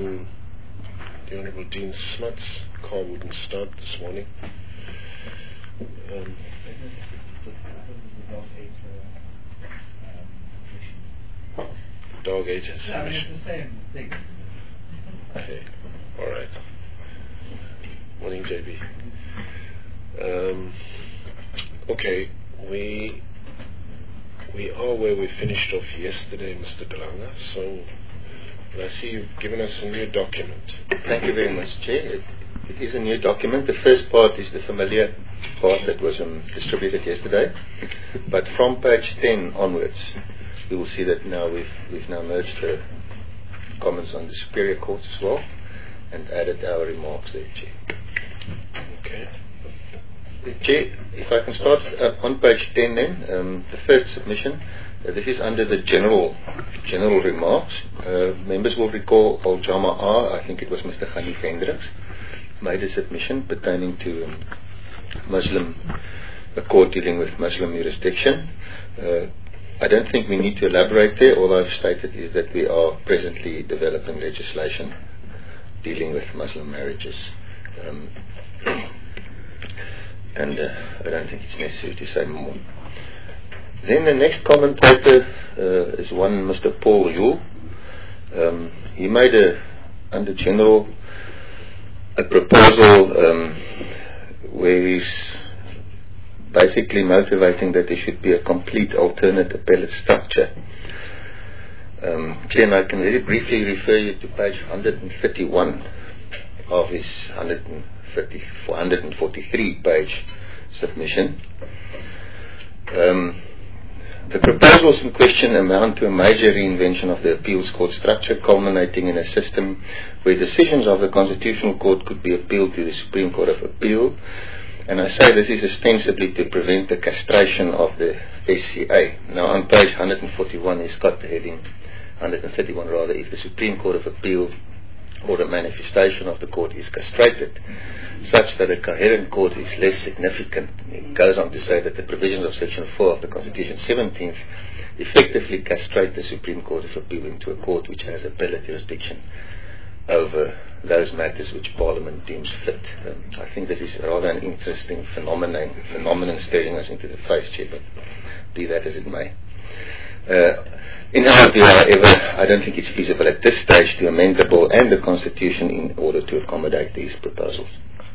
the Honourable Dean Smuts' car wouldn't start this morning. Dog ate his submission. It's the same thing. Okay, alright. Morning, JB. Okay, we are where we finished off yesterday, Mr. Belanga, so I see you've given us a new document. Thank you very much, Chair. It is a new document. The first part is the familiar part that was distributed yesterday, but from page 10 onwards, you will see that now we've now merged the comments on the Superior Courts as well, and added our remarks there, Chair. Okay. Chair, if I can start on page 10 then, the first submission, this is under the general remarks. Members will recall Al-Jama R, I think it was Mr. Hanif Hendricks, made a submission pertaining to a court dealing with Muslim jurisdiction. I don't think we need to elaborate there. All I've stated is that we are presently developing legislation dealing with Muslim marriages. And I don't think it's necessary to say more. Then the next commentator is one Mr. Paul Yule. He made under general a proposal where he's basically motivating that there should be a complete alternate appellate structure. Chair, I can very briefly refer you to page 131 of his 143 page submission. The proposals in question amount to a major reinvention of the appeals court structure, culminating in a system where decisions of the Constitutional Court could be appealed to the Supreme Court of Appeal. And I say this is ostensibly to prevent the castration of the SCA. Now on page 141 it's got the heading, 131 rather, if the Supreme Court of Appeal or a manifestation of the court is castrated, such that a coherent court is less significant. It goes on to say that the provisions of Section 4 of the Constitution 17th effectively castrate the Supreme Court of Appeal into a court which has appellate jurisdiction over those matters which Parliament deems fit. I think this is rather an interesting phenomenon staring us into the face, Chair, but be that as it may. In our view, however, I don't think it's feasible at this stage to amend the bill and the Constitution in order to accommodate these proposals.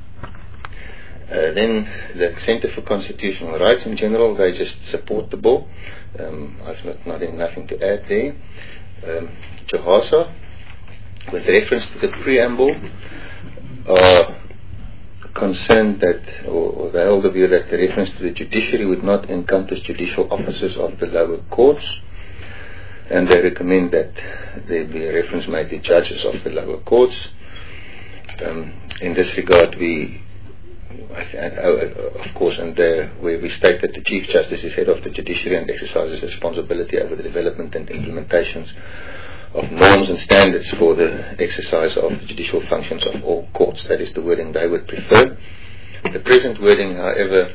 Then the Centre for Constitutional Rights in general, they just support the bill. I've nothing to add there. Johasa, with reference to the preamble, are concerned that, or they hold the view that the reference to the judiciary would not encompass judicial officers of the lower courts, and they recommend that there be a reference made to judges of the lower courts. In this regard, of course, and where we state that the Chief Justice is head of the judiciary and exercises responsibility over the development and implementations of norms and standards for the exercise of the judicial functions of all courts. That is the wording they would prefer. The present wording, however,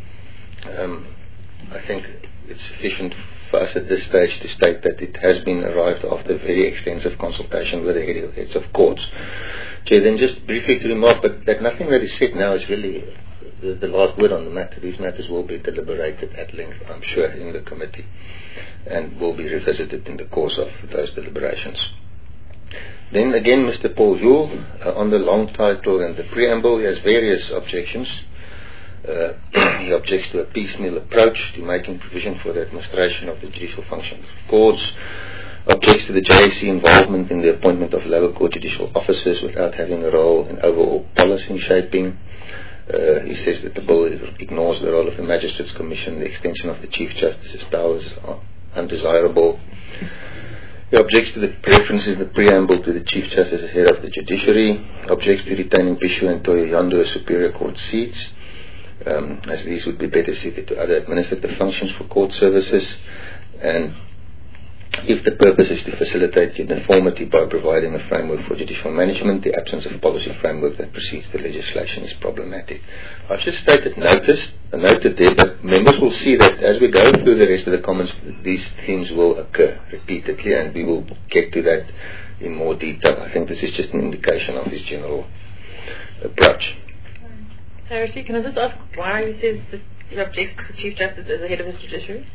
I think it's sufficient for us at this stage to state that it has been arrived after very extensive consultation with the heads of courts. Chair, then just briefly to remark that nothing that is said now is really the last word on the matter. These matters will be deliberated at length, I'm sure, in the committee, and will be revisited in the course of those deliberations. Then again, Mr. Paul Yule, on the long title and the preamble, he has various objections. He objects to a piecemeal approach to making provision for the administration of the judicial functions of courts, objects to the JSC involvement in the appointment of lower court judicial officers without having a role in overall policy shaping. He says that the bill ignores the role of the Magistrates Commission. The extension of the Chief Justice's powers are undesirable. He objects to the references in the preamble to the Chief Justice as head of the judiciary. Objects to retaining Bishu and Toyo Yando as Superior Court seats, as these would be better suited to other administrative functions for court services, and if the purpose is to facilitate uniformity by providing a framework for judicial management, the absence of policy framework that precedes the legislation is problematic. I've just noted there, but members will see that as we go through the rest of the comments, these themes will occur repeatedly, and we will get to that in more detail. I think this is just an indication of his general approach. Harity, can I just ask why he says that he objects to the Chief Justice as the head of his judiciary?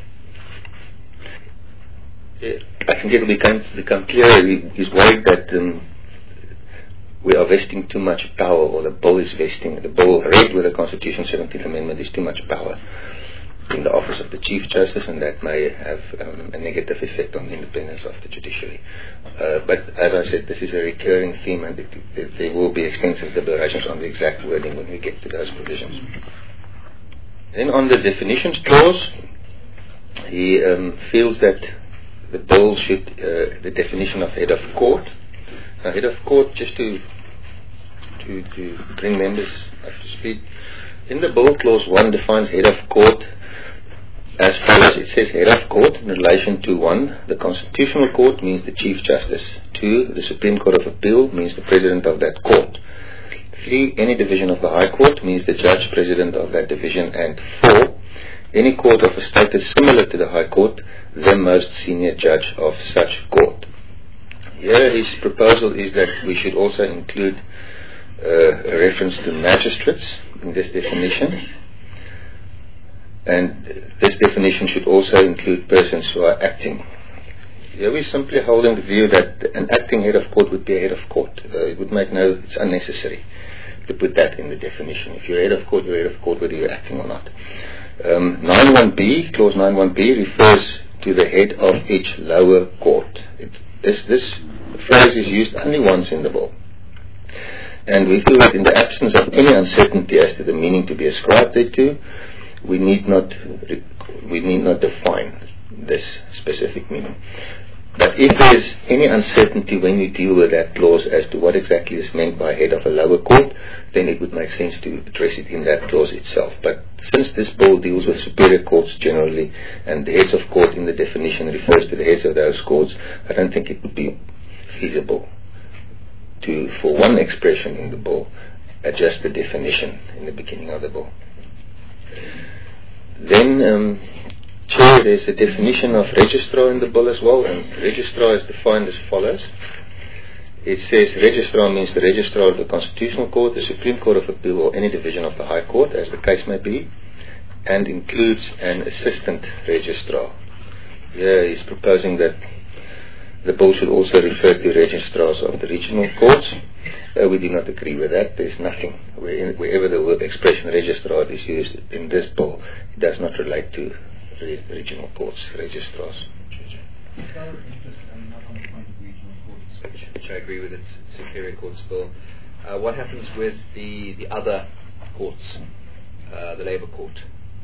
I think it will become clear. He's worried that we are vesting too much power, or the bill is vesting. The bill read with the Constitution 17th Amendment is too much power in the office of the Chief Justice, and that may have a negative effect on the independence of the judiciary. But as I said, this is a recurring theme, and there will be extensive deliberations on the exact wording when we get to those provisions. Then on the definitions clause, he feels that the bill should, the definition of head of court. Now, head of court, just to bring members up to speed, in the bill, clause 1 defines head of court as follows. It says head of court in relation to 1, the Constitutional Court means the Chief Justice. 2, the Supreme Court of Appeal means the President of that court. 3, any division of the High Court means the Judge President of that division. And 4, any court of a status similar to the High Court, the most senior judge of such court. Here his proposal is that we should also include a reference to magistrates in this definition, and this definition should also include persons who are acting. Here we're simply holding the view that an acting head of court would be a head of court. It would make it's unnecessary to put that in the definition. If you're head of court, you're head of court whether you're acting or not. 9.1b, clause 9.1b refers to the head of each lower court. This phrase is used only once in the bill. And we feel that in the absence of any uncertainty as to the meaning to be ascribed thereto, we need not define this specific meaning. But if there is any uncertainty when we deal with that clause as to what exactly is meant by head of a lower court, then it would make sense to address it in that clause itself. But since this bill deals with superior courts generally, and the heads of court in the definition refers to the heads of those courts, I don't think it would be feasible to, for one expression in the bill, adjust the definition in the beginning of the bill. Then, Chair, there's a definition of registrar in the bill as well, and registrar is defined as follows. It says registrar means the registrar of the Constitutional Court, the Supreme Court of Appeal, or any division of the High Court, as the case may be, and includes an assistant registrar. Here he's proposing that the bill should also refer to registrars of the regional courts. We do not agree with that. There's nothing, wherever the word expression registrar is used in this bill, it does not relate to regional courts, registrars. Which I agree with, it's superior courts bill. What happens with the other courts, the Labour Court?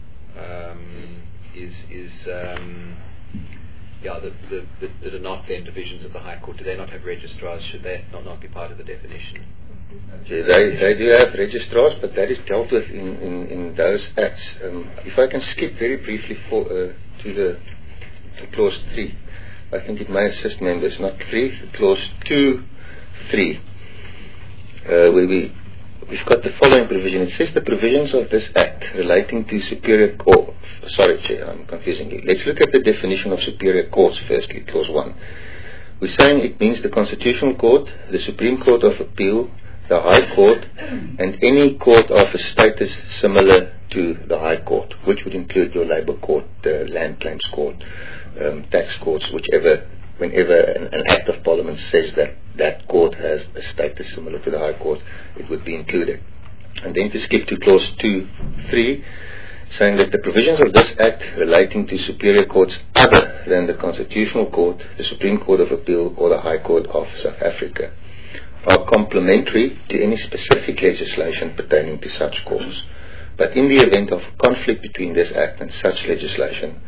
That are not then divisions of the High Court, do they not have registrars? Should they not be part of the definition? They do have registrars, but that is dealt with in those acts. If I can skip very briefly to clause 3, I think it may assist members, not 3, clause 2.3, where we've got the following provision. It says the provisions of this act relating to superior court. Sorry, Chair, I'm confusing you. Let's look at the definition of superior courts firstly, clause 1. We're saying it means the Constitutional Court, the Supreme Court of Appeal, the High Court, and any court of a status similar to the High Court, which would include your Labour Court, the Land Claims Court, tax courts, whenever an Act of Parliament says that that court has a status similar to the High Court, it would be included. And then to skip to clause 2.3, saying that the provisions of this Act relating to superior courts other than the Constitutional Court, the Supreme Court of Appeal, or the High Court of South Africa are complementary to any specific legislation pertaining to such courts. But in the event of conflict between this Act and such legislation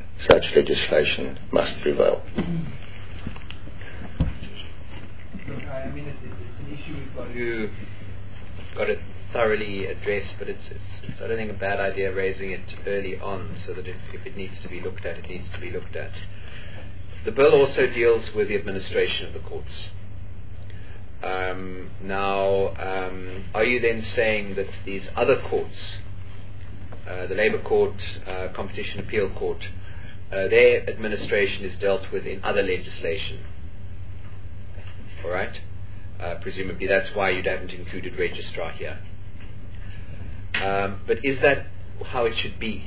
must prevail. I mean, it's an issue we've got to thoroughly address, but it's I don't think a bad idea raising it early on, so that if it needs to be looked at, it needs to be looked at. The bill also deals with the administration of the courts. Are you then saying that these other courts, the Labour Court, Competition Appeal Court, their administration is dealt with in other legislation? all right? Presumably that's why you haven't included registrar here. But is that how it should be?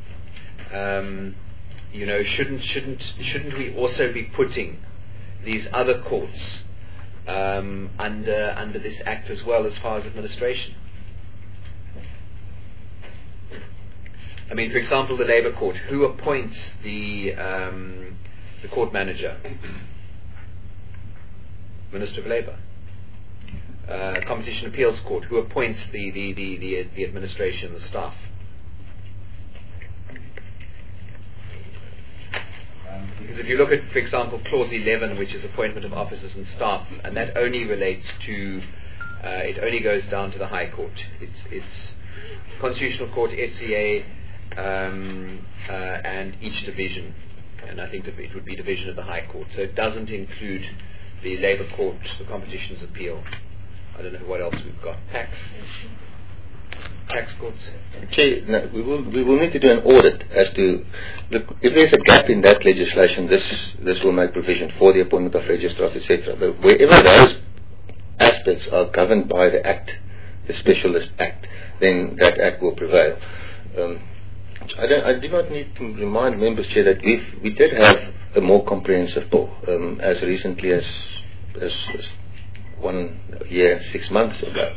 Shouldn't we also be putting these other courts under this Act as well, as far as administration? I mean, for example, the Labour Court. Who appoints the court manager? Minister of Labour. Competition Appeals Court. Who appoints the administration, the staff? Because if you look at, for example, Clause 11, which is appointment of officers and staff, and that only relates to, it only goes down to the High Court. It's Constitutional Court, SCA, and each division. And I think that it would be division of the High Court. So it doesn't include the Labour Court, the Competition's Appeal. I don't know what else we've got. Tax courts. Chair, no, we will need to do an audit as to look if there's a gap in that legislation. This will make provision for the appointment of registrars, etc. But wherever those aspects are governed by the Act, the Specialist Act, then that Act will prevail. I do not need to remind members, Chair, that we did have a more comprehensive bill as recently as 1 year and 6 months ago.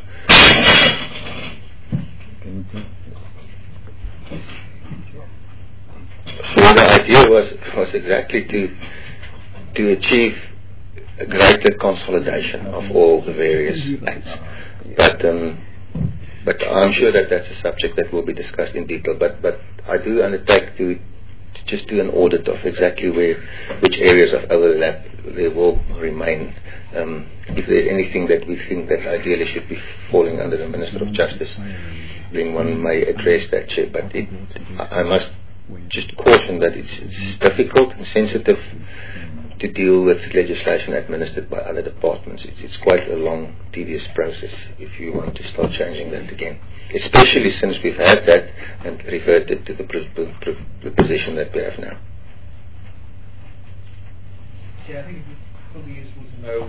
So the idea was exactly to achieve a greater consolidation of all the various acts. But I'm sure that that's a subject that will be discussed in detail. But I do undertake to just do an audit of exactly which areas of overlap there will remain. If there's anything that we think that ideally should be falling under the Minister of Justice, then one may address that, Chair. But I must just caution that it's difficult and sensitive to deal with legislation administered by other departments. It's quite a long, tedious process if you want to start changing that again, especially since we've had that and reverted to the position that we have now. Yeah, I think it would probably be useful to know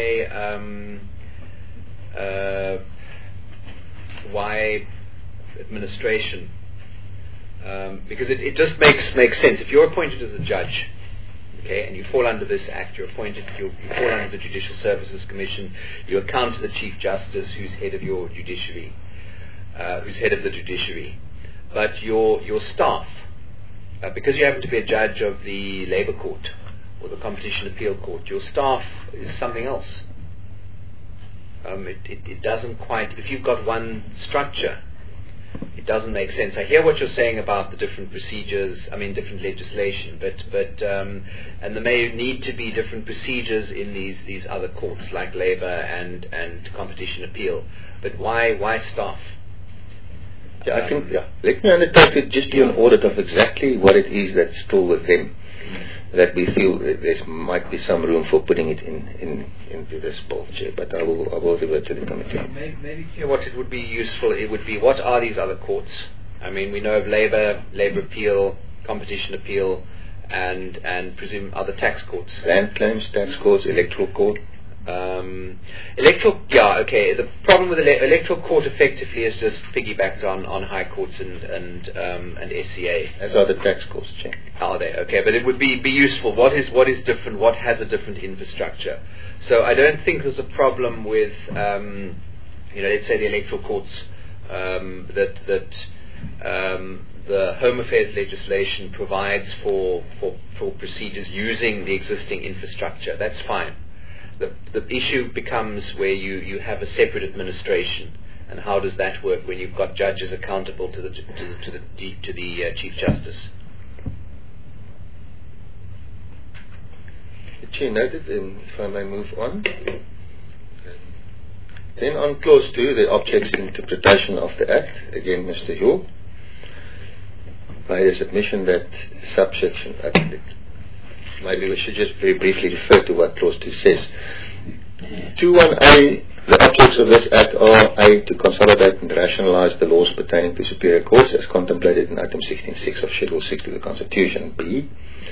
why administration, because it just makes sense. If you're appointed as a judge, okay, and you fall under this Act, you fall under the Judicial Services Commission, you account to the Chief Justice, who's head of your judiciary, who's head of the judiciary. But your staff, because you happen to be a judge of the Labour Court or the Competition Appeal Court, your staff is something else. It doesn't quite, if you've got one structure, it doesn't make sense. I hear what you're saying about the different procedures, different legislation, but and there may need to be different procedures in these other courts like Labour and Competition Appeal. But why staff? Yeah, I think, let me undertake to just do an audit of exactly what it is that's still with them, that we feel that there might be some room for putting it into this bill, Chair. But I will revert to the committee. Maybe what it would be useful, it would be, what are these other courts? We know of Labour Appeal, Competition Appeal, and presume other tax courts. Land claims, tax courts, electoral court. The problem with the electoral court effectively is just piggybacked on high courts and SCA. As are the tax courts, Chair. Are they? Okay, but it would be useful. What is different? What has a different infrastructure? So I don't think there's a problem with let's say the electoral courts that the Home Affairs legislation provides for procedures using the existing infrastructure. That's fine. The issue becomes where you have a separate administration, and how does that work when you've got judges accountable to the Chief Justice? The Chair noted, if I may move on. Then on Clause 2, the objects and interpretation of the Act, again Mr. Hill made a submission that subsection, maybe we should just very briefly refer to what Clause 2 says. 2.1a, the objects of this Act are A, to consolidate and rationalise the laws pertaining to superior courts as contemplated in Item 16.6 of Schedule 6 to the Constitution. B,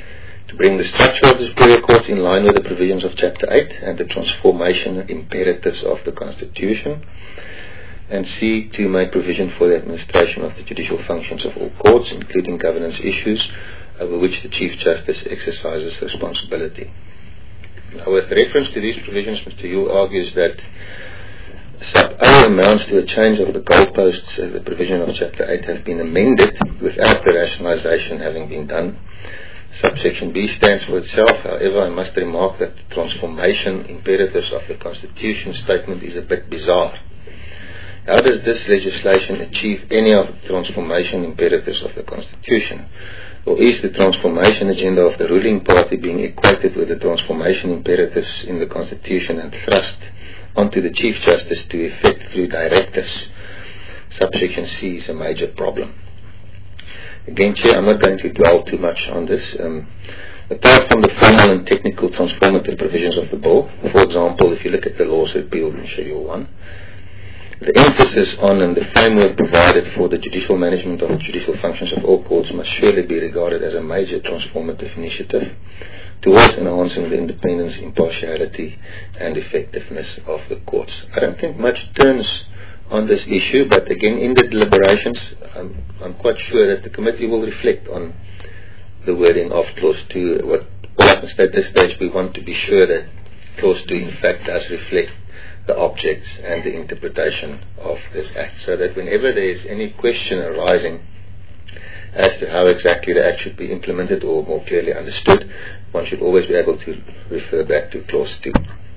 to bring the structure of the Superior Courts in line with the provisions of Chapter 8 and the transformation imperatives of the Constitution. And C, to make provision for the administration of the judicial functions of all courts, including governance issues over which the Chief Justice exercises responsibility. Now, with reference to these provisions, Mr. Yule argues that Sub A amounts to a change of the goalposts as the provision of Chapter 8 has been amended without the rationalization having been done. Subsection B stands for itself. However, I must remark that the transformation imperatives of the Constitution statement is a bit bizarre. How does this legislation achieve any of the transformation imperatives of the Constitution? Or is the transformation agenda of the ruling party being equated with the transformation imperatives in the Constitution and thrust onto the Chief Justice to effect through directives? Subsection C is a major problem. Again, Chair, I'm not going to dwell too much on this. Apart from the formal and technical transformative provisions of the bill, for example, if you look at the laws repealed in Schedule 1, the emphasis on and the framework provided for the judicial management of the judicial functions of all courts must surely be regarded as a major transformative initiative towards enhancing the independence, impartiality, and effectiveness of the courts. I don't think much turns on this issue, but again, in the deliberations, I'm quite sure that the committee will reflect on the wording of Clause 2. What I can say at this stage, we want to be sure that Clause 2 in fact does reflect the objects and the interpretation of this Act, so that whenever there is any question arising as to how exactly the Act should be implemented or more clearly understood, one should always be able to refer back to Clause 2.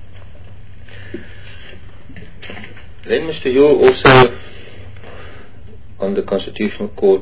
Then Mr. Yule also, on the Constitutional Court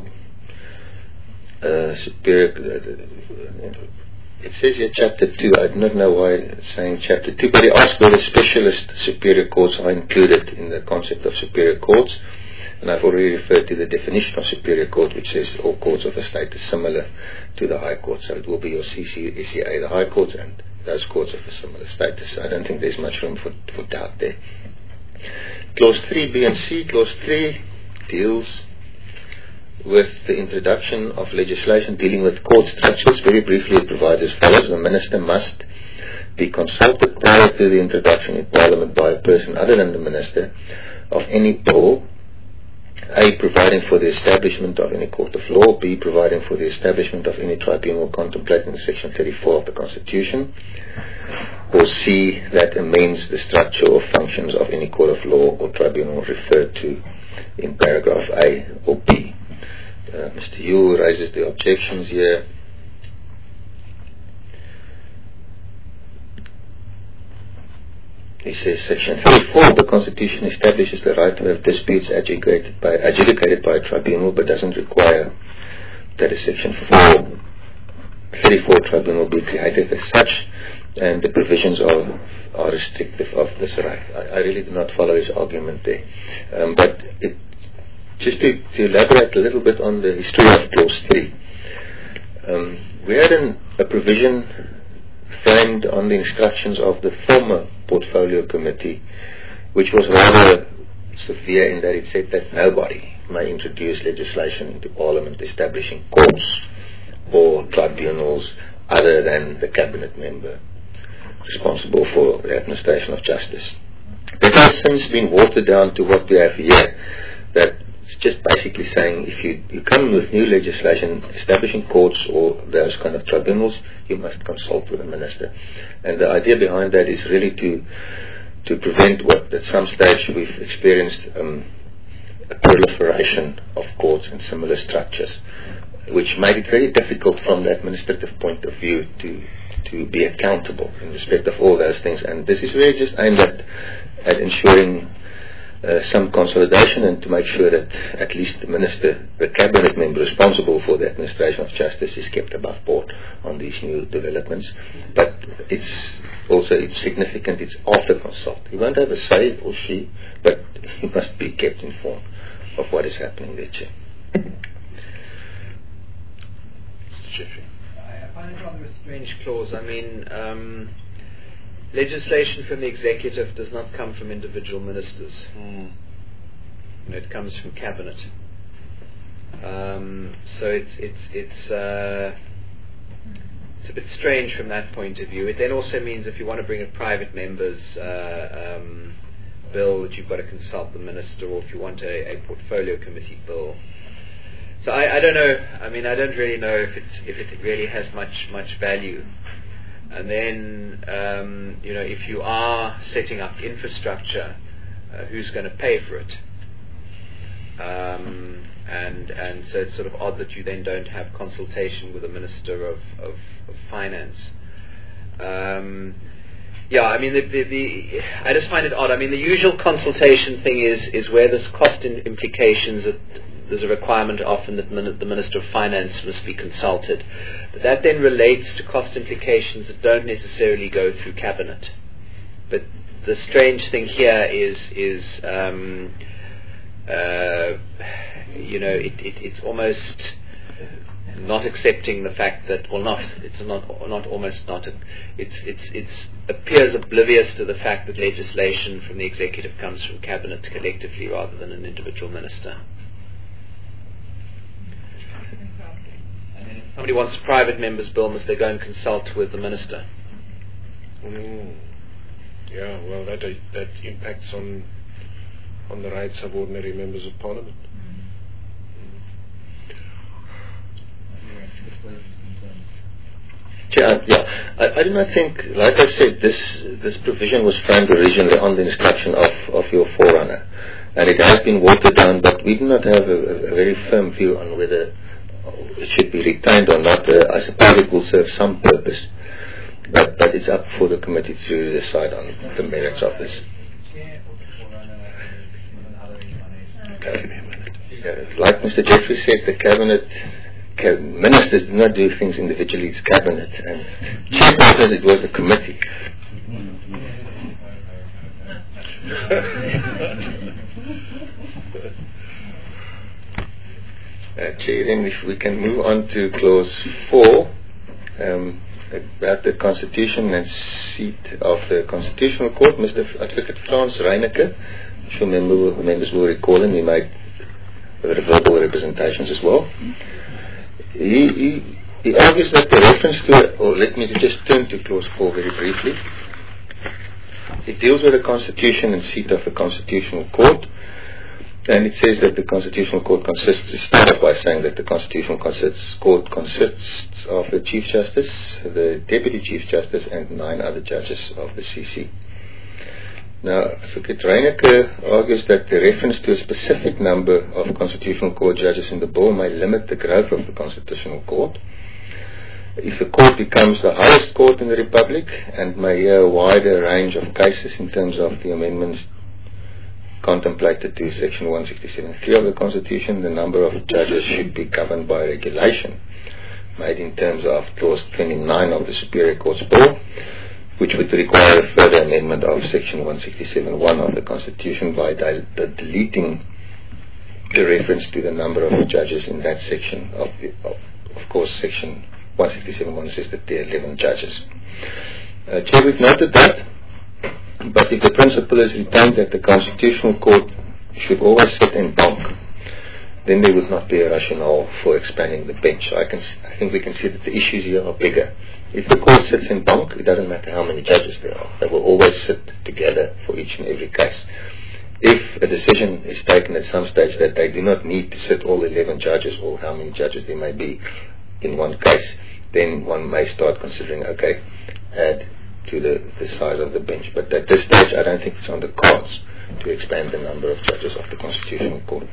Superior, it says here Chapter 2, I do not know why it's saying Chapter 2, but he asked whether specialist superior courts are included in the concept of superior courts, and I've already referred to the definition of superior court, which says all courts of a state is similar to the High Court, so it will be your SCA, the High Courts, and those courts of a similar status. I don't think there's much room for doubt there. Clause 3B and C. Clause 3 deals with the introduction of legislation dealing with court structures. Very briefly, it provides as follows. The Minister must be consulted prior to the introduction in Parliament by a person other than the Minister of any bill, A, providing for the establishment of any court of law, B, providing for the establishment of any tribunal contemplating Section 34 of the Constitution, or C, that amends the structure or functions of any court of law or tribunal referred to in paragraph A or B. Mr. Yule raises the objections here. He says Section 34 of the Constitution establishes the right to have disputes adjudicated by a tribunal, but doesn't require that a Section 34 tribunal be created as such, and the provisions are restrictive of this right. I really do not follow his argument there. But just to elaborate a little bit on the history of Clause 3, we had a provision framed on the instructions of the former Portfolio Committee, which was rather severe in that it said that nobody may introduce legislation into Parliament establishing courts or tribunals other than the Cabinet member responsible for the administration of justice. This has since been watered down to what we have here, that it's just basically saying if you come with new legislation establishing courts or those kind of tribunals, you must consult with the Minister. And the idea behind that is really to prevent what at some stage we've experienced a proliferation of courts and similar structures, which made it very difficult from the administrative point of view to be accountable in respect of all those things. And this is really just aimed at ensuring some consolidation and to make sure that at least the Minister, the Cabinet member responsible for the administration of justice, is kept above board on these new developments. But it's significant, it's after consult. He won't have a say, or she, but he must be kept informed of what is happening there, Chair. Mr. Jeffrey. I find it rather a strange clause. I mean, legislation from the executive does not come from individual ministers. It comes from cabinet. So it's it's a bit strange from that point of view. It then also means if you want to bring a private member's bill, that you've got to consult the minister, or if you want a portfolio committee bill. So I don't know. I mean, I don't really know if it really has much value. And then if you are setting up infrastructure, who's going to pay for it? And so it's sort of odd that you then don't have consultation with the Minister of Finance. I mean, I just find it odd. I mean, the usual consultation thing is where there's cost implications. There's a requirement often that the Minister of Finance must be consulted. But that then relates to cost implications that don't necessarily go through Cabinet. But the strange thing here is it's almost not accepting the fact that, it appears oblivious to the fact that legislation from the executive comes from Cabinet collectively rather than an individual minister. And then if somebody wants a private member's bill, must they go and consult with the minister? Yeah, well, that impacts on the rights of ordinary members of Parliament. I do not think, like I said, this provision was framed originally on the instruction of your forerunner, and it has been watered down, but we do not have a very firm view on whether it should be retained or not. I suppose it will serve some purpose, but it's up for the committee to decide on the merits of this. Like Mr. Jeffrey said, the Cabinet ministers do not do things individually, it's Cabinet, and chairpersons, it was the committee. Chair, then if we can move on to clause 4, about the constitution and seat of the Constitutional Court. Mr. Advocate Frans Reinecke, I'm sure members will recall him, he made verbal representations as well. He argues that the reference to, or let me just turn to clause 4 very briefly. It deals with the constitution and seat of the Constitutional Court, and it says that the Constitutional Court it started by saying that the Constitutional Court consists of the Chief Justice, the Deputy Chief Justice, and 9 other judges of the CC. Now, Advocate Reinecke argues that the reference to a specific number of Constitutional Court judges in the bill may limit the growth of the Constitutional Court. If the court becomes the highest court in the Republic and may hear a wider range of cases in terms of the amendments contemplated to Section 167.3 of the Constitution, the number of judges should be governed by regulation made in terms of Clause 29 of the Superior Court's Bill, which would require a further amendment of Section 167.1 of the Constitution by deleting the reference to the number of judges in that section. Of course, Section 167.1 says that there are 11 judges. Chair, we've noted that, but if the principle is retained that the Constitutional Court should always sit en banc, then there would not be a rationale for expanding the bench. I think we can see that the issues here are bigger. If the court sits en banc, it doesn't matter how many judges there are. They will always sit together for each and every case. If a decision is taken at some stage that they do not need to sit all 11 judges, or how many judges there may be in one case, then one may start considering, add to the size of the bench. But at this stage, I don't think it's on the cards to expand the number of judges of the Constitutional Court.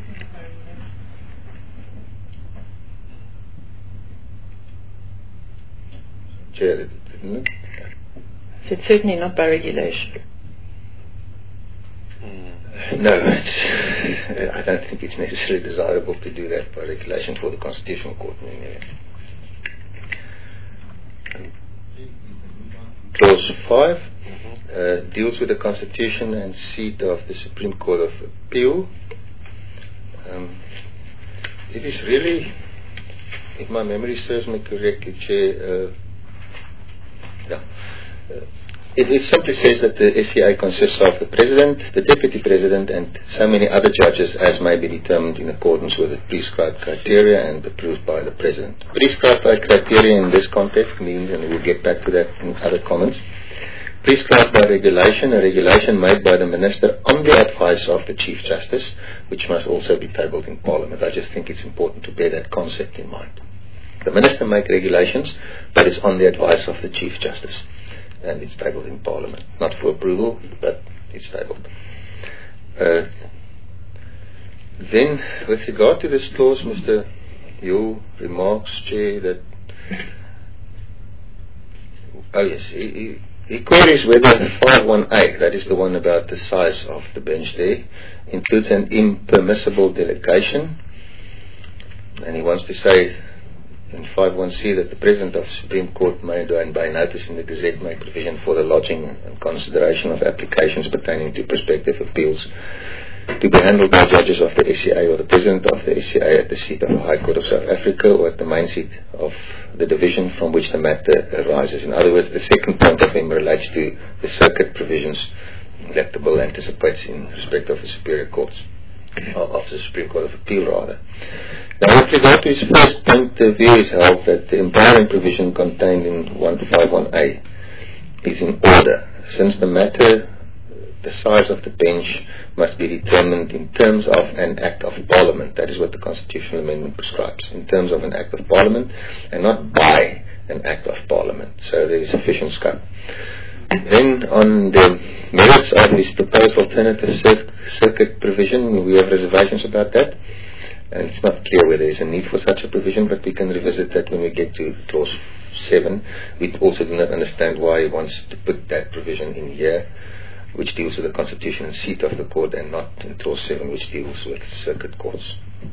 Chair, didn't it? It's certainly not by regulation. No, I don't think it's necessarily desirable to do that by regulation for the Constitutional Court. Clause 5 deals with the Constitution and seat of the Supreme Court of Appeal. It is really, if my memory serves me correctly, Chair, It simply says that the SCA consists of the President, the Deputy President, and so many other judges as may be determined in accordance with the prescribed criteria and approved by the President. Prescribed by criteria in this context means, and we'll get back to that in other comments, prescribed by regulation, a regulation made by the Minister on the advice of the Chief Justice, which must also be tabled in Parliament. I just think it's important to bear that concept in mind. The Minister makes regulations, but it's on the advice of the Chief Justice. And it's tabled in Parliament. Not for approval, but it's tabled. Then, with regard to this clause, Mr. Yu remarks, Chair, that... Oh yes, he queries whether 51A, that is the one about the size of the bench there, includes an impermissible delegation. And he wants to say in 51C that the President of the Supreme Court may, and by notice in the Gazette, make provision for the lodging and consideration of applications pertaining to prospective appeals to be handled by judges of the SCA or the President of the SCA at the seat of the High Court of South Africa or at the main seat of the division from which the matter arises. In other words, the second point of him relates to the circuit provisions that the bill anticipates in respect of the Superior Courts, of the Supreme Court of Appeal rather. Now, with regard to his first point, the view is held that the empowering provision contained in 151A is in order, since the matter, the size of the bench, must be determined in terms of an Act of Parliament. That is what the Constitutional Amendment prescribes, in terms of an Act of Parliament, and not by an Act of Parliament. So there is sufficient scope. Then, on the merits of his proposed alternative circuit provision, we have reservations about that. And it's not clear whether there is a need for such a provision, but we can revisit that when we get to clause 7. We also do not understand why he wants to put that provision in here, which deals with the constitution and seat of the court, and not in clause 7, which deals with circuit courts.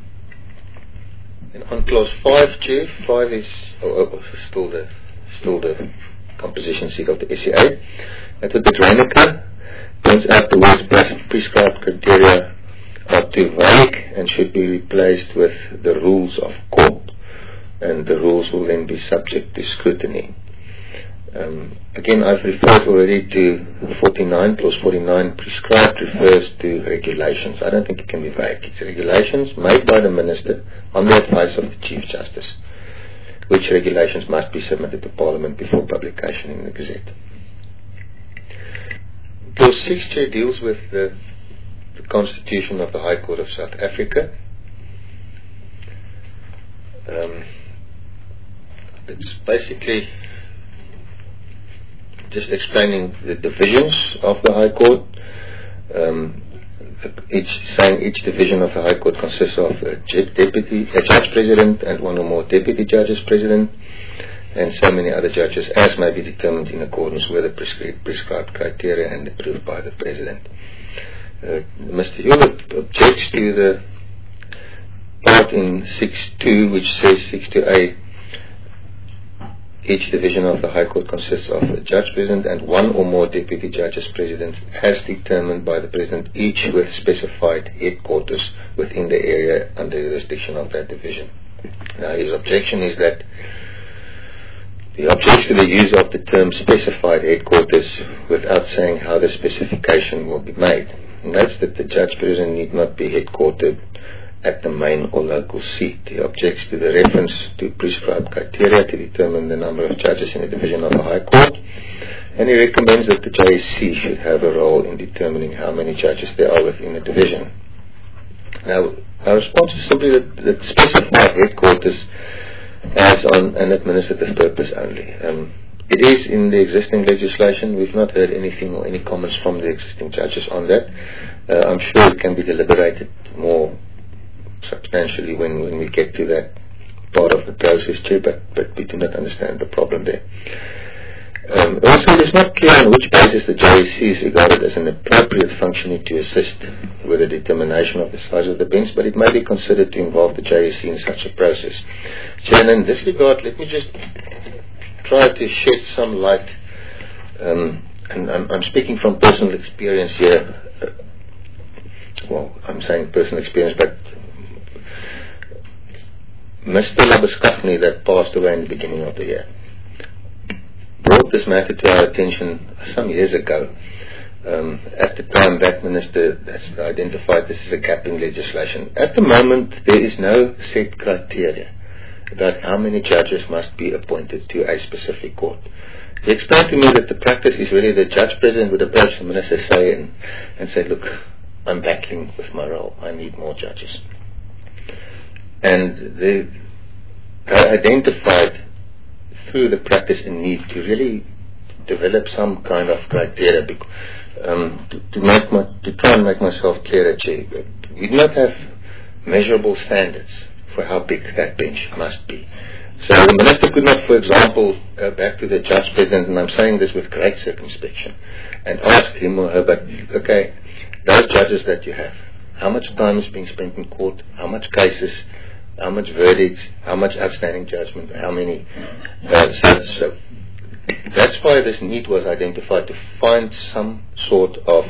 And on clause 5, Chair, 5 is still the composition seat of the SCA. That's what the Reiniger points out the words prescribed criteria are too vague and should be replaced with the rules of court, and the rules will then be subject to scrutiny. Again, I've referred already to 49, clause 49, prescribed refers to regulations. I don't think it can be vague. It's regulations made by the Minister on the advice of the Chief Justice, which regulations must be submitted to Parliament before publication in the Gazette. Clause 6, Chair, deals with the Constitution of the High Court of South Africa. It's basically just explaining the divisions of the High Court. Each division of the High Court consists of a judge president and one or more deputy judges president, and so many other judges as may be determined in accordance with the prescribed criteria and approved by the President. Mr. Hewlett objects to the part in 6.2 which says 6.2a, each division of the High Court consists of a judge president and one or more deputy judges presidents as determined by the President, each with specified headquarters within the area under the jurisdiction of that division. Now, his objection is that he objects to the use of the term specified headquarters without saying how the specification will be made. And that's that the judge president need not be headquartered at the main or local seat. He objects to the reference to prescribed criteria to determine the number of judges in a division of the High Court, and he recommends that the JSC should have a role in determining how many judges there are within a division. Now, our response is simply that specified headquarters as on an administrative purpose only. It is in the existing legislation. We've not heard anything or any comments from the existing judges on that. I'm sure it can be deliberated more substantially when we get to that part of the process too, but we do not understand the problem there. Also, it is not clear on which basis the JSC is regarded as an appropriate functionary to assist with the determination of the size of the bench, but it may be considered to involve the JSC in such a process. Chair, in this regard, let me just try to shed some light, and I'm speaking from personal experience here. Well, I'm saying personal experience, but Mr. Labuschagne that passed away in the beginning of the year, brought this matter to our attention some years ago. At the time, that minister has identified this as a gap in legislation. At the moment, there is no set criteria about how many judges must be appointed to a specific court. He explained to me that the practice is really the judge president would approach the minister and say, look, I'm battling with my role. I need more judges. And they identified through the practice a need to really develop some kind of criteria to try and make myself clearer, Chair. We do not have measurable standards for how big that bench must be. So the minister could not, for example, go back to the judge president, and I'm saying this with great circumspection, and ask him or her, but okay, those judges that you have, how much time is being spent in court, how much cases, how much verdicts, how much outstanding judgment, how many. So that's why this need was identified, to find some sort of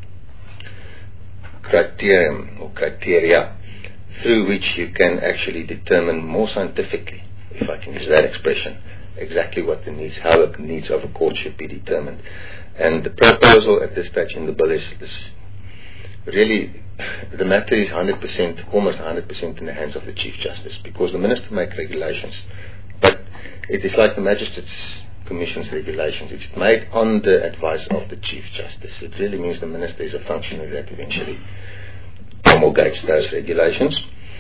criterion or criteria through which you can actually determine more scientifically, if I can use that expression, exactly what the needs, how the needs of a court should be determined. And the proposal at this stage in the bill is really, the matter is 100%, almost 100% in the hands of the Chief Justice, because the Minister makes regulations, but it is like the Magistrates Commission's regulations. It's made on the advice of the Chief Justice. It really means the Minister is a functionary that eventually promulgates those regulations.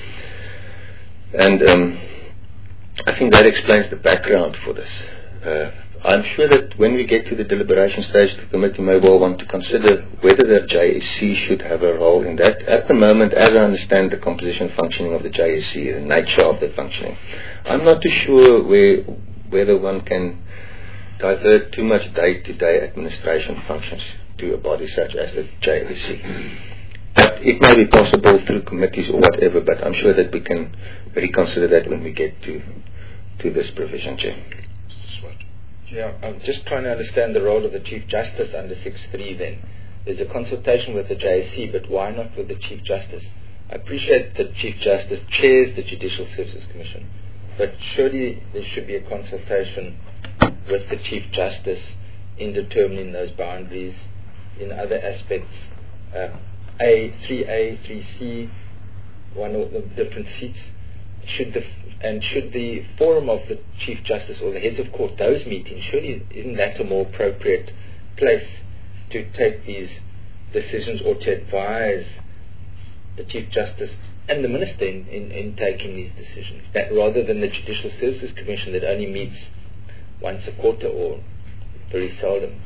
And I think that explains the background for this. I'm sure that when we get to the deliberation stage, the committee may well want to consider whether the JSC should have a role in that. At the moment, as I understand the composition and functioning of the JSC, the nature of the functioning, I'm not too sure whether one can divert too much day-to-day administration functions to a body such as the JSC. But it may be possible through committees or whatever, but I'm sure that we can reconsider that when we get to this provision, Chair. Yeah, I'm just trying to understand the role of the Chief Justice under 6.3 then. There's a consultation with the JSC, but why not with the Chief Justice? I appreciate that Chief Justice chairs the Judicial Services Commission, but surely there should be a consultation with the Chief Justice in determining those boundaries in other aspects. 3A, 3C, one of the different seats. Should the forum of the Chief Justice or the heads of court, those meetings, surely isn't that a more appropriate place to take these decisions or to advise the Chief Justice and the Minister in taking these decisions, that rather than the Judicial Services Commission that only meets once a quarter or very seldom?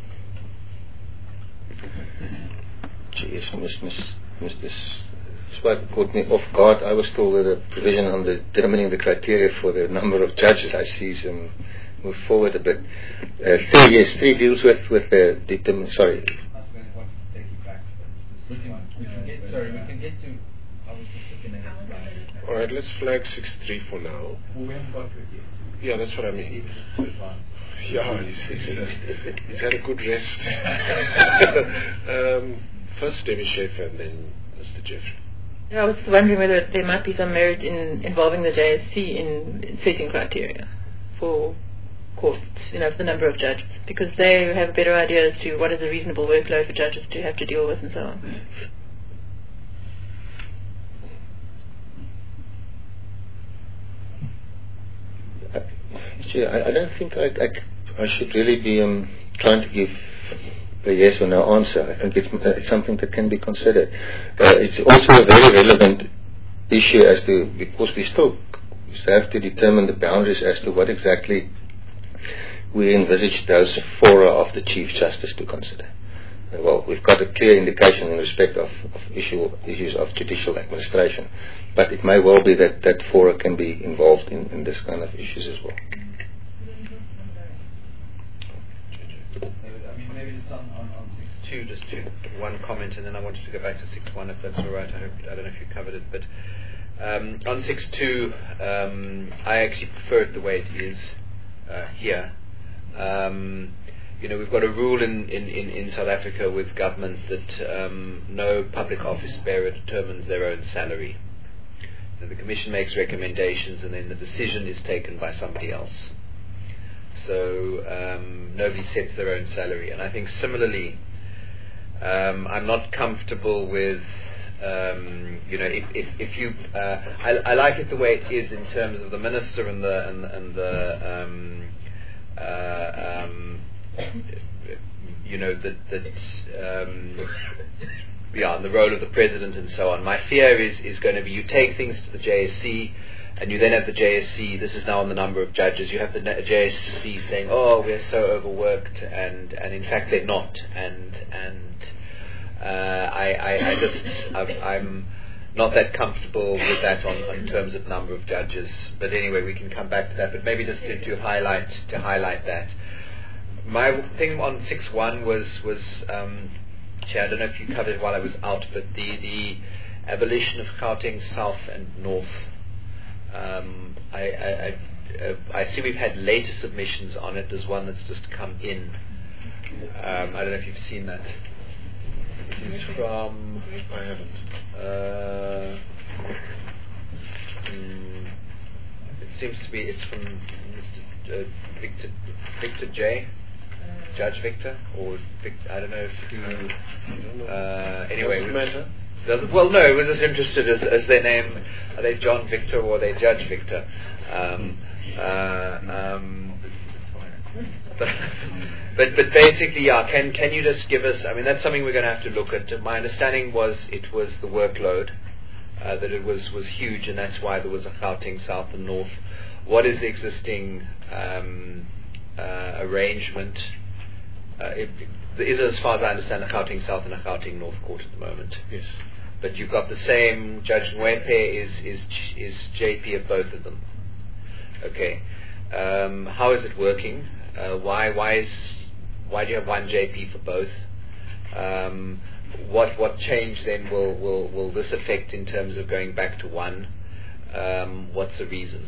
Yes, Mr. Swart caught me off guard. I was told that a provision on determining the criteria for the number of judges. I see some move forward a bit. 3 deals with the sorry. I was going to want to take you back. We can get to. I was just looking at the slide. All right, let's flag 6.3 for now. Well, we haven't got to it yet. Yeah, that's what I mean. Yeah, he's had a good rest. First Debbie Schaefer and then Mr. Jeffrey. Yeah, I was wondering whether there might be some merit in involving the JSC in setting criteria for courts, for the number of judges, because they have a better idea as to what is a reasonable workload for judges to have to deal with and so on. I don't think I should really be trying to give a yes or no answer. I think it's something that can be considered. It's also a very relevant issue because we still have to determine the boundaries as to what exactly we envisage those fora of the Chief Justice to consider. Well, we've got a clear indication in respect of issues of judicial administration, but it may well be that fora can be involved in this kind of issues as well. Maybe just on 6.2, just one comment, and then I wanted to go back to 6.1 if that's all right. I don't know if you covered it, but on 6.2, I actually prefer it the way it is here. We've got a rule in South Africa with government that no public office bearer determines their own salary. The Commission makes recommendations and then the decision is taken by somebody else. So nobody sets their own salary. And I think similarly, I'm not comfortable with, if you, I like it the way it is in terms of the minister and the role of the president and so on. My fear is going to be you take things to the JSC, and you then have the JSC, this is now on the number of judges, you have the JSC saying, oh, we're so overworked, and in fact they're not, I'm not that comfortable with that in terms of number of judges. But anyway, we can come back to that, but maybe just to highlight that. My thing on 6.1 was Chair, I don't know if you covered it while I was out, but the abolition of Gauteng South and North. I see we've had later submissions on it. There's one that's just come in. I don't know if you've seen that. It's from... I haven't. It seems to be, it's from Mr. Victor J. Judge Victor, or I don't know who. Anyway, does it matter? Well, no, we're just interested as their name. Are they John Victor or are they Judge Victor? But basically, yeah. Can you just give us? I mean, that's something we're going to have to look at. My understanding was it was the workload, that it was huge, and that's why there was a Gauteng South and North. What is the existing arrangement? It is, as far as I understand, a Gauteng South and a Gauteng North court at the moment. Yes. But you've got the same Judge Nwepe is JP of both of them. Okay. How is it working? Why do you have one JP for both? What change then will this affect in terms of going back to one? What's the reason?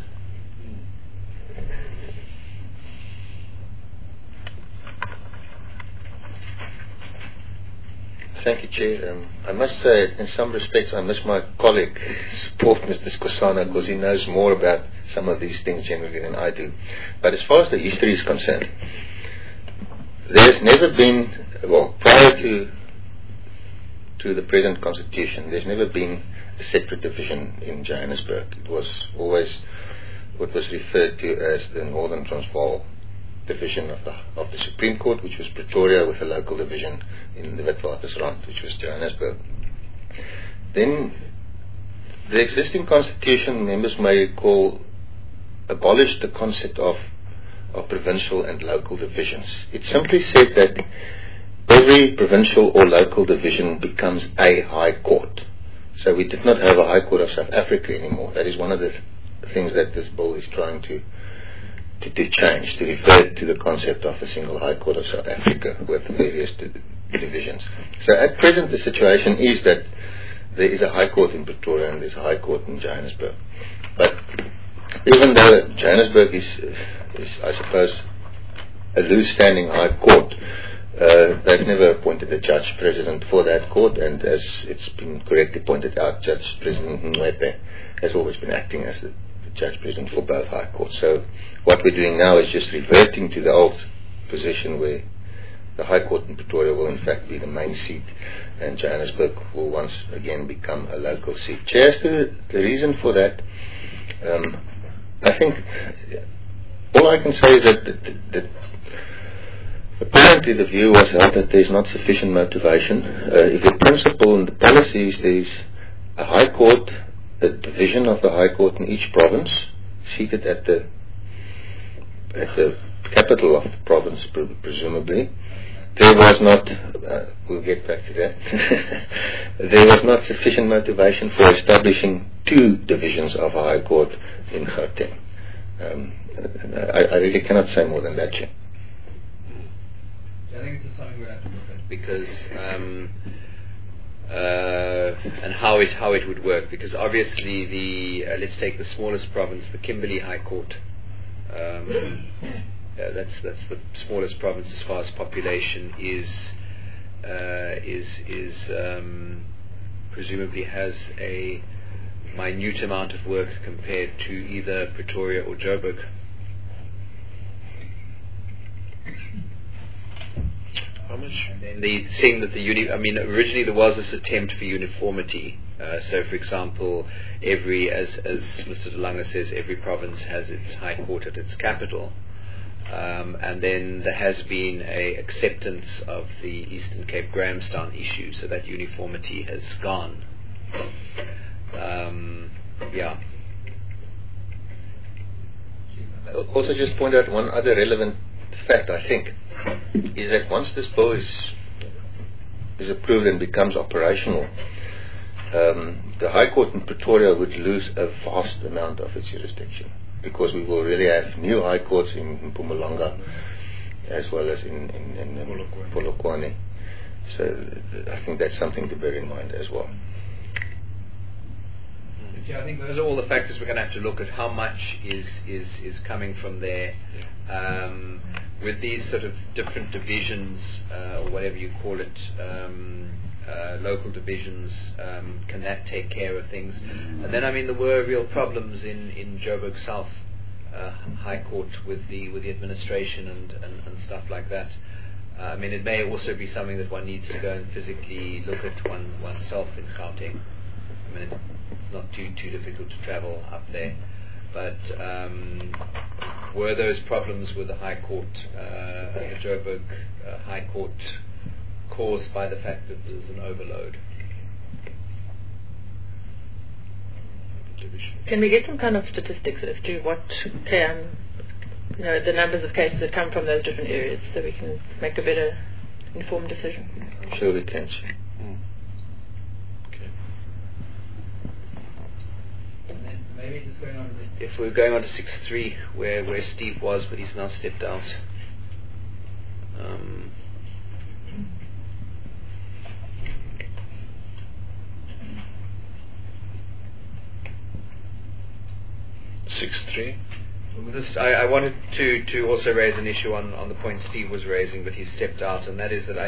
Thank you, Chair. I must say, in some respects, I miss my colleague, support Mr. Skosana, because he knows more about some of these things generally than I do. But as far as the history is concerned, there's never been, well, prior to the present constitution, there's never been a separate division in Johannesburg. It was always what was referred to as the Northern Transvaal division of the Supreme Court, which was Pretoria, with a local division in the Witwatersrand, which was Johannesburg. Then the existing constitution, members may recall, abolished the concept of provincial and local divisions. It simply said that every provincial or local division becomes a high court. So we did not have a High Court of South Africa anymore. That is one of the things that this bill is trying to change, to refer to the concept of a single High Court of South Africa with various divisions. So at present the situation is that there is a High Court in Pretoria and there's a High Court in Johannesburg. But even though Johannesburg is I suppose, a loose-standing High Court, they've never appointed a judge president for that court, and as it's been correctly pointed out, Judge President Nwepe has always been acting as the judge president for both High Courts. So what we're doing now is just reverting to the old position where the High Court in Pretoria will in fact be the main seat, and Johannesburg will once again become a local seat. Chair, as to the reason for that, I think all I can say is that apparently the view was held that there is not sufficient motivation. If the principle and the policy is there is a High Court, a division of the High Court in each province, seated at the capital of the province, presumably. There was not, we'll get back to that, there was not sufficient motivation for establishing two divisions of a High Court in Gauteng. I really cannot say more than that, Chair. I think it's something we have to look at, because and how it would work, because obviously the let's take the smallest province, the Kimberley High Court. That's the smallest province as far as population is presumably has a minute amount of work compared to either Pretoria or Joburg. much? And then seeing that originally there was this attempt for uniformity. So, for example, as Mr. De Lange says, every province has its high court at its capital. And then there has been a acceptance of the Eastern Cape Grahamstown issue, so that uniformity has gone. Also, just point out one other relevant fact, I think, is that once this bill is approved and becomes operational, the High Court in Pretoria would lose a vast amount of its jurisdiction, because we will really have new High Courts in Mpumalanga as well as in Polokwane. So I think that's something to bear in mind as well. Yeah, I think those are all the factors we're going to have to look at. How much is coming from there? With these sort of different divisions, or whatever you call it, local divisions, can that take care of things? And then, there were real problems in Joburg South High Court with the administration and stuff like that. It may also be something that one needs to go and physically look at oneself in Gauteng. It's not too difficult to travel up there. But were those problems with the High Court, the Joburg High Court, caused by the fact that there's an overload? Can we get some kind of statistics as to what the numbers of cases that come from those different areas, so we can make a better informed decision? Sure, we can. Maybe just going on to this. If we're going on to 6-3, where Steve was, but he's now stepped out. 6-3. I wanted to also raise an issue on the point Steve was raising, but he stepped out, and that is that I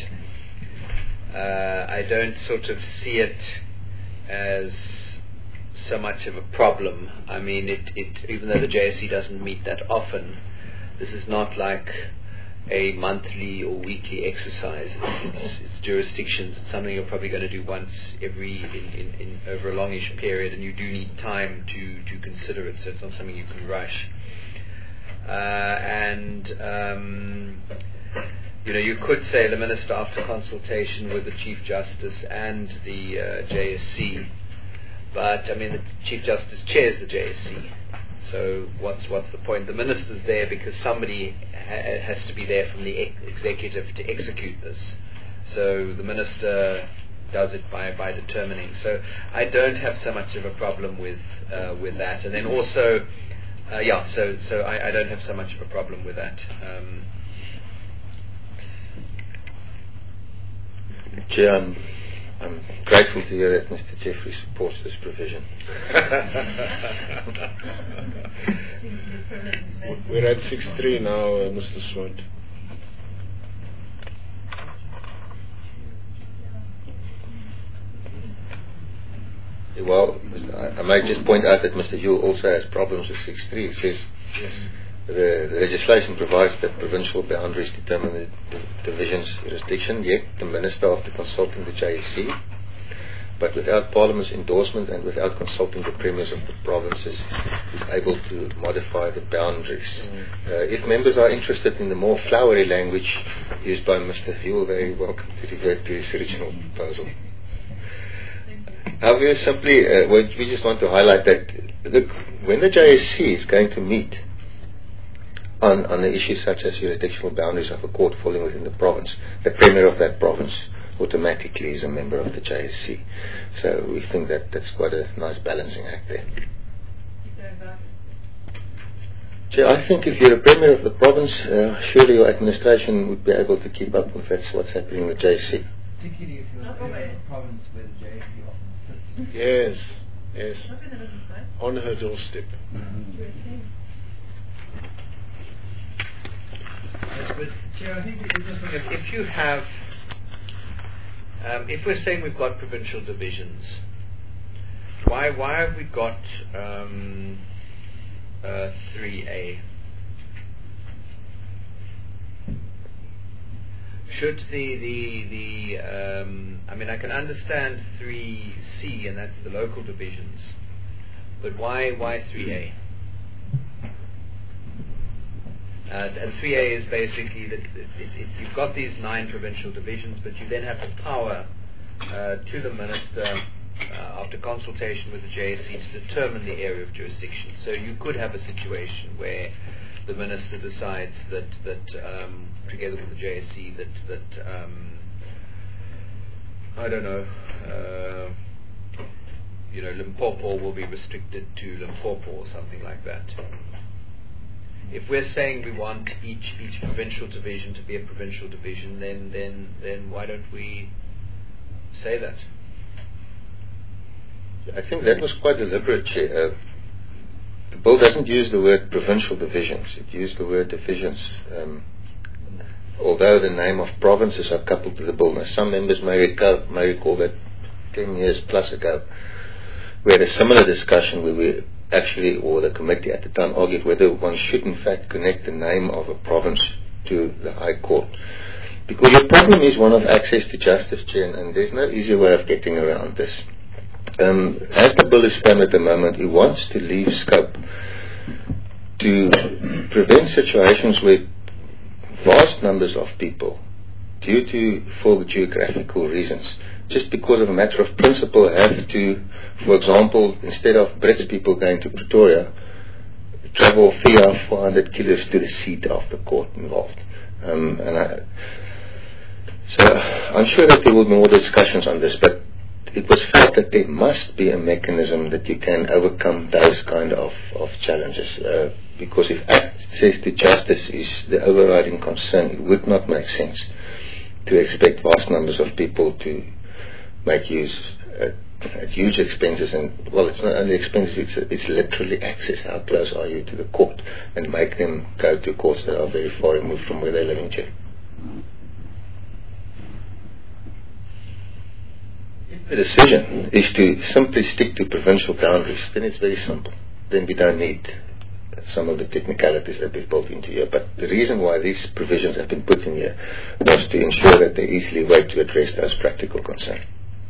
don't sort of see it as so much of a problem. Even though the JSE doesn't meet that often, this is not like a monthly or weekly exercise. It's jurisdictions. It's something you're probably going to do once in over a longish period, and you do need time to consider it. So it's not something you can rush. You could say the Minister, after consultation with the Chief Justice and the JSC. But the Chief Justice chairs the JSC, so what's the point? The Minister's there because somebody has to be there from the executive to execute this. So the Minister does it by determining. So I don't have so much of a problem with that. And then also, so I don't have so much of a problem with that. I'm grateful to hear that Mr. Jeffrey supports this provision. We're at 6-3 now, Mr. Swart. I might just point out that Mr. Yule also has problems with 6-3. It says the legislation provides that provincial boundaries determine the division's jurisdiction, yet the Minister, after consulting the JSC, but without Parliament's endorsement and without consulting the premiers of the provinces, is able to modify the boundaries. If members are interested in the more flowery language used by Mr. Yule, they're welcome to revert to his original proposal. However, simply, we just want to highlight that when the JSC is going to meet on the issues such as jurisdictional boundaries of a court falling within the province, the premier of that province automatically is a member of the JSC. So we think that that's quite a nice balancing act there. I think if you're a premier of the province, surely your administration would be able to keep up with what's happening in the JSC. Particularly if you're a province where the JSC often sits. Yes. On her doorstep. But Chair, I think if you have, if we're saying we've got provincial divisions, why have we got 3A? Should I mean, I can understand 3C, and that's the local divisions, but why 3A? And 3A is basically that you've got these 9 provincial divisions, but you then have the power to the minister, after consultation with the JSE, to determine the area of jurisdiction. So you could have a situation where the minister decides that together with the JSE, that I don't know, Limpopo will be restricted to Limpopo or something like that. If we're saying we want each provincial division to be a provincial division, then why don't we say that? I think that was quite deliberate, Chair. The bill doesn't use the word provincial divisions. It used the word divisions. Although the name of provinces are coupled to the bill. Now, some members may recall that 10 years plus ago, we had a similar discussion where we actually, or the committee at the time, argued whether one should in fact connect the name of a province to the High Court. Because the problem is one of access to justice, Chair, and there's no easy way of getting around this. As the bill is framed at the moment, it wants to leave scope to prevent situations where vast numbers of people, for geographical reasons, just because of a matter of principle, have to, for example, instead of British people going to Pretoria, travel 3 or 400 kilos to the seat of the court involved. So I'm sure that there will be more discussions on this, but it was felt that there must be a mechanism that you can overcome those kind of challenges. Because if access to justice is the overriding concern, it would not make sense to expect vast numbers of people to make use at huge expenses. And, well, it's not only expenses, it's literally access. How close are you to the court? And make them go to courts that are very far removed from where they live in Chair. If the decision is to simply stick to provincial boundaries, then it's very simple. Then we don't need some of the technicalities that we've built into here. But the reason why these provisions have been put in here was to ensure that they're easily weighed to address those practical concerns.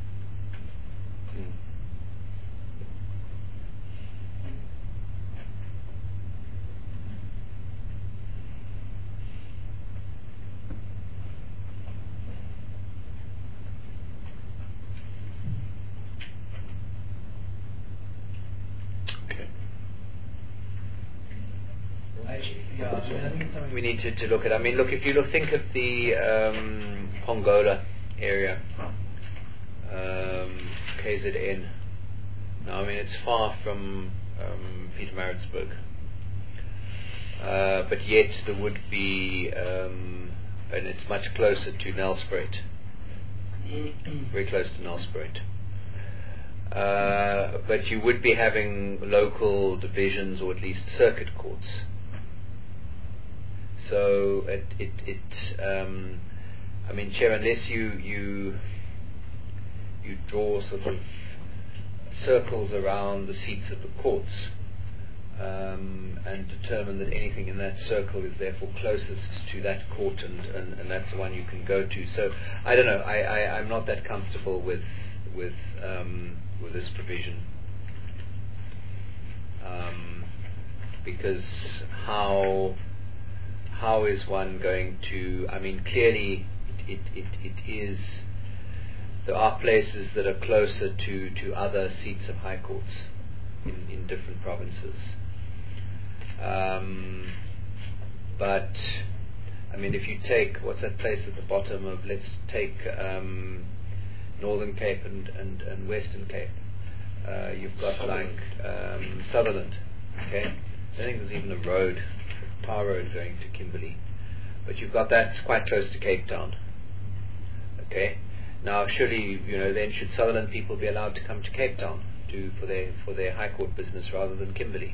We need to look at. I mean, look, if you think of the Pongola area, KZN. Now, I mean, it's far from Pietermaritzburg, but yet there would be, and it's much closer to Nelspruit, very close to Nelspruit. But you would be having local divisions or at least circuit courts. So I mean, Chair, unless you draw sort of circles around the seats of the courts and determine that anything in that circle is therefore closest to that court and that's the one you can go to. So I don't know. I'm not that comfortable with this provision because how is one going to? I mean, clearly, it is. There are places that are closer to other seats of high courts in different provinces. But I mean, if you take what's that place at the bottom of? Let's take Northern Cape and Western Cape. You've got Sutherland. Sutherland. Okay, I don't think there's even a road. Power road going to Kimberley, but you've got that quite close to Cape Town. Okay, now surely then should Sutherland people be allowed to come to Cape Town for their High Court business rather than Kimberley?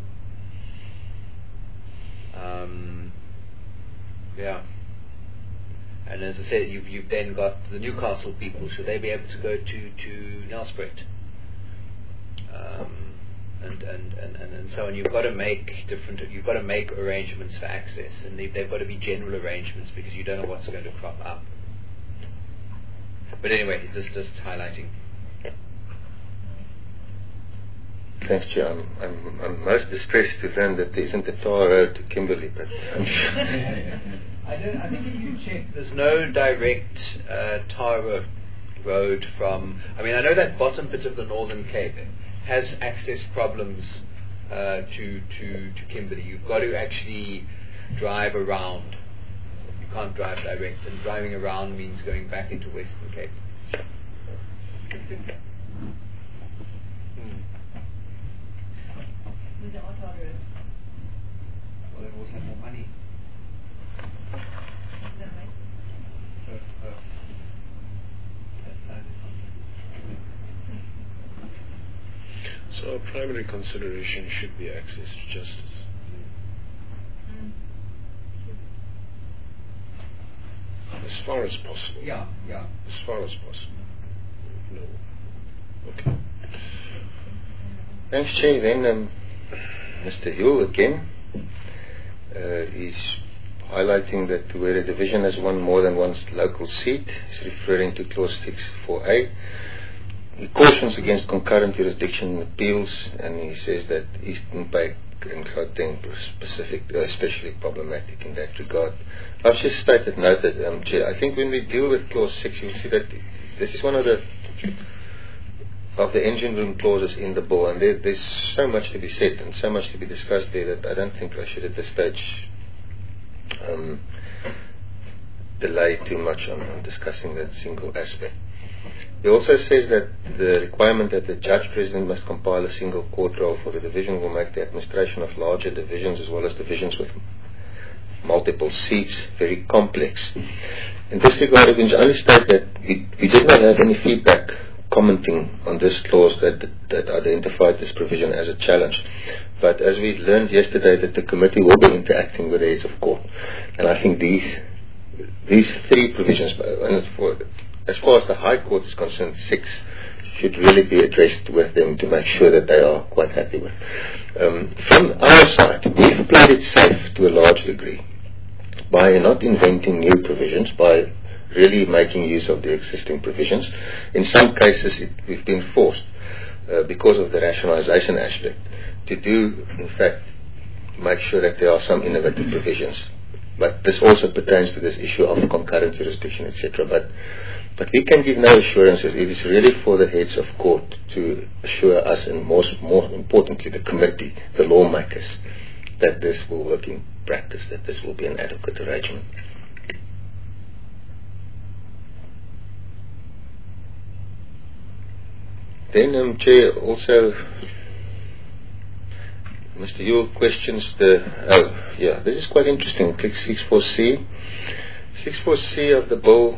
Yeah, and as I said, you've then got the Newcastle people. Should they be able to go to Nelspruit? and so on. You've got to make arrangements for access, and they've got to be general arrangements because you don't know what's going to crop up. But anyway, just highlighting. Thanks, Chair. I'm most distressed to learn that there isn't a tar road to Kimberley, but I think if you check, there's no direct tar road from. I mean, I know that bottom bit of the Northern Cape has access problems to Kimberley. You've got to actually drive around. You can't drive direct, and driving around means going back into Western Cape. Well, they always have more money. So our primary consideration should be access to justice. As far as possible. Yeah. As far as possible. No. Okay. thanks, Chair. Then Mr. Hill again is highlighting that where a division has won more than one local seat, he's referring to clause 6.4a. He cautions against concurrent jurisdiction appeals, and he says that Eastern Cape and Gauteng especially problematic in that regard. I've just stated, noted, Chair, I think when we deal with clause 6, you'll see that this is one of the engine room clauses in the bill, and there's so much to be said and so much to be discussed there that I don't think I should at this stage delay too much on discussing that single aspect. He also says that the requirement that the judge president must compile a single court roll for the division will make the administration of larger divisions as well as divisions with multiple seats very complex. In this regard, I can only state that we did not have any feedback commenting on this clause that identified this provision as a challenge. But as we learned yesterday, that the committee will be interacting with the heads of court, and I think these three provisions, as far as the High Court is concerned, 6 should really be addressed with them to make sure that they are quite happy with. From our side, we've played it safe to a large degree by not inventing new provisions, by really making use of the existing provisions. In some cases, we've been forced, because of the rationalization aspect, to do, in fact, make sure that there are some innovative provisions. But this also pertains to this issue of concurrent jurisdiction, etc. But we can give no assurances. It is really for the heads of court to assure us, and more importantly, the committee, the lawmakers, that this will work in practice, that this will be an adequate arrangement. Then, Chair, also, Mr. Yule questions this is quite interesting. Click 6.4c. 6.4c of the bill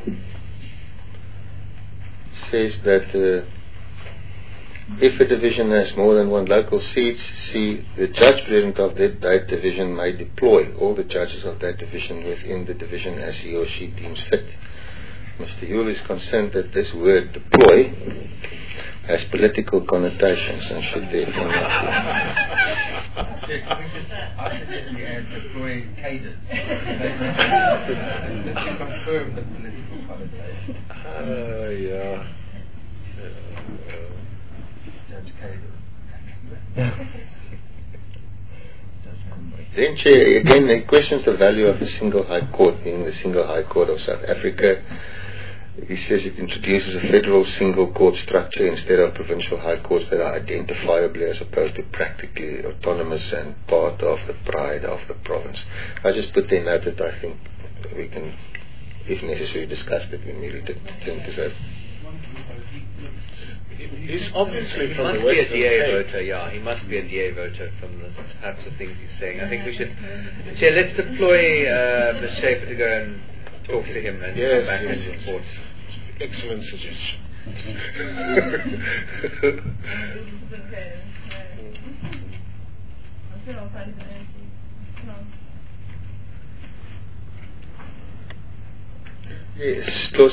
says that if a division has more than one local seat, the judge president of that division may deploy all the judges of that division within the division as he or she deems fit. Mr. Yule is concerned that this word deploy has political connotations and should therefore not be. I suggest we add deploy cadres. Just to confirm the political connotation. Yeah. Judge cadres. Then, Chair, again, he questions the value of the single High Court, being the single High Court of South Africa. He says it introduces a federal single court structure instead of provincial high courts that are identifiably as opposed to practically autonomous and part of the pride of the province. I just put there note that I think we can, if necessary, discuss it when we return to that. He's obviously from the Western Cape. He must be a DA Cape. voter, yeah. He must be a DA voter from the types of things he's saying. I think we should, Chair, let's deploy Ms. Schaefer to go and talk to him and come back and report. Excellent suggestion. Yes, clause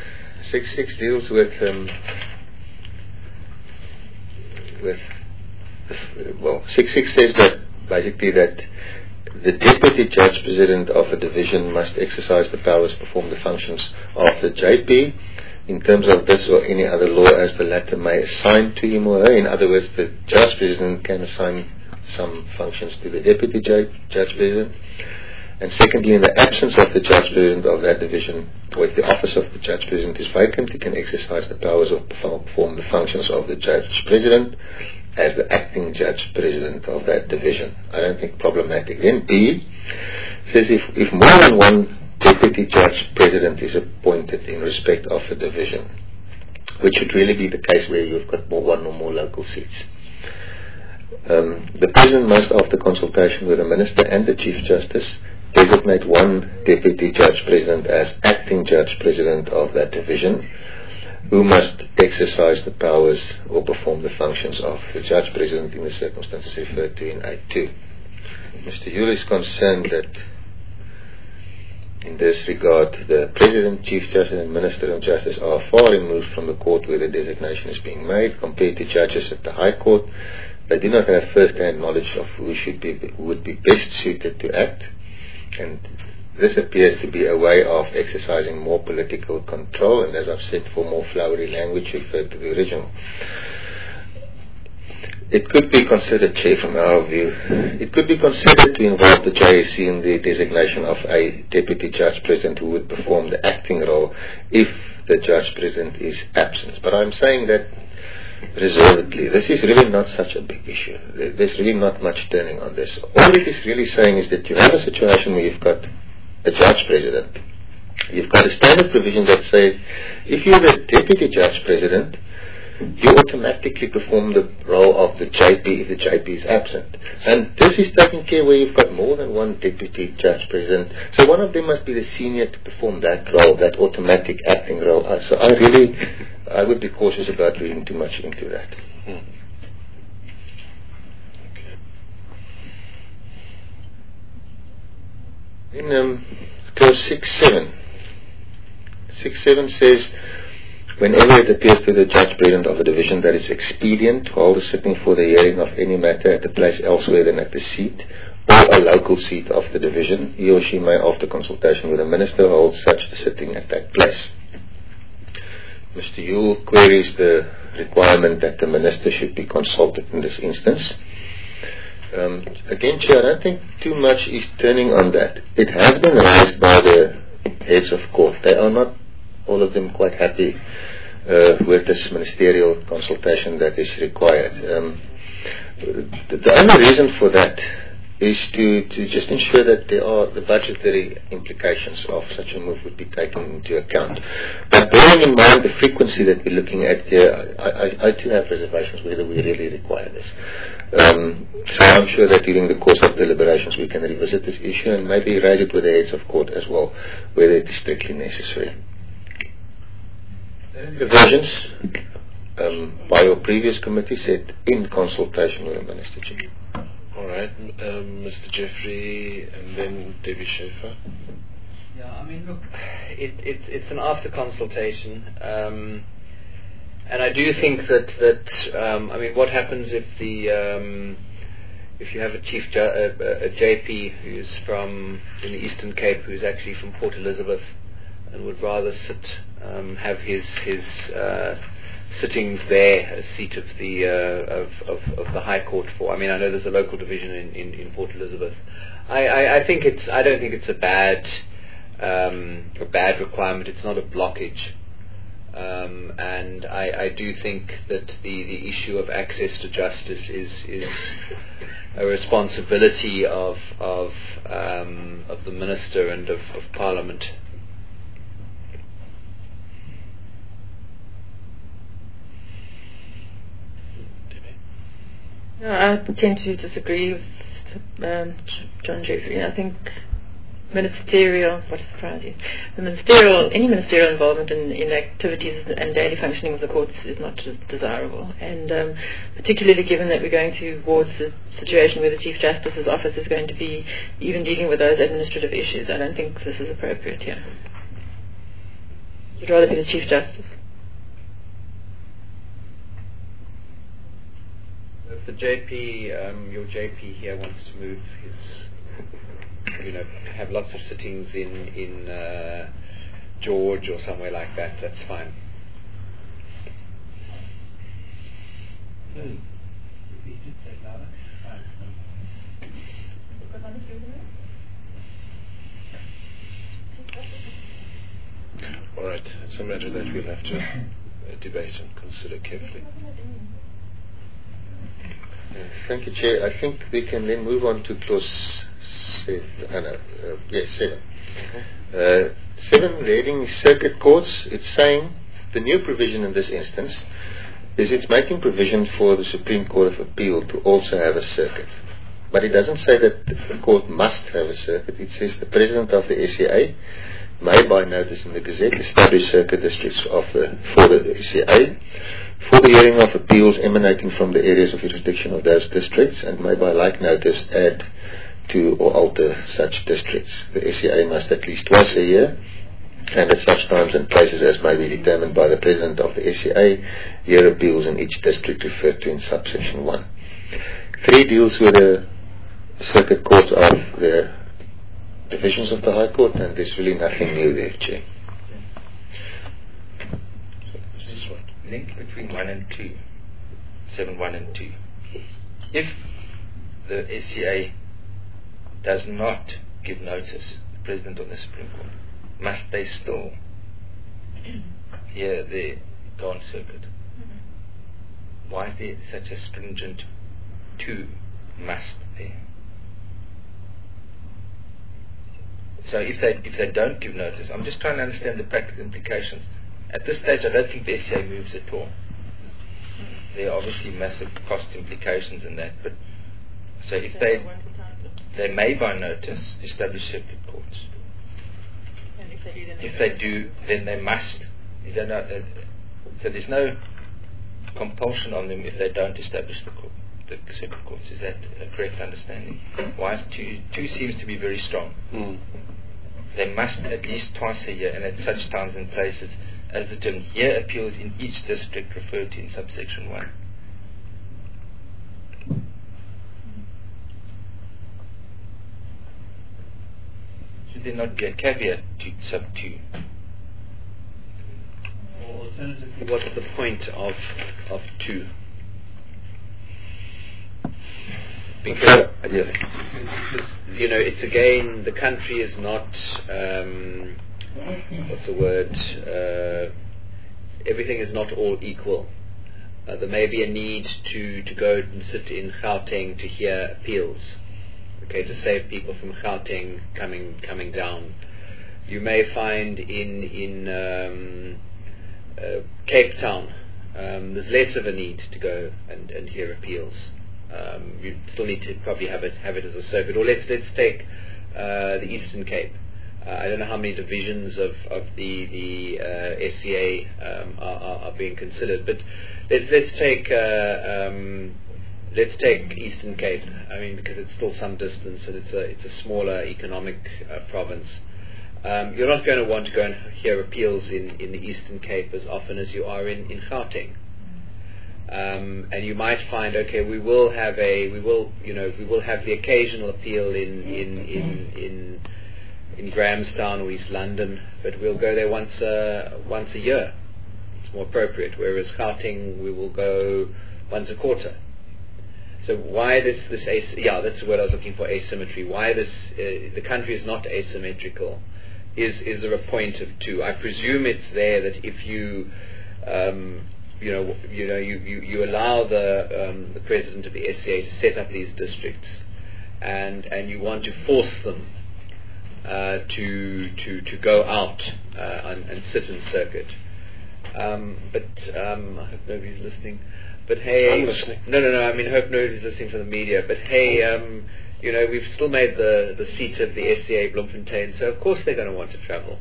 6.6 deals with 6.6 says that basically that the Deputy Judge President of a division must exercise the powers, perform the functions of the JP in terms of this or any other law as the latter may assign to him or her. In other words, the Judge President can assign some functions to the Deputy Judge President. And secondly, in the absence of the Judge President of that division, or if the office of the Judge President is vacant, he can exercise the powers of perform the functions of the Judge President as the acting Judge President of that division. I don't think problematic. Then B says if more than one Deputy Judge President is appointed in respect of a division, which should really be the case where you've got one or more local seats. The President must, after consultation with the Minister and the Chief Justice, designate one Deputy Judge President as acting Judge President of that division, who must exercise the powers or perform the functions of the Judge President in the circumstances referred to in 8.2. Mr. Yule is concerned that in this regard, the President, Chief Justice and Minister of Justice are far removed from the court where the designation is being made compared to judges at the High Court. They do not have first-hand knowledge of who would be best suited to act, and this appears to be a way of exercising more political control, and as I've said, for more flowery language referred to the original. It could be considered, Chair, from our view, it could be considered to involve the JSC in the designation of a Deputy Judge President who would perform the acting role if the Judge President is absent. But I'm saying that reservedly. This is really not such a big issue. There's really not much turning on this. All it is really saying is that you have a situation where you've got a Judge President. You've got a standard provision that says if you're the Deputy Judge President, you automatically perform the role of the JP if the JP is absent. And this is taking care where you've got more than one Deputy Judge President. So one of them must be the senior to perform that role, that automatic acting role. So I would be cautious about reading too much into that. Okay. In clause 6.7. 6.7 says, whenever it appears to the Judge President of a division that it's expedient to hold a sitting for the hearing of any matter at a place elsewhere than at the seat or a local seat of the division, he or she may, after consultation with the Minister, hold such a sitting at that place. Mr. Yule queries the requirement that the Minister should be consulted in this instance. Again, Chair, I don't think too much is turning on that. It has been raised by the heads of court. They are not all of them quite happy with this ministerial consultation that is required. The only reason for that is to just ensure that the budgetary implications of such a move would be taken into account. But bearing in mind the frequency that we're looking at here, I too have reservations whether we really require this. So I'm sure that during the course of deliberations we can revisit this issue and maybe raise it with the heads of court as well, whether it is strictly necessary. Revisions by your previous committee said in consultation with the Minister. All right, Mr. Jeffrey, and then Debbie Schaefer. Yeah, I mean, look, it's an after consultation, and I do think that I mean, what happens if if you have a a JP who's in the Eastern Cape who's actually from Port Elizabeth and would rather have his sittings there, a seat of the the High Court for. I mean, I know there's a local division in Port Elizabeth. I don't think it's a bad requirement. It's not a blockage, and I do think that the issue of access to justice is a responsibility of the Minister and of Parliament. No, I tend to disagree with John Jeffrey. I think any ministerial involvement in activities and daily functioning of the courts is not desirable, and particularly given that we're going towards the situation where the Chief Justice's office is going to be even dealing with those administrative issues. I don't think this is appropriate here. I'd rather be the Chief Justice. the JP, your JP here wants to move his, have lots of sittings in George or somewhere like that, that's fine. All right, it's a matter that we'll have to debate and consider carefully. Thank you, Chair. I think we can then move on to clause 7. 7. 7, the heading is circuit courts. It's saying the new provision in this instance is it's making provision for the Supreme Court of Appeal to also have a circuit. But it doesn't say that the court must have a circuit. It says the President of the SCA may by notice in the Gazette establish circuit districts for the SCA for the hearing of appeals emanating from the areas of jurisdiction of those districts, and may by like notice add to or alter such districts. The SCA must at least twice a year, and at such times and places as may be determined by the President of the SCA, hear appeals in each district referred to in subsection 1. 3 deals with the circuit courts of the divisions of the High Court, and there's really nothing new there, Chair. Link between 1 and 2, 7, 1 and 2. If the SCA does not give notice, the President of the Supreme Court, must they still hear the Gone circuit? Why is there such a stringent 2 must there? So if they don't give notice, I'm just trying to understand the practical implications. At this stage, I don't think the SCA moves at all. There are obviously massive cost implications in that, but so if they may by notice establish circuit courts. If they do, then they must. Is that not, so there's no compulsion on them if they don't establish the circuit courts. Is that a correct understanding? Why is 2 seems to be very strong. They must at least twice a year and at such times and places as determined, hear appeals in each district referred to in subsection 1. Should there not be a caveat to sub 2? Or alternatively, what's the point of 2? Because it's again, the country is not everything is not all equal. There may be a need to go and sit in Gauteng to hear appeals, to save people from Gauteng coming down. You may find in Cape Town there's less of a need to go and hear appeals. You still need to probably have it as a circuit. Or let's take the Eastern Cape. I don't know how many divisions of the SCA are being considered, but let's take Eastern Cape. I mean, because it's still some distance and it's a smaller economic province. You're not going to want to go and hear appeals in the Eastern Cape as often as you are in Gauteng. And you might find, we will have the occasional appeal in Grahamstown or East London, but we'll go there once a year. It's more appropriate. Whereas Gauteng, we will go once a quarter. So why this that's what I was looking for, asymmetry. Why the country is not asymmetrical? Is there a point of 2? I presume it's there that if you you allow the President of the SCA to set up these districts, and you want to force them to go out and sit in circuit. But I hope nobody's listening. But hey, I'm listening. No. I mean, hope nobody's listening from the media. But hey, we've still made the seat of the SCA Bloemfontein, so of course they're going to want to travel.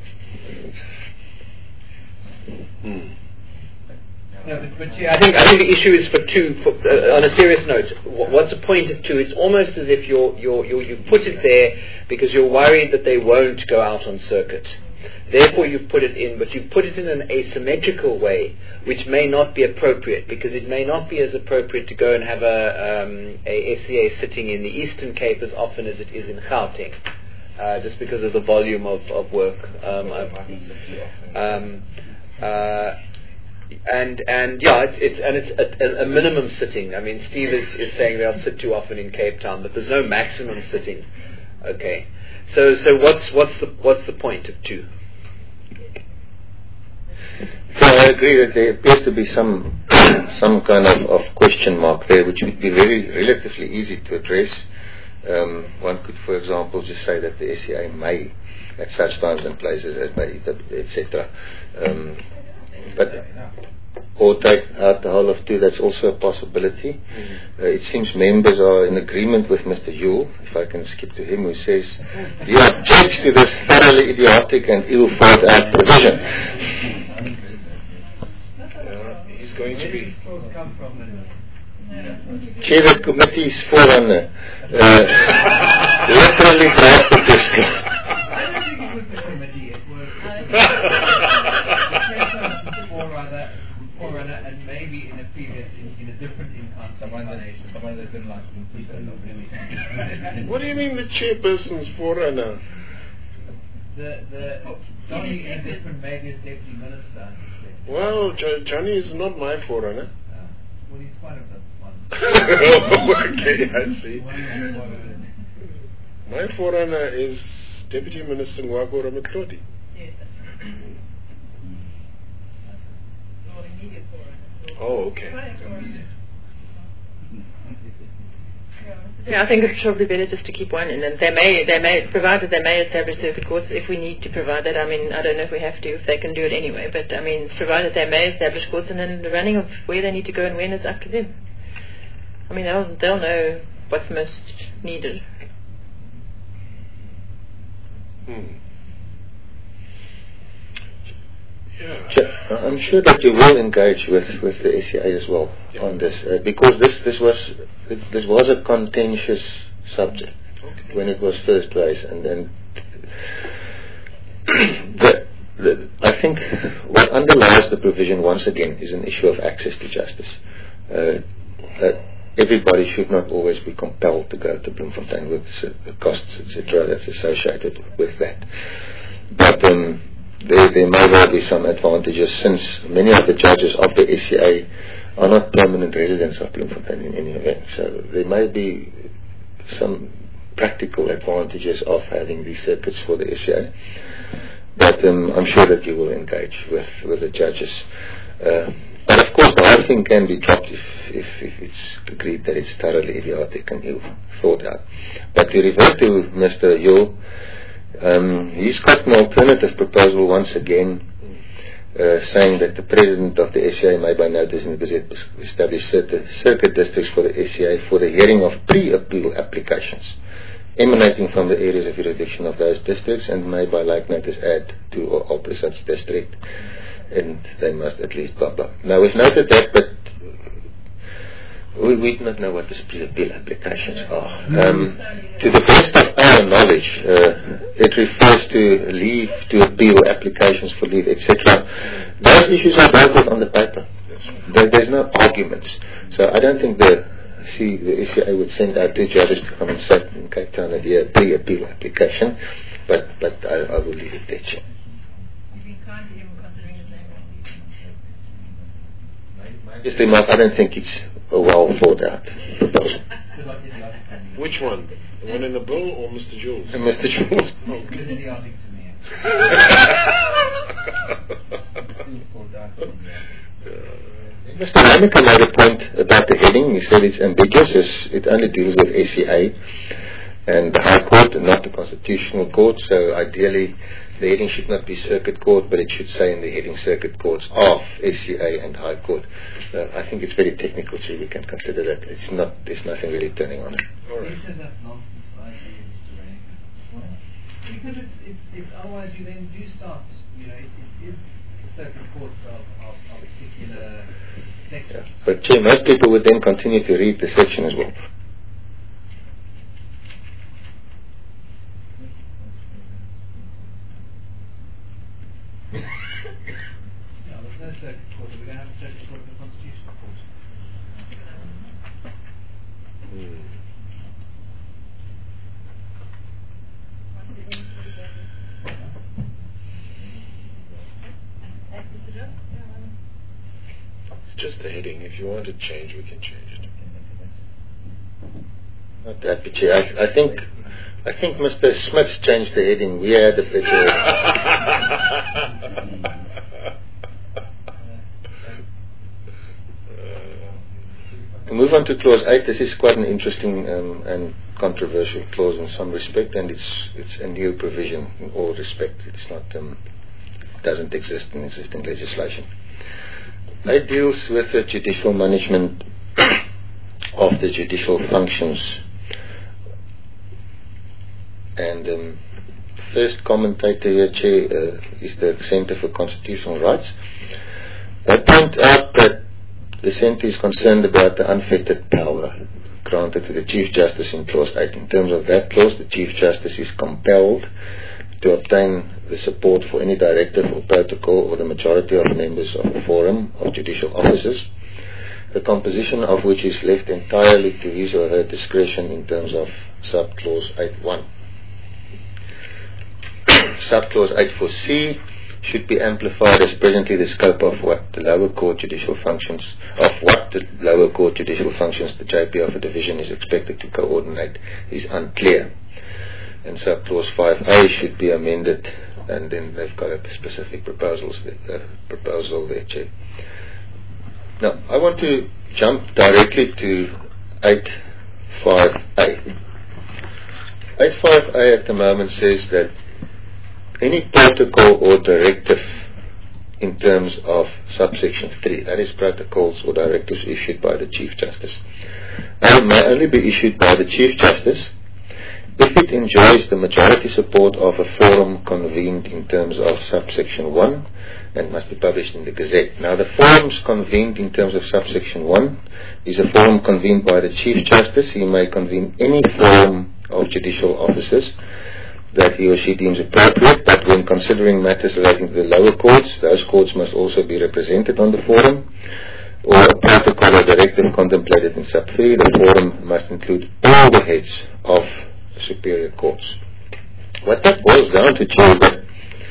I think the issue is for 2. On a serious note, what's the point of 2? It's almost as if you put it there because you're worried that they won't go out on circuit. Therefore, you put it in, but you put it in an asymmetrical way, which may not be appropriate, because it may not be as appropriate to go and have a SCA sitting in the Eastern Cape as often as it is in Gauteng, just because of the volume of work. It's a minimum sitting. I mean, Steve is saying they'll sit too often in Cape Town, but there's no maximum sitting. Okay, so what's the point of 2? So I agree that there appears to be some kind of question mark there, which would be very relatively easy to address. One could, for example, just say that the SCA may, at such times and places as may, etc. Or take out the whole of 2, that's also a possibility. It seems members are in agreement with Mr. Yule, if I can skip to him, who says, he objects to this thoroughly idiotic and ill thought out provision. He's going to be... Chair, the committee's forerunner literally drafted this clause. I don't think it was the committee, it was the forerunner and maybe in a previous, in a different income combination. Someone that didn't like What do you mean the chairperson's forerunner? The Johnny is different, maybe as deputy minister. Well, Johnny is not my forerunner. Well, he's one of the ones. Okay, I see. My forerunner is Deputy Minister Ngwako Ramatloti. Yes, that's right. Or immediate forerunner. Oh, okay. Yeah, I think it's probably better just to keep one, and then they may, provided they may establish circuit courts if we need to provide that. I mean, I don't know if we have to, if they can do it anyway, but I mean, provided they may establish courts, and then the running of where they need to go and when is up to them. I mean, they'll know what's most needed. Yeah. I'm sure that you will engage with the SCA as well on this, because this was a contentious subject when it was first raised, and then I think what underlies the provision once again is an issue of access to justice. That everybody should not always be compelled to go to Bloemfontein with the costs, etc., that's associated with that. But there may well be some advantages, since many of the judges of the SCA are not permanent residents of Bloemfontein in any event. So there may be some practical advantages of having these circuits for the SCA. But I'm sure that you will engage with the judges. But of course, the whole thing can be dropped if it's agreed that it's thoroughly idiotic and ill thought out. But to revert to Mr. Yule, he's got an alternative proposal once again, saying that the president of the SCA may by notice in the Gazette establish circuit districts for the SCA for the hearing of pre-appeal applications emanating from the areas of jurisdiction of those districts, and may by like notice add to or alter such district, and they must at least blah blah. Now we've noted that, but we do not know what the pre-appeal applications are. To the best of our knowledge, it refers to leave to appeal, applications for leave, etc. Those issues are dealt with on the paper. There's no arguments. So I don't think the SCA would send out 2 judges to come and sit in Cape Town and hear a pre-appeal application, but I will leave it there. You've been kind to him considering his name. Just remark, I don't think it's a well thought out proposal. Which one? The one in the bill or Mr. Jules? Mr. Jules. Mr. Heineken made a point about the heading. He said it's ambiguous, it only deals with SCA and the High Court and not the Constitutional Court. So ideally the heading should not be Circuit Court, but it should say in the heading Circuit Courts of SCA and High Court. I think it's very technical, so we can consider that. There's nothing really turning on it. All right. Because it's otherwise you then do start, it is the circuit courts of particular sectors. Yeah. But most people would then continue to read the section as well. No, there's no circuit court. We're going to have a circuit court of the Constitutional Court. It's just the heading. If you want to change, we can change it. Not that, but I think Mr. Smith's changed the heading. We had a better heading. To move on to clause 8, this is quite an interesting and controversial clause in some respect, and it's a new provision in all respect. It's not doesn't exist in existing legislation. It deals with the judicial management of the judicial functions. And first commentator here, Chair, is the Centre for Constitutional Rights. They point out that the Centre is concerned about the unfettered power granted to the Chief Justice in Clause 8. In terms of that clause, the Chief Justice is compelled to obtain the support for any directive or protocol or the majority of members of the Forum of Judicial Officers, the composition of which is left entirely to his or her discretion in terms of subclause 8.1. Subclause 8.4c should be amplified as presently the scope of what the lower court judicial functions, the JP of a division is expected to coordinate is unclear. And subclause 5a should be amended, and then they've got a specific proposal there, Chair. Now, I want to jump directly to 8.5a. 8.5a at the moment says that any protocol or directive in terms of subsection 3, that is protocols or directives issued by the Chief Justice, may only be issued by the Chief Justice if it enjoys the majority support of a forum convened in terms of subsection 1 and must be published in the Gazette. Now, the forums convened in terms of subsection 1 is a forum convened by the Chief Justice. He may convene any forum of judicial officers that he or she deems appropriate, but when considering matters relating to the lower courts, those courts must also be represented on the forum, or a protocol or directive contemplated in sub 3, the forum must include all the heads of superior courts. What that boils down to, Chair, is that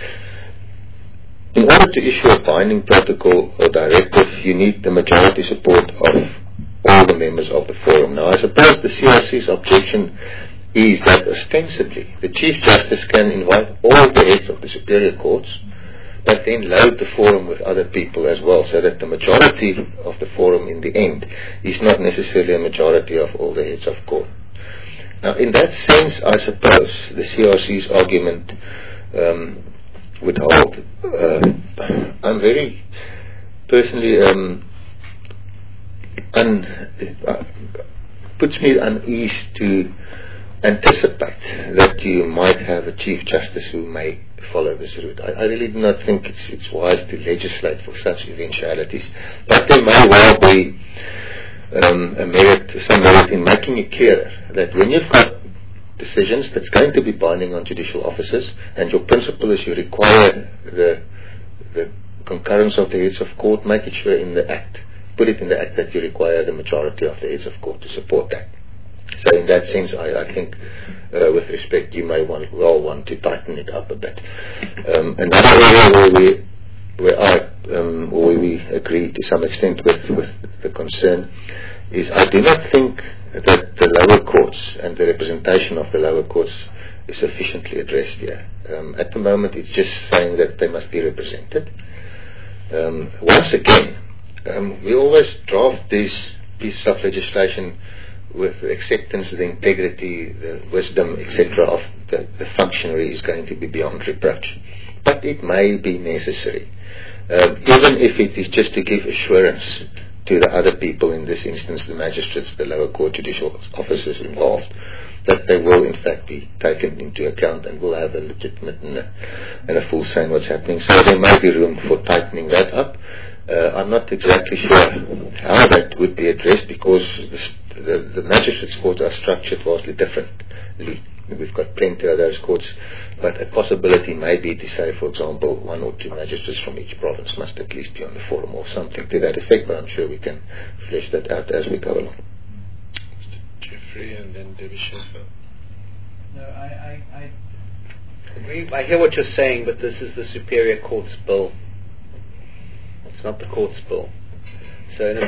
in order to issue a binding protocol or directive, you need the majority support of all the members of the forum. Now, I suppose the CRC's objection is that ostensibly the Chief Justice can invite all the heads of the superior courts, but then load the forum with other people as well, so that the majority of the forum in the end is not necessarily a majority of all the heads of court. Now, in that sense, I suppose the CRC's argument would hold. I'm very personally puts me at unease to anticipate that you might have a Chief Justice who may follow this route. I really do not think it's wise to legislate for such eventualities, but there may well be some merit in making it clearer that when you've got decisions that's going to be binding on judicial officers, and your principle is you require the concurrence of the heads of court, make it sure in the Act, put it in the Act that you require the majority of the heads of court to support that. So in that sense, I think, with respect, you may want to tighten it up a bit. Another area where we agree to some extent with the concern is I do not think that the lower courts and the representation of the lower courts is sufficiently addressed here. At the moment, it's just saying that they must be represented. Once again, we always draft these pieces of legislation with the acceptance, the integrity, the wisdom, etc. of the functionary is going to be beyond reproach. But it may be necessary, even if it is just to give assurance to the other people, in this instance the magistrates, the lower court judicial officers involved, that they will in fact be taken into account and will have a legitimate and a full say in what's happening. So there may be room for tightening that up. I'm not exactly sure how that would be addressed, because the magistrates' courts are structured vastly differently We've got plenty of those courts, but a possibility may be to say, for example, 1 or 2 magistrates from each province must at least be on the forum or something to that effect, but I'm sure we can flesh that out as we go along. Mr. Jeffrey and then Debbie Schaefer. No, I hear what you're saying, but this is the Superior Court's bill. It's not the Court's bill. So in a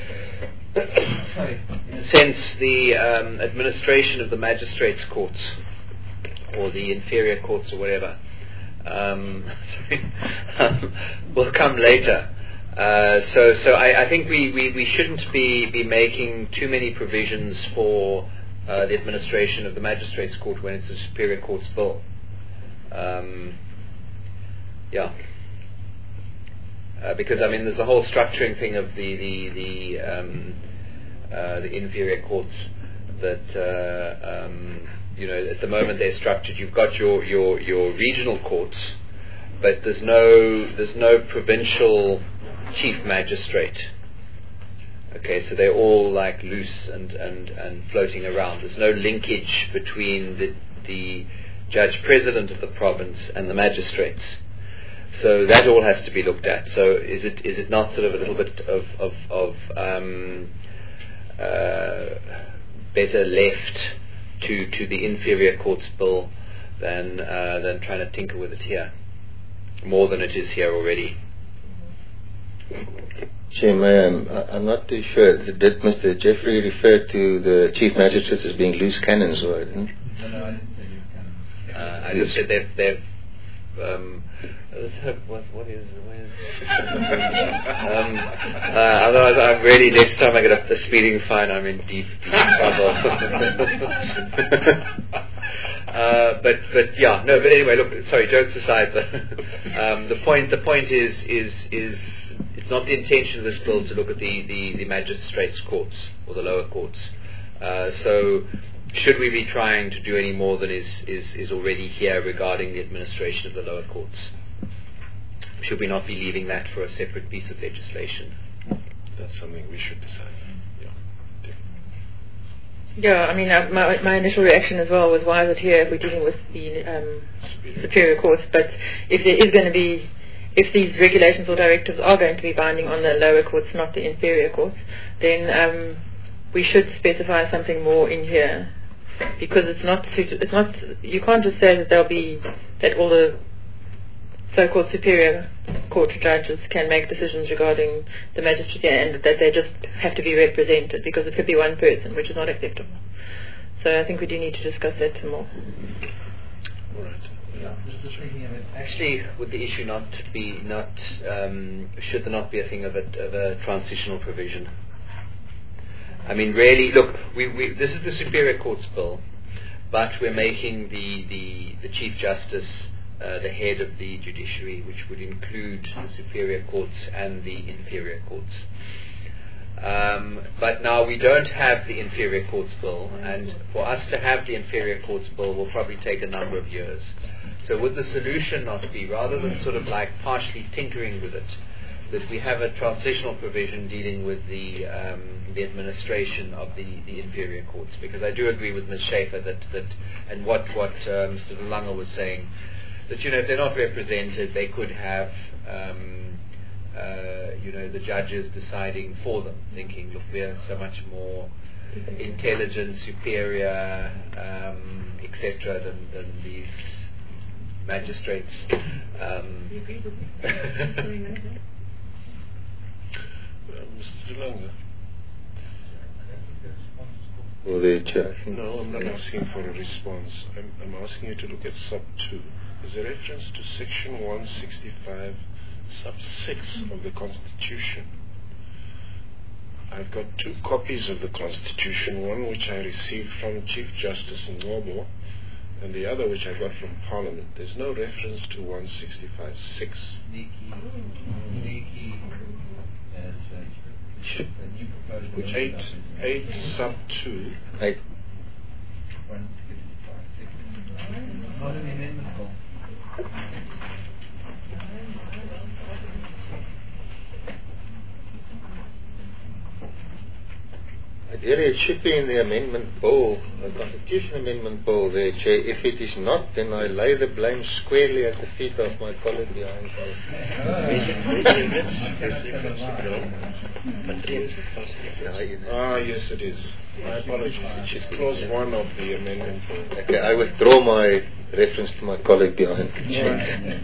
sense, the administration of the magistrates' courts or the inferior courts or whatever will come later. So I think we shouldn't be making too many provisions for the administration of the magistrates' court when it's a Superior Court's bill. Because I mean, there's the whole structuring thing of the inferior courts that at the moment they're structured. You've got your regional courts, but there's no provincial chief magistrate. Okay, so they're all like loose and floating around. There's no linkage between the judge president of the province and the magistrates. So that all has to be looked at. So is it not sort of a little bit of better left to the inferior courts bill than trying to tinker with it here, more than it is here already? Jim, I'm not too sure. Did Mr. Jeffrey refer to the chief magistrates as being loose cannons, or didn't? No, I didn't say loose cannons. I just said they've what is otherwise I'm really, next time I get a speeding fine, I'm in deep trouble. But anyway, look, sorry, jokes aside, the point is it's not the intention of this bill to look at the magistrates' courts or the lower courts. So should we be trying to do any more than is already here regarding the administration of the lower courts? Should we not be leaving that for a separate piece of legislation? That's something we should decide. Yeah, I mean, my initial reaction as well was, why is it here if we're dealing with the superior courts? But if there is going to be, if these regulations or directives are going to be binding on the lower courts, not the inferior courts, then we should specify something more in here, because it's not. You can't just say that that all the so-called superior court judges can make decisions regarding the magistrate, and that they just have to be represented, because it could be one person, which is not acceptable. So I think we do need to discuss that some more. All right. Yeah, just thinking of it. Actually, would the issue should there not be a thing of a transitional provision? I mean, really, look, we this is the Superior Court's bill, but we're making the Chief Justice the head of the judiciary, which would include the Superior Courts and the Inferior Courts. But now we don't have the Inferior Courts bill, and for us to have the Inferior Courts bill will probably take a number of years. So would the solution not be, rather than sort of like partially tinkering with it, that we have a transitional provision dealing with the administration of the inferior courts? Because I do agree with Ms. Schaefer that and what Mr. Lulanga was saying, that if they're not represented, they could have the judges deciding for them, thinking, look, we're so much more intelligent, superior, etc. than these magistrates. Mr. Lulanga. Or the chair? No, I'm not asking for a response. I'm asking you to look at sub 2. There's a reference to section 165 sub 6 of the Constitution. I've got 2 copies of the Constitution, one which I received from Chief Justice Ngobo, and the other which I got from Parliament. There's no reference to 165.6. Which 8 sub 2. 8. Not an amendment bill. It should be in the amendment bill, the Constitution Amendment Bill there, Chair. If it is not, then I lay the blame squarely at the feet of my colleague behind me. Yes, it is. My apologies. It's clause 1 of the amendment bill. Okay, I withdraw my reference to my colleague behind me, Chair.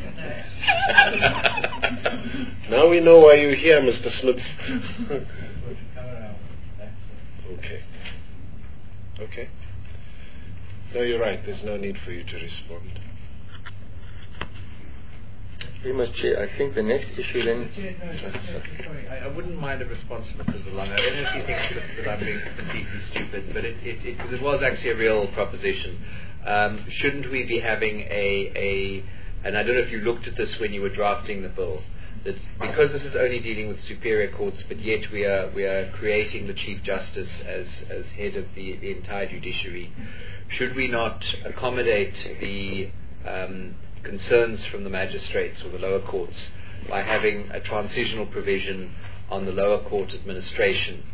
Now we know why you're here, Mr. Smith. Okay. No, you're right. There's no need for you to respond. Very much, Chair. I think the next issue then... Sorry, I wouldn't mind a response to Mr. DeLong. I don't know if he thinks that I'm being completely stupid, but it was actually a real proposition. Shouldn't we be having and I don't know if you looked at this when you were drafting the bill, that because this is only dealing with superior courts, but yet we are creating the Chief Justice as head of the entire judiciary, should we not accommodate the concerns from the magistrates or the lower courts by having a transitional provision on the lower court administration,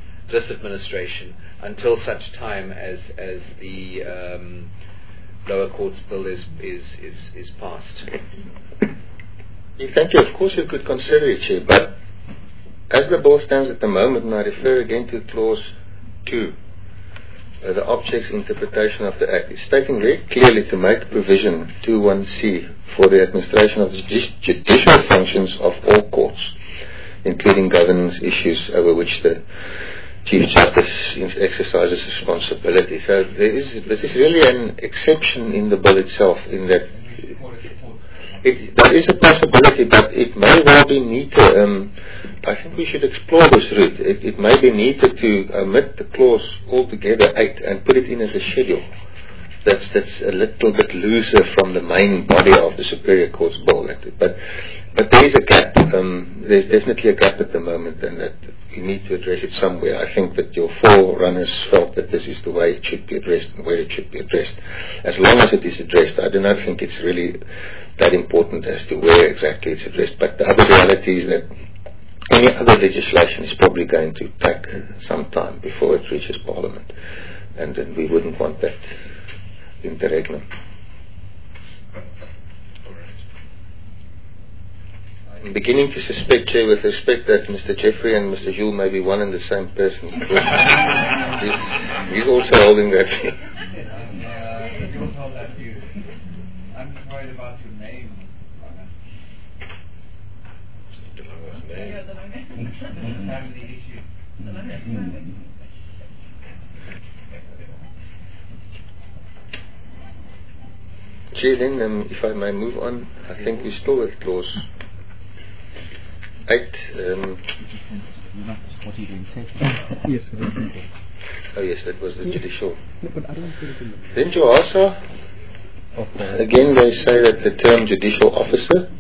until such time as the lower court's bill is passed? Thank you. Of course you could consider it, Chair, but as the bill stands at the moment, and I refer again to clause 2, the object's interpretation of the Act is stating very clearly to make provision 2.1c for the administration of the judicial functions of all courts, including governance issues over which the Chief Justice exercises responsibility. So this is really an exception in the bill itself, in that there is a possibility, but it may well be neater. I think we should explore this route. It may be neater to omit the clause altogether, 8, and put it in as a schedule. That's a little bit looser from the main body of the Superior Court's bill. But there is a gap. There's definitely a gap at the moment, and that we need to address it somewhere. I think that your forerunners felt that this is the way it should be addressed and where it should be addressed. As long as it is addressed, I do not think it's really that important as to where exactly it's addressed. But the other reality is that any other legislation is probably going to take some time before it reaches Parliament, and then we wouldn't want that interregnum. I'm beginning to suspect, Chair, with respect, that Mr. Jeffrey and Mr. Jules may be one and the same person. He's also holding that view. I'm just worried about your name. Family issue. Chair, then, if I may move on, I think we're still with clause 8. Yes, oh yes, that was the judicial. Then Johasa, again they say that the term judicial officer,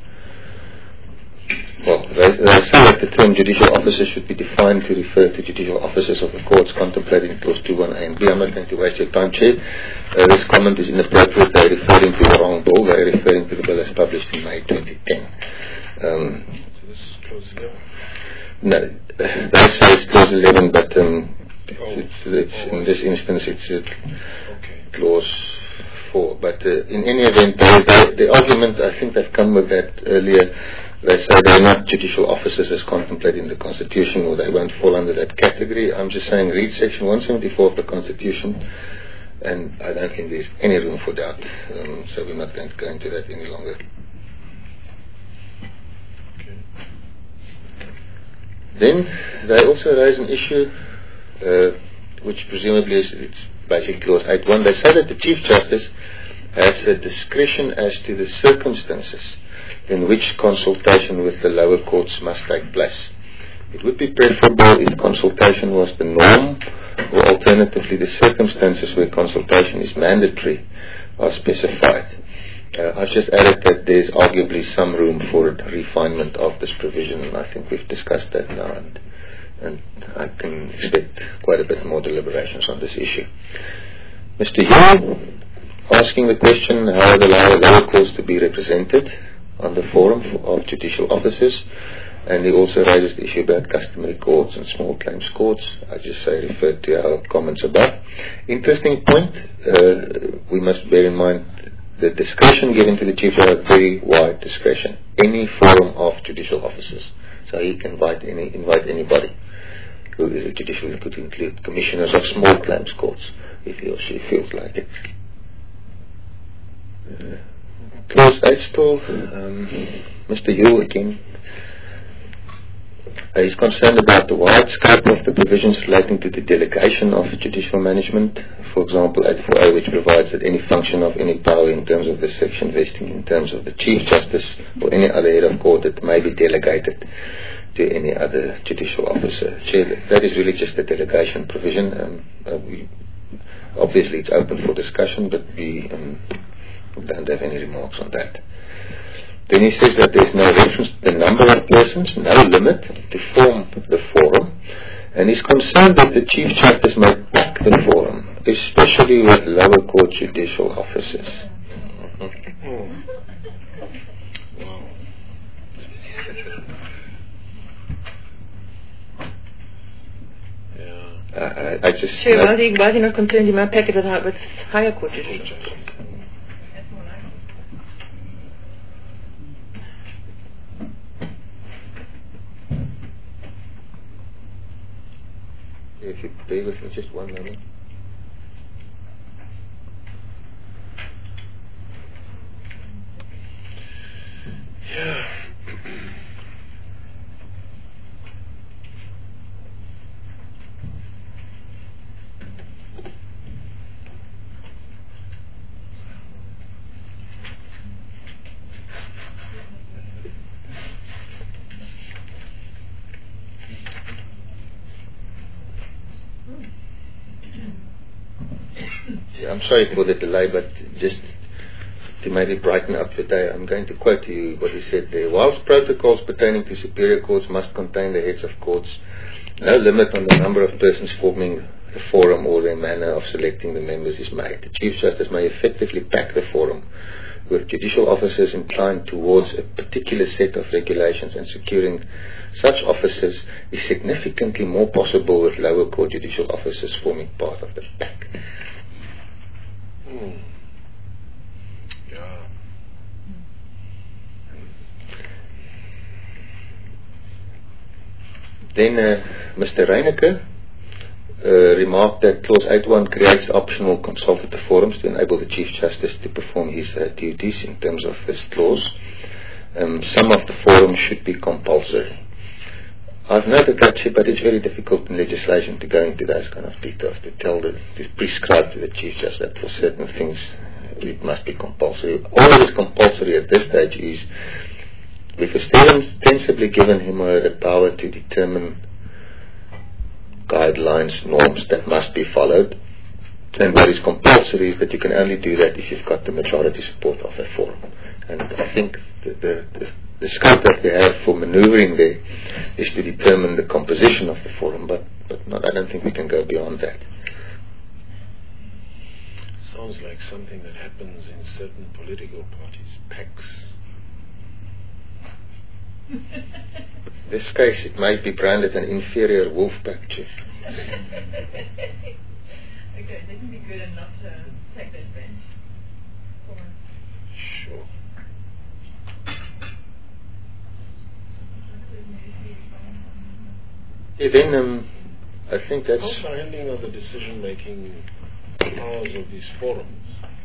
they say that the term judicial officer should be defined to refer to judicial officers of the courts contemplated in clause 2.1a and b. I'm not going to waste your time, Chair. This comment is inappropriate. They're referring to the wrong bill. They're referring to the bill as published in May 2010. This is clause 11. No, they say it's clause 11, but it's in this instance it's clause 4. But in any event, the argument, I think they've come with that earlier. They say they're not judicial officers as contemplated in the Constitution, or they won't fall under that category. I'm just saying read section 174 of the Constitution, and I don't think there's any room for doubt. So we're not going to go into that any longer. Then they also raise an issue, which presumably it's basically clause 8.1. They say that the Chief Justice has a discretion as to the circumstances in which consultation with the lower courts must take place. It would be preferable if consultation was the norm, or alternatively the circumstances where consultation is mandatory are specified. I've just added that there's arguably some room for a refinement of this provision, and I think we've discussed that now, and I can expect quite a bit more deliberations on this issue. Mr. Hill, asking the question how the lower courts to be represented on the forum of judicial officers. And he also raises the issue about customary courts and small claims courts. I just say refer to our comments above. Interesting point, we must bear in mind the discretion given to the Chief Judge, very wide discretion. Any forum of judicial officers. So he can invite anybody who is a judicial, could include commissioners of small claims courts, if he or she feels like it. Clause 8 still, Mr. Yule again. He's concerned about the wide scope of the provisions relating to the delegation of judicial management. For example, 84A, which provides that any function of any power in terms of the section vesting in terms of the Chief Justice or any other head of court that may be delegated to any other judicial officer. Chair, that is really just a delegation provision. Obviously, it's open for discussion, but we don't have any remarks on that. Then he says that there's no reference to the number of persons, no limit to form the forum, and he's concerned that the Chief Justice may pack the forum, especially with lower court judicial officers. I just... Sure, why is he not concerned he might pack it with higher court judicial? If you bear with me just one moment. Yeah. I'm sorry for the delay, but just to maybe brighten up the day, I'm going to quote to you what he said there. Whilst protocols pertaining to superior courts must contain the heads of courts, no limit on the number of persons forming the forum or their manner of selecting the members is made. The Chief Justice may effectively pack the forum with judicial officers inclined towards a particular set of regulations, and securing such officers is significantly more possible with lower court judicial officers forming part of the pack. Yeah. Then Mr. Reineke remarked that Clause 8.1 creates optional consultative forums to enable the Chief Justice to perform his duties in terms of this clause. Some of the forums should be compulsory. I've noted that, but it's very difficult in legislation to go into those kind of details, to prescribe to the Chief Justice that for certain things it must be compulsory. All that is compulsory at this stage is we've ostensibly given him the power to determine guidelines, norms that must be followed. And what is compulsory is that you can only do that if you've got the majority support of that forum. And I think the scope that we have for manoeuvring there is to determine the composition of the forum, but not, I don't think we can go beyond that. Sounds like something that happens in certain political parties, PACs. In this case, it might be branded an inferior wolf pack, Chief. Okay, they can be good and not take that bench. Sure. Yeah, then I think that's... How's the handling of the decision-making powers of these forums?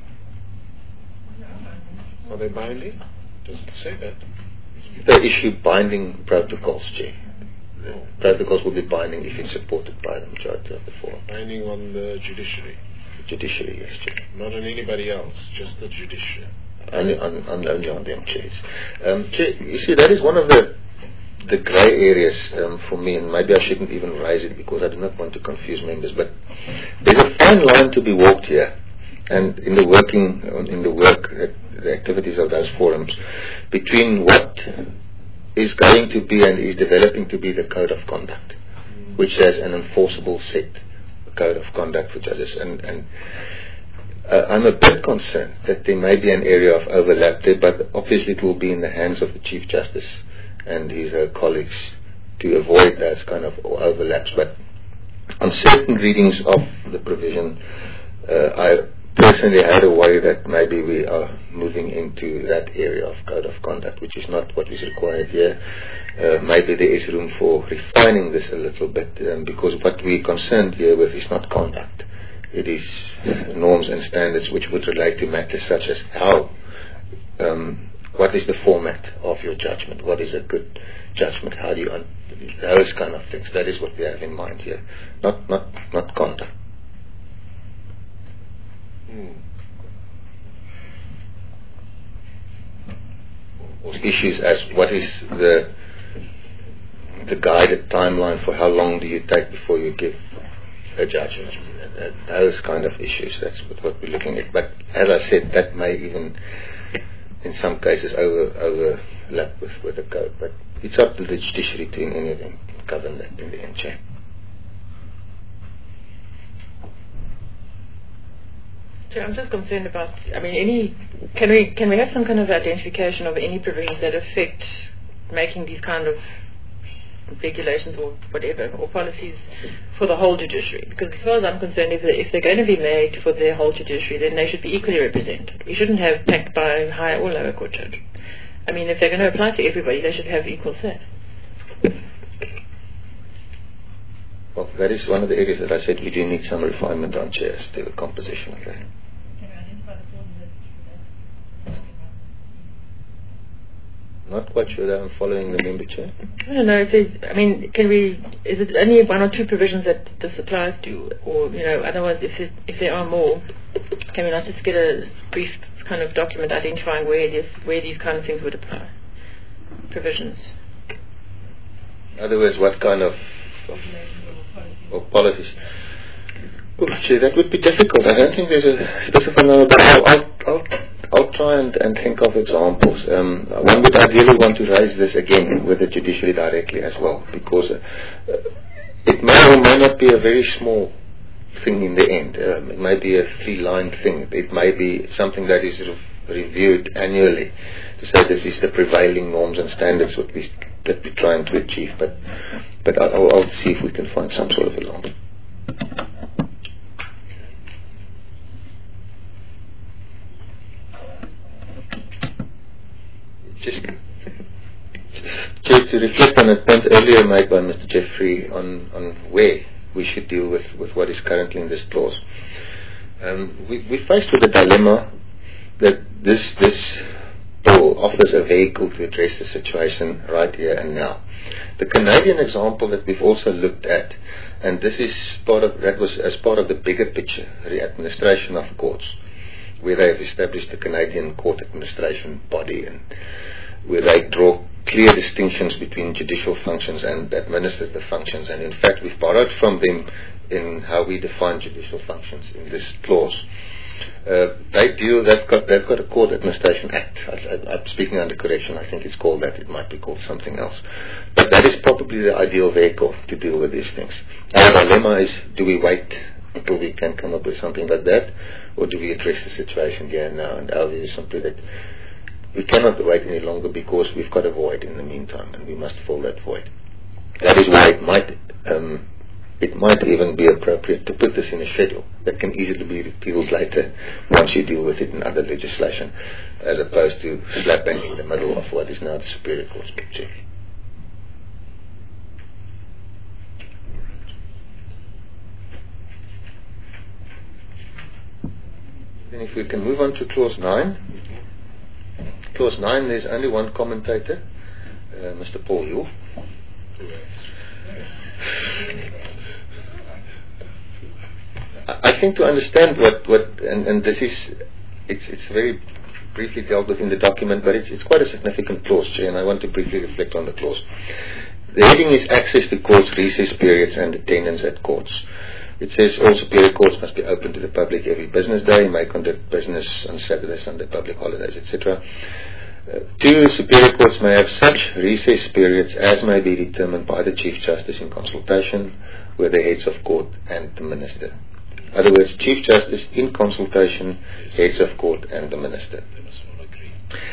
Are they binding? Does it say that? They issue binding protocols, Chair. The protocols will be binding if it's supported by the majority of the forum. Binding on the judiciary? The judiciary, yes, Chair. Not on anybody else, just the judiciary? Only on them, Chairs. Chair, you see, that is one of the grey areas for me, and maybe I shouldn't even raise it because I do not want to confuse members, but there's a fine line to be walked here, and in the work, the activities of those forums, between what is going to be and is developing to be the code of conduct, which has an enforceable set code of conduct for judges, and I'm a bit concerned that there may be an area of overlap there, but obviously it will be in the hands of the Chief Justice and his colleagues to avoid those kind of overlaps. But on certain readings of the provision, I personally had a worry that maybe we are moving into that area of code of conduct, which is not what is required here. Maybe there is room for refining this a little bit, because what we're concerned here with is not conduct. It is norms and standards which would relate to matters such as how, what is the format of your judgment? What is a good judgment? How do you, those kind of things. That is what we have in mind here, not conduct. Or issues as what is the guided timeline for how long do you take before you give a judgment? Those kind of issues, that's what we're looking at. But as I said, that may even in some cases overlap with the code. But it's up to the judiciary to in anything govern that in the end, Chair. I'm just concerned about, I mean, can we have some kind of identification of any provisions that affect making these kind of regulations or whatever, or policies for the whole judiciary? Because as far as I'm concerned, if they're going to be made for the whole judiciary, then they should be equally represented. We shouldn't have backed by higher or lower court judges. I mean, if they're going to apply to everybody, they should have equal say. Well, that is one of the areas that I said we do need some refinement on, chairs, to the composition of that. Not quite sure that I'm following the member, Chair. I don't know. It says, I mean, is it only one or two provisions that this applies to, or otherwise, if there are more, can we not just get a brief kind of document identifying where these kind of things would apply? Provisions. In other words, what kind of policies? Oh, Chair, that would be difficult. I don't think there's a specific number, but I'll try and think of examples. One would ideally want to raise this again with the judiciary directly as well, because it may or may not be a very small thing in the end. It may be a 3-line thing. It may be something that is reviewed annually to say this is the prevailing norms and standards that we're trying to achieve. But I'll see if we can find some sort of example. Just to reflect on a point earlier made by Mr. Jeffrey on where we should deal with what is currently in this clause. We're faced with a dilemma that this bill offers a vehicle to address the situation right here and now. The Canadian example that we've also looked at, and this is that was as part of the bigger picture, the administration of courts, where they've established the Canadian Court Administration Body, and where they draw clear distinctions between judicial functions and administrative functions. And in fact, we've borrowed from them in how we define judicial functions in this clause. They've got a Court Administration Act. I'm speaking under correction. I think it's called that. It might be called something else. But that is probably the ideal vehicle to deal with these things. Our dilemma is, do we wait until we can come up with something like that, or do we address the situation here and now? And our view is simply that we cannot wait any longer, because we've got a void in the meantime, and we must fill that void. That is why it might even be appropriate to put this in a schedule that can easily be repealed later once you deal with it in other legislation, as opposed to slap bang in the middle of what is now the Superior Court's picture. Then if we can move on to Clause 9. Clause 9, there's only one commentator, Mr. Paul Yule. I think to understand and this is, it's very briefly dealt with in the document, but it's quite a significant clause, Chair, and I want to briefly reflect on the clause. The heading is access to courts, recess periods, and attendance at courts. It says all superior courts must be open to the public every business day, may conduct business on Saturdays, Sunday, public holidays, etc. 2, superior courts may have such recess periods as may be determined by the Chief Justice in consultation with the heads of court and the Minister. In other words, Chief Justice in consultation, heads of court and the Minister.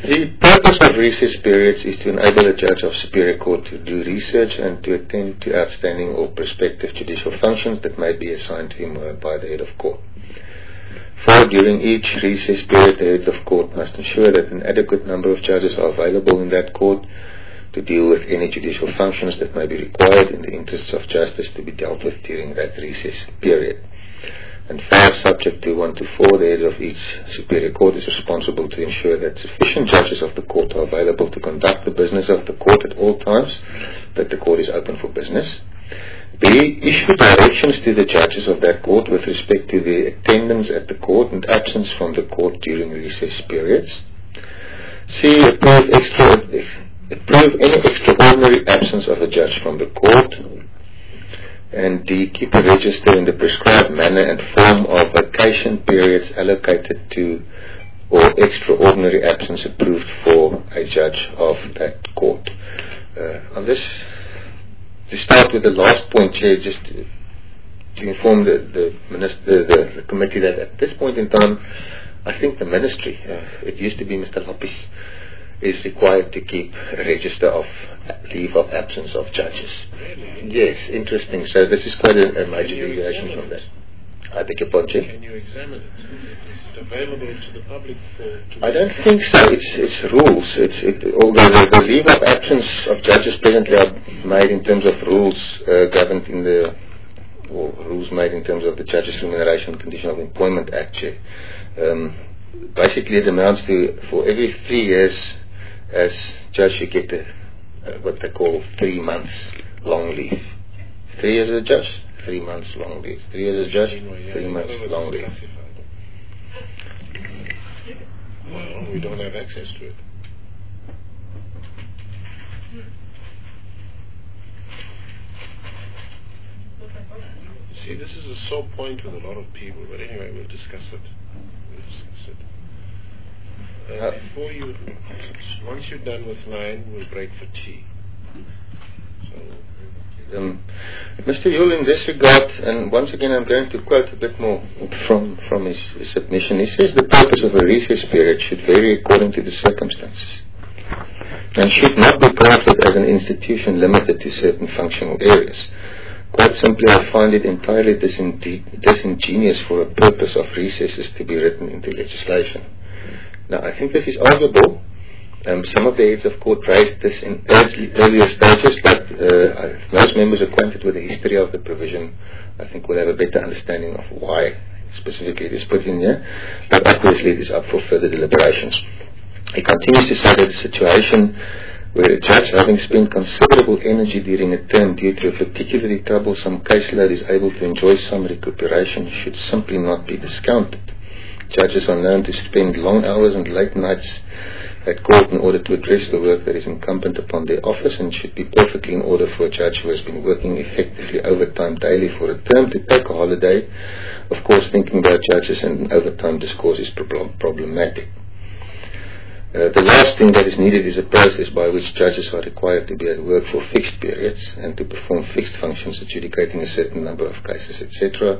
The purpose of recess periods is to enable a judge of Superior Court to do research and to attend to outstanding or prospective judicial functions that may be assigned to him by the head of court. 4. During each recess period, the head of court must ensure that an adequate number of judges are available in that court to deal with any judicial functions that may be required in the interests of justice to be dealt with during that recess period. And 5. Subject to 1 to 4, the head of each Superior Court is responsible to ensure that sufficient judges of the court are available to conduct the business of the court at all times that the court is open for business. B. Issue directions to the judges of that court with respect to the attendance at the court and absence from the court during recess periods. C. Approve any extraordinary absence of a judge from the court. And D. Keep a register in the prescribed manner and form of vacation periods allocated to or extraordinary absence approved for a judge of that court. On this, to start with the last point, Chair, just to inform the committee that at this point in time, I think the ministry, it used to be Mr. Lopes, is required to keep a register of leave of absence of judges. Really? Yes, interesting. So this is quite a major deviation from that. I beg your pardon, Chair? Can you examine it? Is it available to the public? I don't think so. It's rules. Although the leave of absence of judges presently are made in terms of rules governed in or rules made in terms of the Judges Remuneration and Condition of Employment Act, Chair. Basically, it amounts to for every 3 years, as judge, you get what they call 3 months long leave. 3 years as a judge, 3 months long leave. 3 years as a judge, 3 months long leave. Well, we don't have access to it. See, this is a sore point with a lot of people, but anyway, we'll discuss it. Before once you're done with 9, we'll break for tea. Mr. Yule, in this regard, and once again I'm going to quote a bit more from his submission. He says the purpose of a recess period should vary according to the circumstances and should not be crafted as an institution limited to certain functional areas. Quite simply, I find it entirely disingenuous for a purpose of recesses to be written into legislation. Now, I think this is arguable. Some of the heads of court raised this in earlier stages, but most members acquainted with the history of the provision, I think, will have a better understanding of why specifically it is put in here. But obviously, it is up for further deliberations. He continues to say that the situation where a judge, having spent considerable energy during a term due to a particularly troublesome caseload, is able to enjoy some recuperation, should simply not be discounted. Judges are known to spend long hours and late nights at court in order to address the work that is incumbent upon their office, and should be perfectly in order for a judge who has been working effectively overtime daily for a term to take a holiday. Of course, thinking about judges and overtime discourse is problematic. The last thing that is needed is a process by which judges are required to be at work for fixed periods and to perform fixed functions, adjudicating a certain number of cases, etc.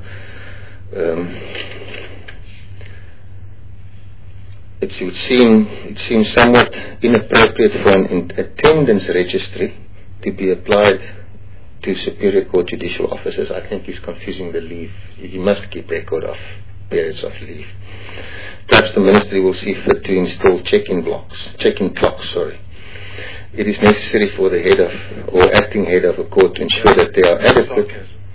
It would seem somewhat inappropriate for an attendance registry to be applied to Superior Court judicial officers. I think he's confusing the leave. He must keep record of periods of leave. Perhaps the ministry will see fit to install check-in clocks. It is necessary for the head of or acting head of a court to ensure that they are adequate.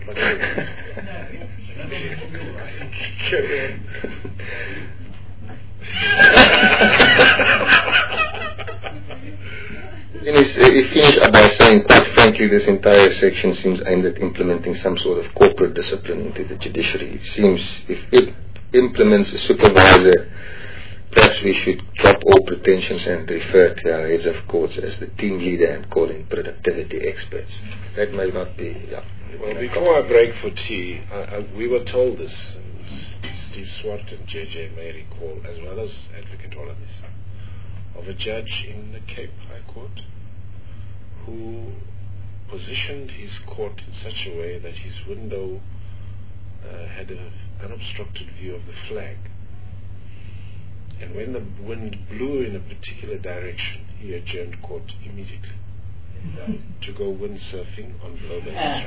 He finished by saying, quite frankly, this entire section seems aimed at implementing some sort of corporate discipline into the judiciary. It seems if it implements a supervisor, perhaps we should drop all pretensions and refer to our heads of courts as the team leader and call in productivity experts. That may not be... Yeah. Well, before I break for tea, we were told this, Steve Swart and JJ may recall, as well as Advocate Hollis, of a judge in the Cape High Court who positioned his court in such a way that his window had an unobstructed view of the flag. And when the wind blew in a particular direction, he adjourned court immediately to go windsurfing on Blow Bay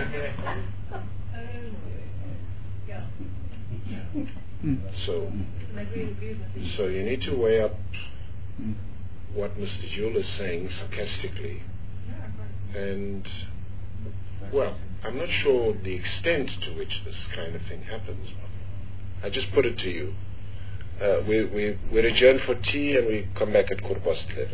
Street. So you need to weigh up what Mr. Jewell is saying sarcastically, and well, I'm not sure the extent to which this kind of thing happens. I just put it to you. We're adjourned for tea and we come back at 11:15.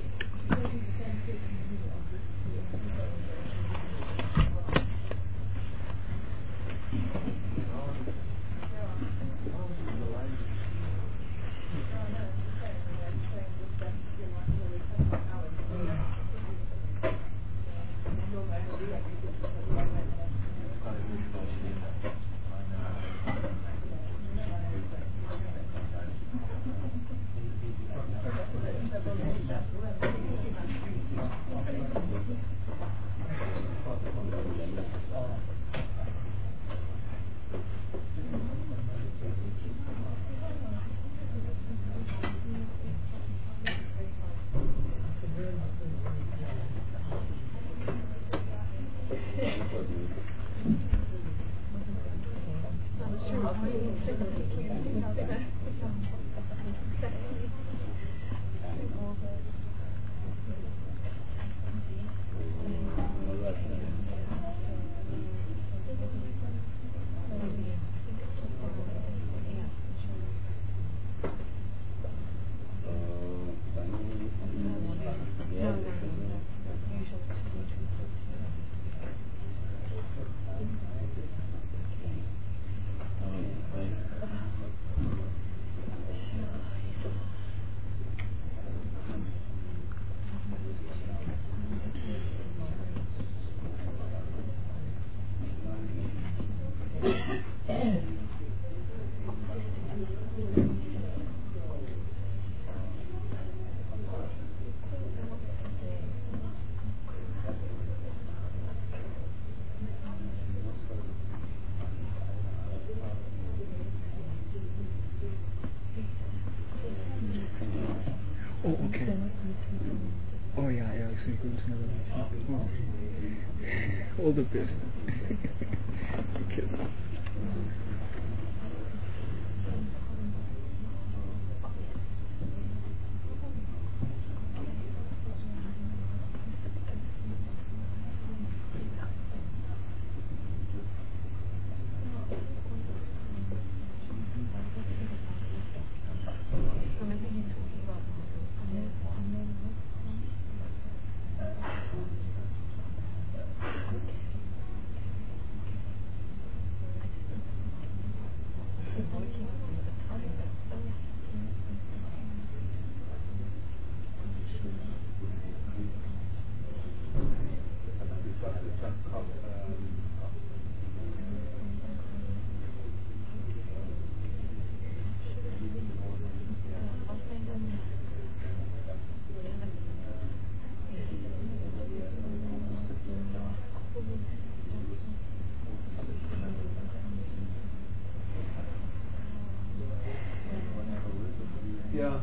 Oh, okay. Oh, yeah, so you're going to another meeting. Oh. All the best. Okay. Yeah.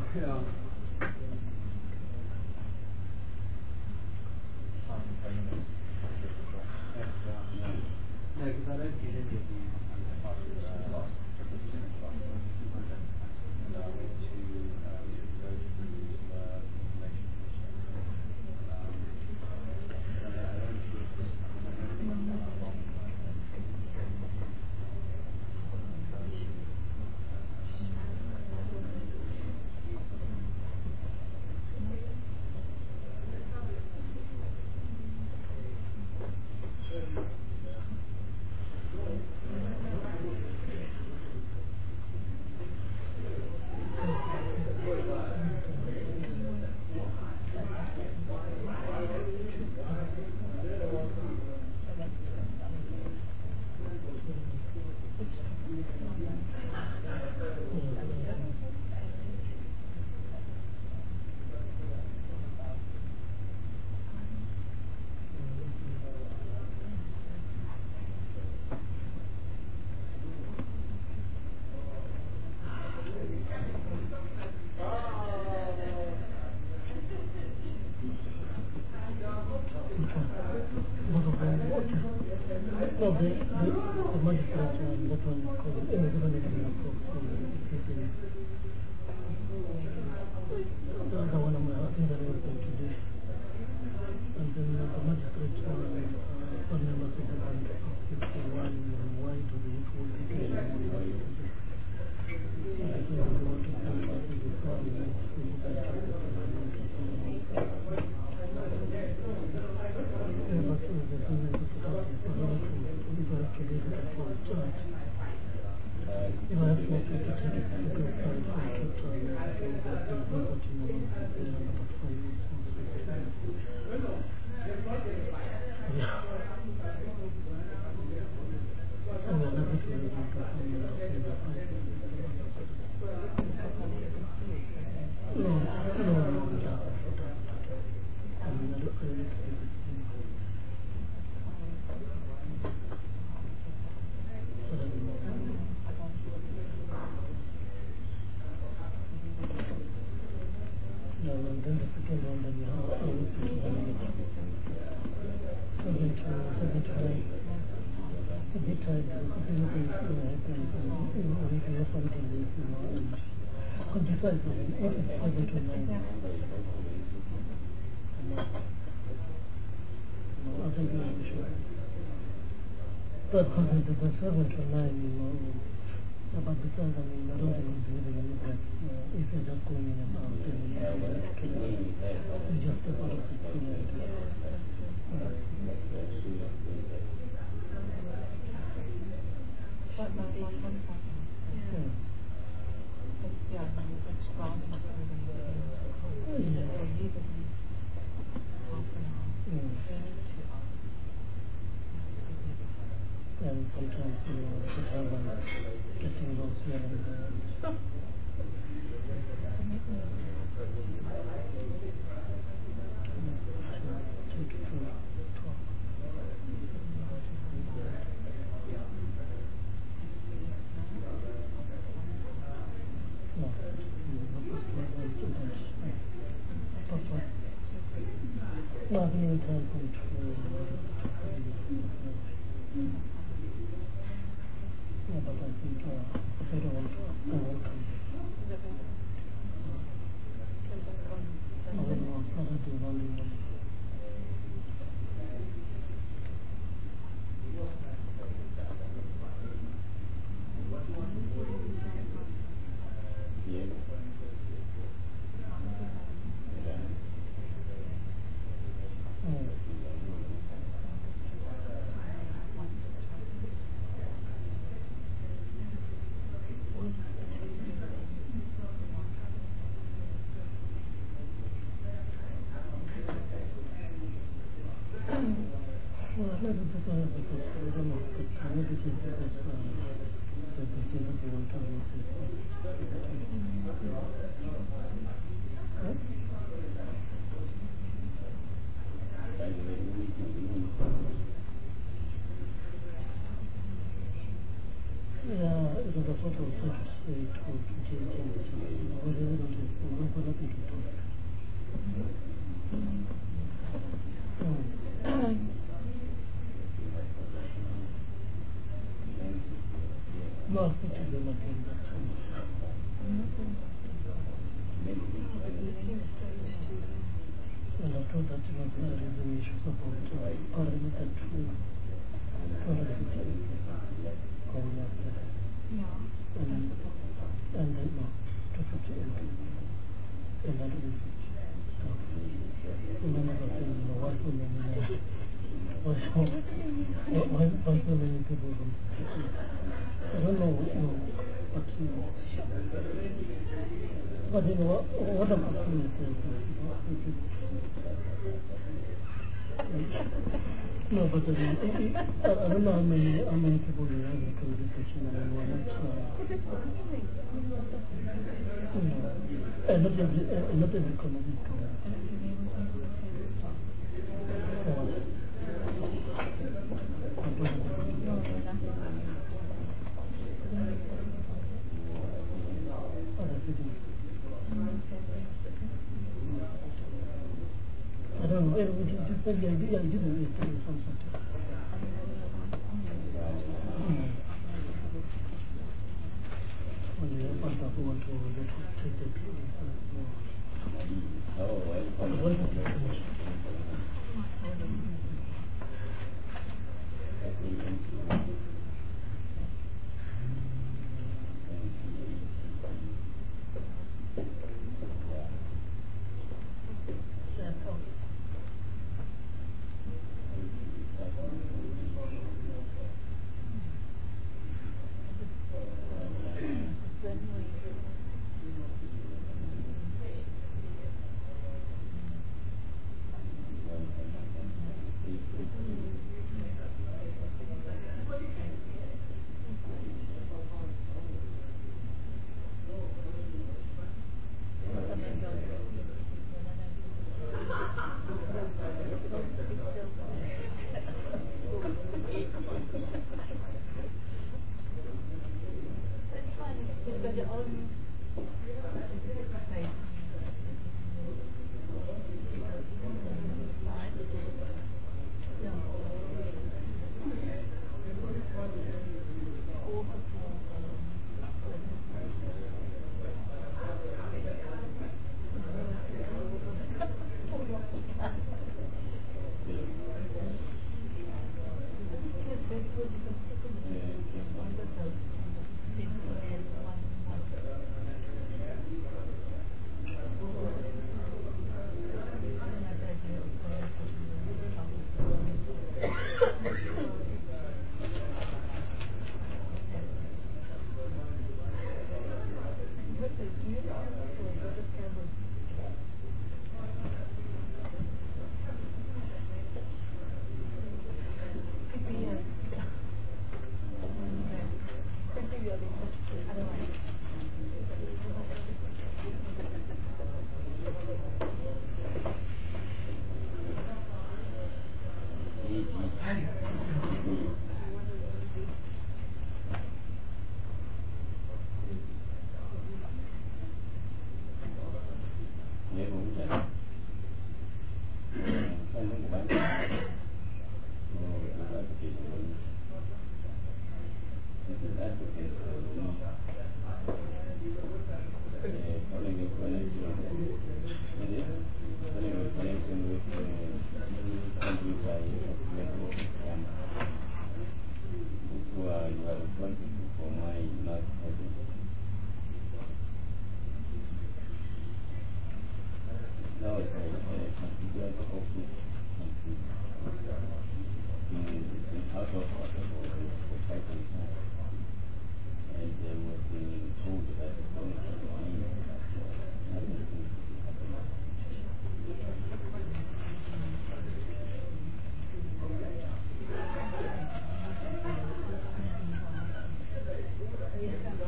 Yes.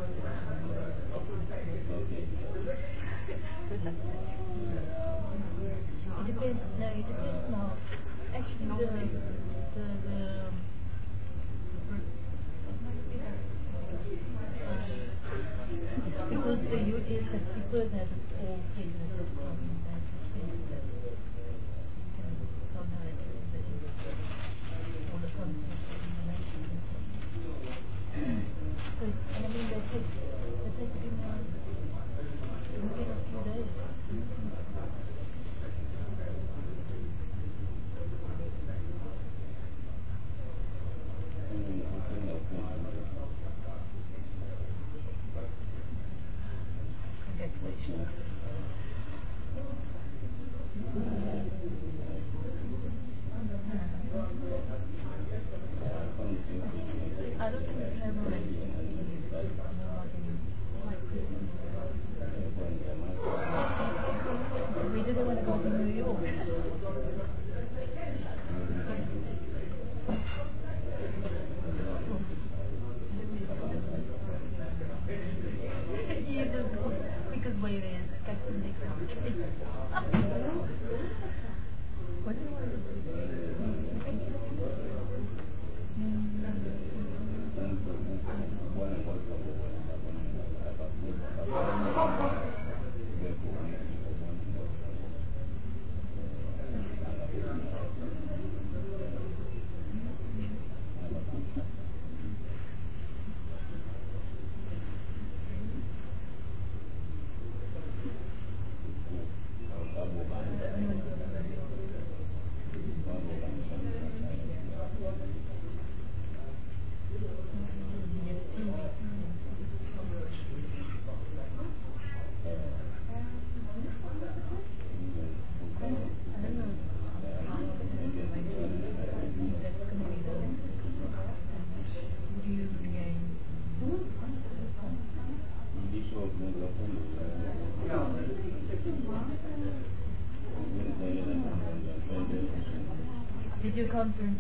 conference.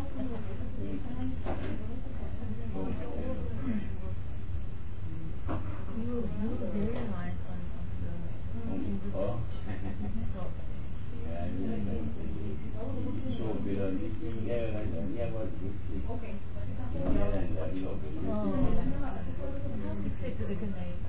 You were very reliant on except for the Canadian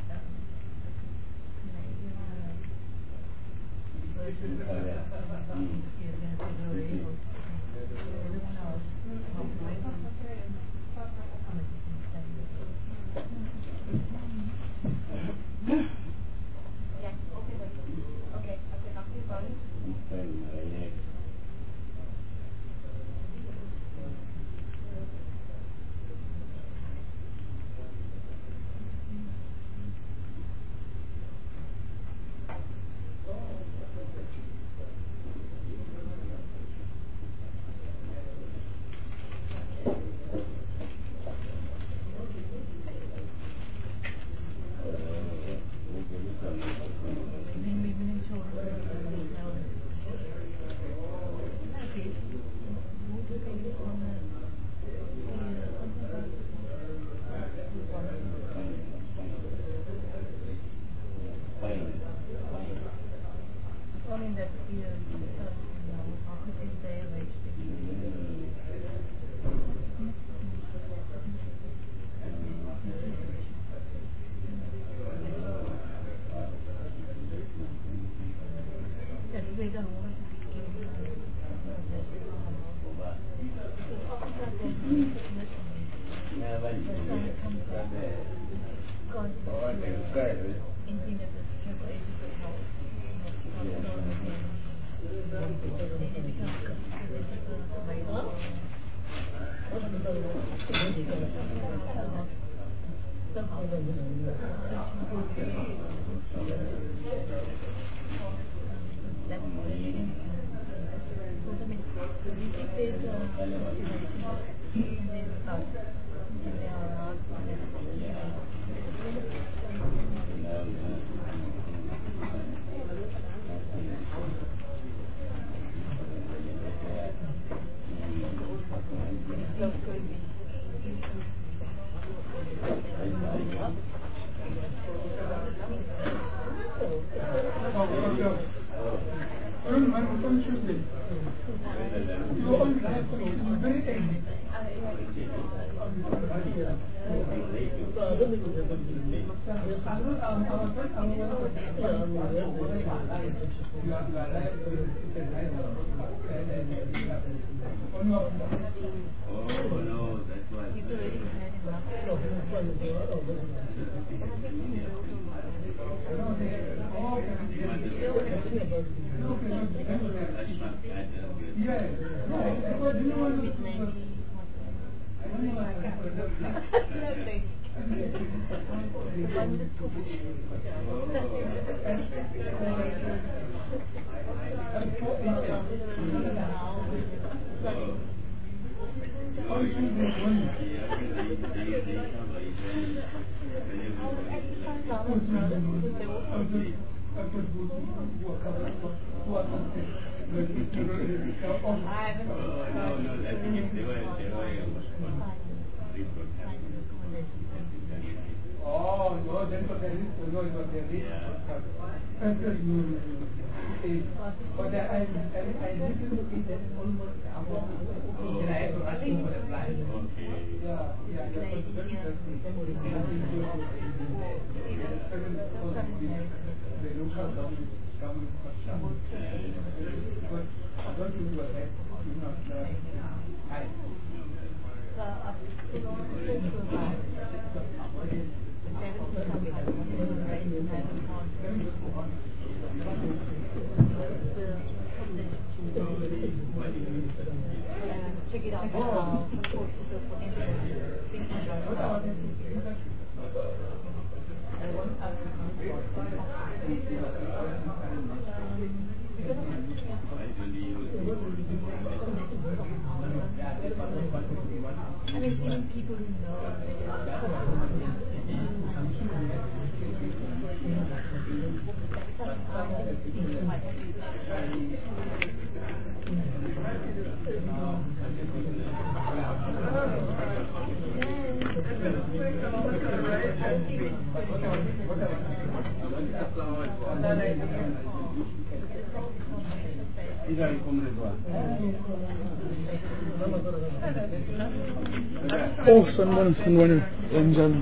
Oh, someone, Ramzan.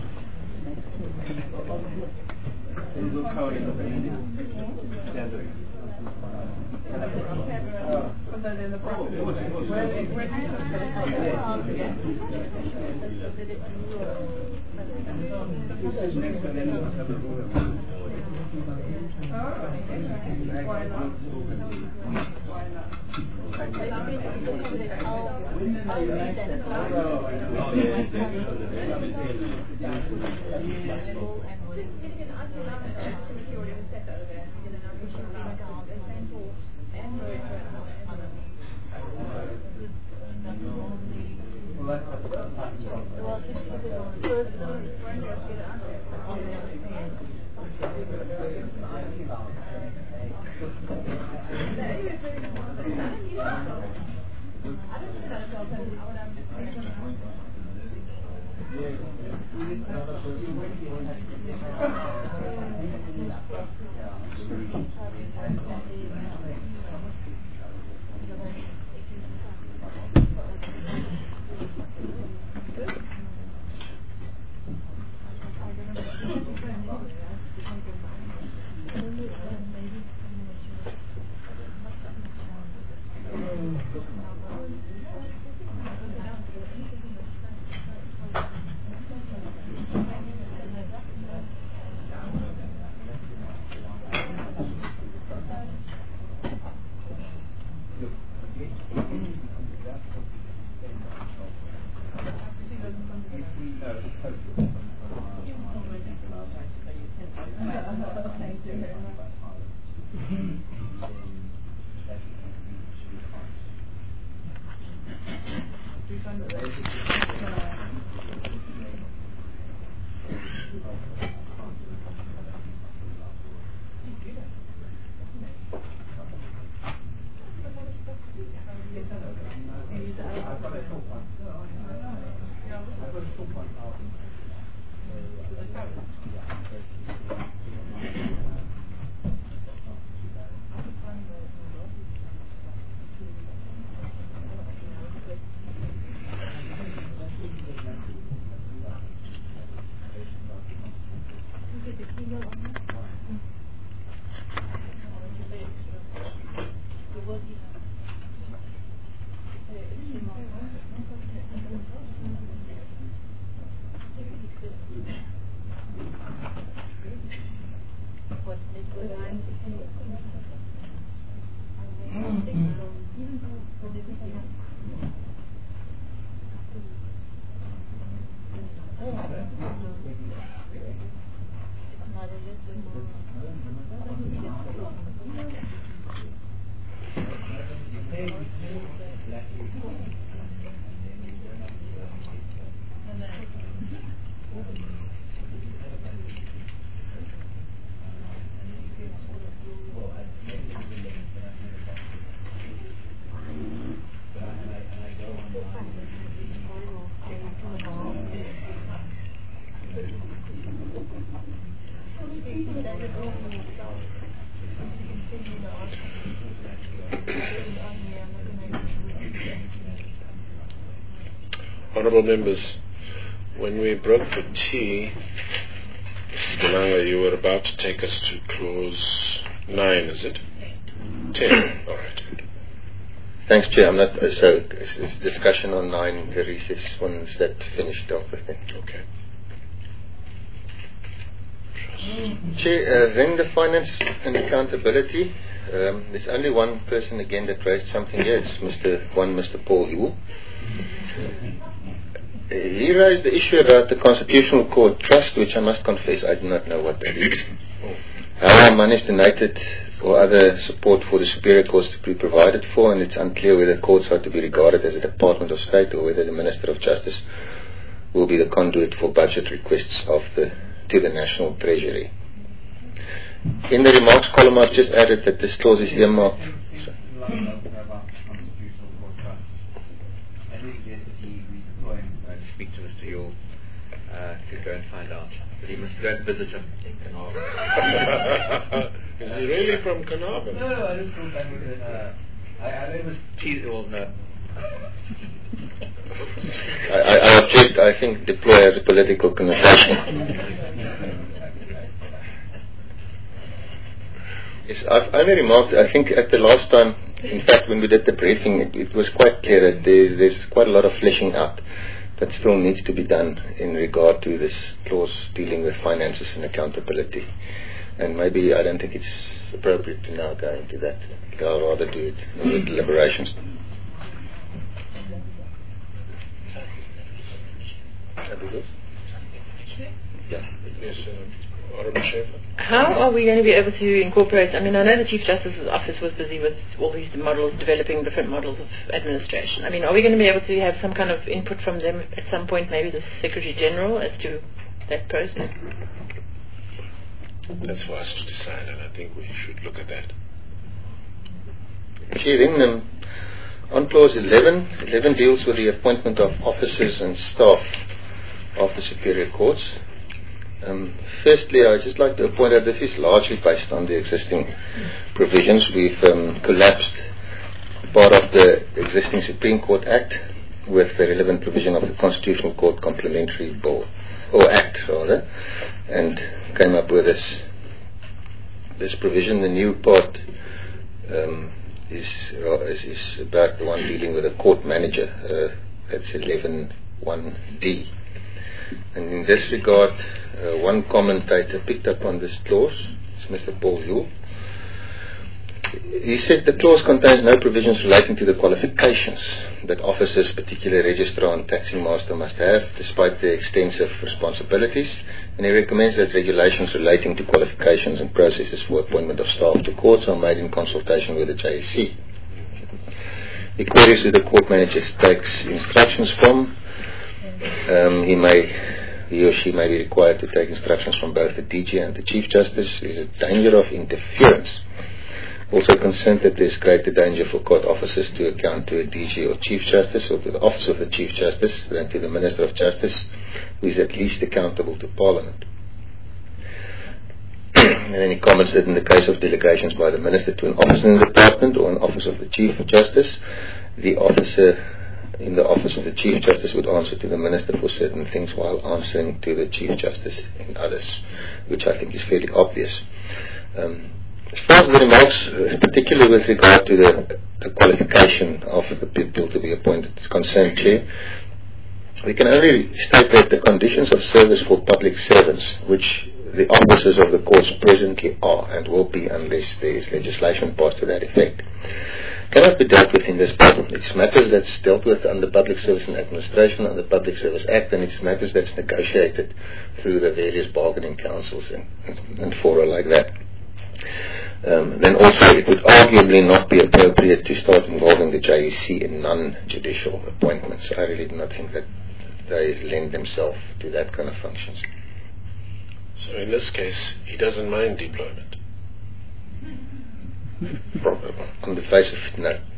Honourable members, when we broke for tea, Mr. Delanga, you were about to take us to clause 9, is it? 10. All right. Thanks, Chair. I'm not so. It's discussion on 9, the recess ones that finished off with it. Okay. Chair, then the finance and accountability. There's only one person again that raised something here. It's Mr. Paul Yu. He raised the issue about the Constitutional Court Trust, which I must confess I do not know what that is. How money is donated or other support for the Superior Courts to be provided for, and it's unclear whether courts are to be regarded as a Department of State or whether the Minister of Justice will be the conduit for budget requests to the National Treasury. In the remarks column, I've just added that this clause is earmarked. suggest that he redeploy him. I'll speak to Mr. Yule to go and find out. But he must go and visit him in Carnarvon. Is he really from Carnarvon? No, I just thought that was I know it was Well, no. I object. I think deploy has a political connotation. Yes, I've only remarked, I think at the last time, in fact when we did the briefing, it was quite clear that there's quite a lot of fleshing out that still needs to be done in regard to this clause dealing with finances and accountability. And maybe I don't think it's appropriate to now go into that. I'll rather do it in the deliberations. Yeah. Yes, Honourable Schaefer. How are we going to be able to incorporate, I mean, I know the Chief Justice's office was busy with all these models, developing different models of administration. I mean, are we going to be able to have some kind of input from them at some point, maybe the Secretary General, as to that process? That's for us to decide, and I think we should look at that. Actually, then, on clause 11 deals with the appointment of officers and staff of the superior courts. Firstly, I'd just like to point out this is largely based on the existing provisions. We've collapsed part of the existing Supreme Court Act with the relevant provision of the Constitutional Court Complementary Bill, or Act rather, and came up with this provision. The new part is about the one dealing with a court manager. That's 11.1d. And in this regard, one commentator picked up on this clause. It's Mr. Paul Yule. He said the clause contains no provisions relating to the qualifications that officers, particularly registrar and taxing master, must have, despite their extensive responsibilities. And he recommends that regulations relating to qualifications and processes for appointment of staff to courts are made in consultation with the JSC. He queries who the court manager takes instructions from. He or she may be required to take instructions from both the DG and the Chief Justice. There is a danger of interference. Also concerned that there is greater danger for court officers to account to a DG or Chief Justice, or to the Office of the Chief Justice, than to the Minister of Justice, who is at least accountable to Parliament. And then he comments that in the case of delegations by the Minister to an officer in the Department or an Office of the Chief Justice, the officer in the Office of the Chief Justice would answer to the Minister for certain things while answering to the Chief Justice in others, which I think is fairly obvious. As far as the remarks, particularly with regard to the qualification of the people to be appointed, is concerned, Chair, we can only state that the conditions of service for public servants, which the officers of the courts presently are and will be unless there is legislation passed to that effect, cannot be dealt with in this bill. It's matters that's dealt with under Public Service and Administration, under the Public Service Act, and it's matters that's negotiated through the various bargaining councils and fora like that. Then also it would arguably not be appropriate to start involving the JEC in non-judicial appointments. I really do not think that they lend themselves to that kind of functions. So in this case, he doesn't mind deployment. On the face of it, no.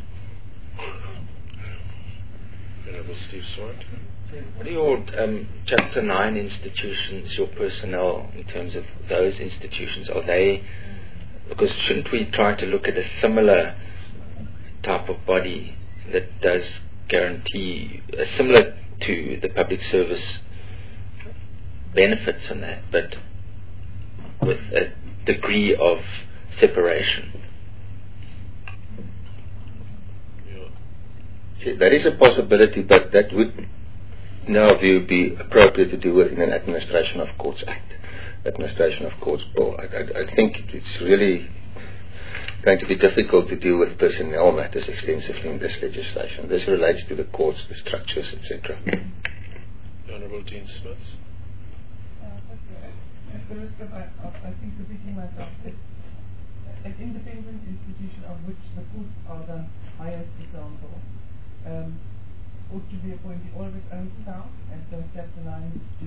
Honourable Steve Swart. What are your Chapter 9 institutions, your personnel, in terms of those institutions? Are they, because shouldn't we try to look at a similar type of body that does guarantee, similar to the public service benefits and that, but with a degree of separation? That is a possibility, but that would, in our view, be appropriate to do within an Administration of Courts Act, Administration of Courts Bill. I think it's really going to be difficult to deal with personnel matters extensively in this legislation. This relates to the courts, the structures, etc. Honourable Dean Smith. At the risk of, I think, repeating myself, an independent institution of which the courts are the highest example ought to be appointing all of its own staff, as Chapter 9 do.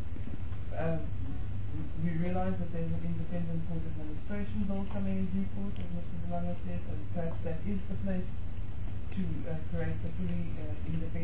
We realise that there's an independent court administration bill coming in due course, as Mr. Delano said, and perhaps that is the place to create a fully independent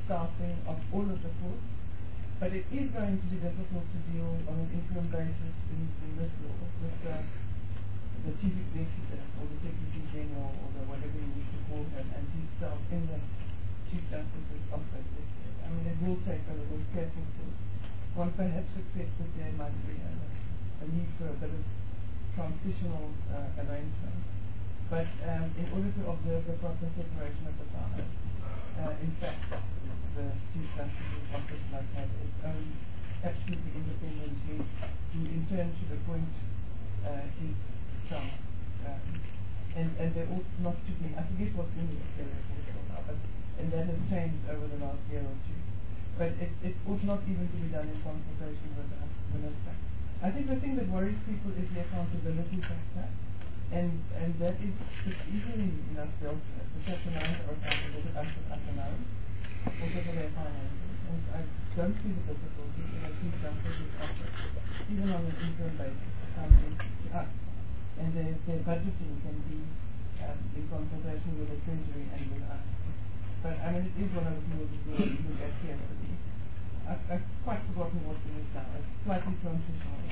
staffing of all of the courts, but it is going to be difficult to deal on an interim basis in this law with the chief executive or the secretary general or the whatever you wish to call him and his staff in the chief justice's office. I mean, it will take a little careful thought. One perhaps expects that there might be a need for a bit of transitional arrangement. But in order to observe the proper separation of the powers, in fact, the Chief Justice's office must have its own absolutely independent head who in turn should appoint his staff. And there ought not to be, I forget what's in the report now, and that has changed over the last year or two. But it ought not even to be done in consultation with us, Minister. I think the thing that worries people is the accountability factor. And that is just easily enough dealt with. The Chapter 9 are accountable to us at Athenaeum, also for their finances. And I don't see the difficulty in a Chief Justice's office, even on an interim basis, accounting to us. And their budgeting can be in consultation with the Treasury and with us. But I mean, it is one of the things that we look at carefully. I've quite forgotten what it is now. It's slightly transitional.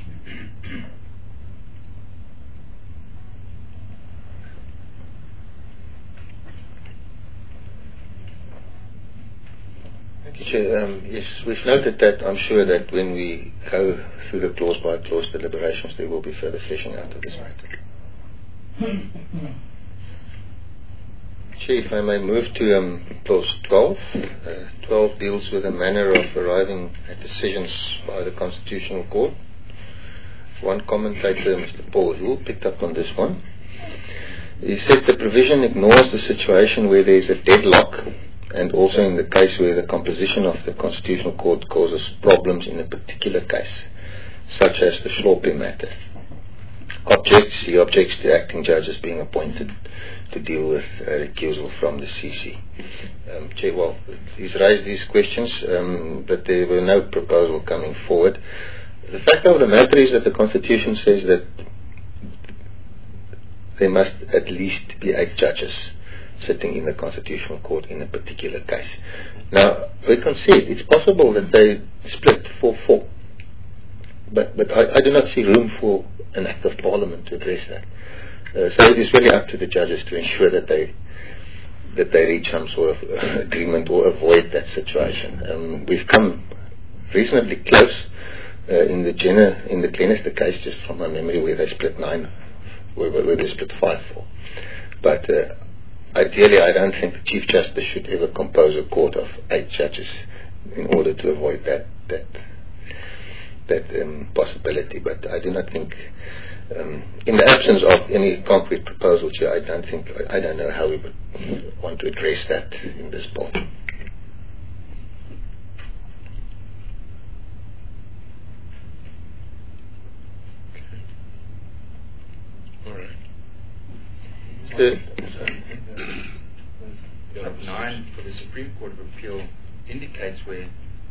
Thank you, Chair. Yes, we've noted that. I'm sure that when we go through the clause-by-clause deliberations, there will be further fleshing out of this matter. Chair, if I may move to clause 12. 12 deals with the manner of arriving at decisions by the Constitutional Court. One commentator, Mr. Paul Hill, picked up on this one. He said the provision ignores the situation where there is a deadlock, and also in the case where the composition of the Constitutional Court causes problems in a particular case, such as the Schlorpe matter. He objects to acting judges being appointed to deal with recusal from the CC. Chair, well, he's raised these questions, but there were no proposal coming forward. The fact of the matter is that the Constitution says that there must at least be 8 judges sitting in the Constitutional Court in a particular case. Now, we concede it's possible that they split 4-4, but I do not see room for an Act of Parliament to address that. So it is really up to the judges to ensure that they reach some sort of agreement or avoid that situation. We've come reasonably close in the Glenister case, just from my memory, where they split 9, where they split 5-4. But ideally, I don't think the Chief Justice should ever compose a court of 8 judges in order to avoid that possibility. But I do not think, in the absence of any concrete proposal, Chair, I don't know how we would want to address that in this part. All right. Chapter 9 for the Supreme Court of Appeal indicates where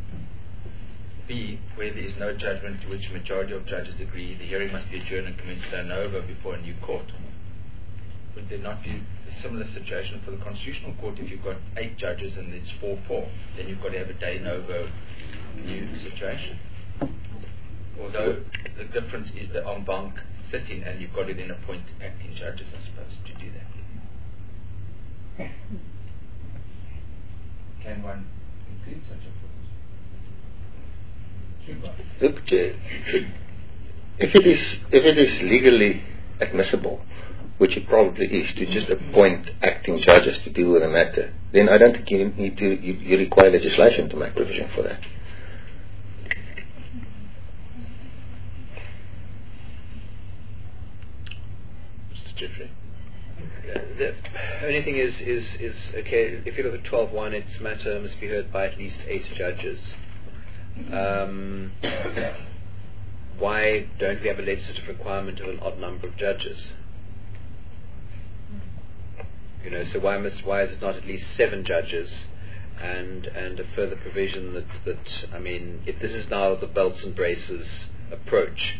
there is no judgment to which a majority of judges agree, the hearing must be adjourned and commenced de novo before a new court. Would there not be a similar situation for the Constitutional Court if you've got 8 judges and it's 4-4? Then you've got to have a de novo new situation. Although the difference is the en banc sitting, and you've got to then appoint acting judges, I suppose, to do that. Can one include such a clause? Look, if it is legally admissible, which it probably is, to just appoint acting judges to deal with a matter, then I don't think you require legislation to make provision for that. Mr. Jeffrey. The only thing is okay, if you look at 12.1, its matter must be heard by at least 8 judges. Why don't we have a legislative requirement of an odd number of judges? So why is it not at least 7 judges, and a further provision that I mean, if this is now the belts and braces approach,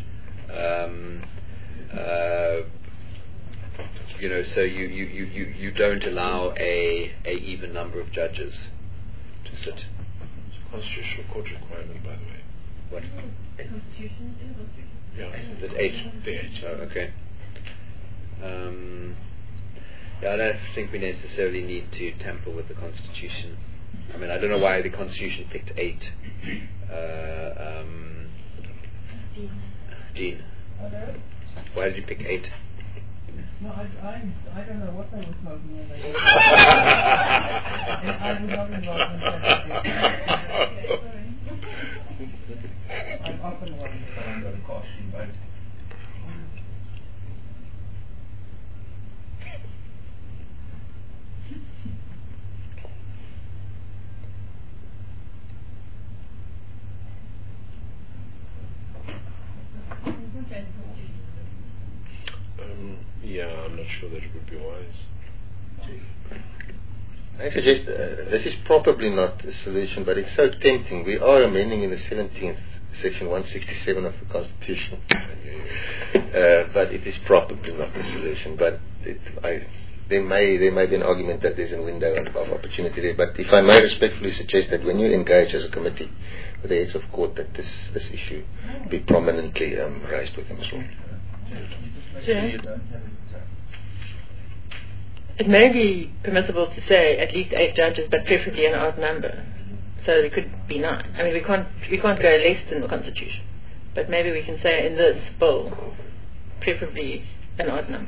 so you don't allow a even number of judges. to sit. It's a constitutional court requirement, by the way. What? Constitution? Yeah. Is it 8? The 8. Oh, okay. Yeah, I don't think we necessarily need to tamper with the Constitution. I mean, I don't know why the Constitution picked 8. Jean, Hello? why did you pick 8? No, I don't know what I was smoking when I I was not involved in that. I'm often one under the caution, but yeah, I'm not sure that it would be wise. I suggest this is probably not a solution, but it's so tempting. We are amending in the 17th, section 167 of the Constitution. But it is probably not the solution. But there may be an argument that there's a window of opportunity there. But if I may respectfully suggest that when you engage as a committee with the heads of court, that this issue be prominently raised with them as well. Sure. It may be permissible to say at least 8 judges, but preferably an odd number. So it could be 9. I mean, we can't go less than the Constitution, but maybe we can say in this bill, preferably an odd number.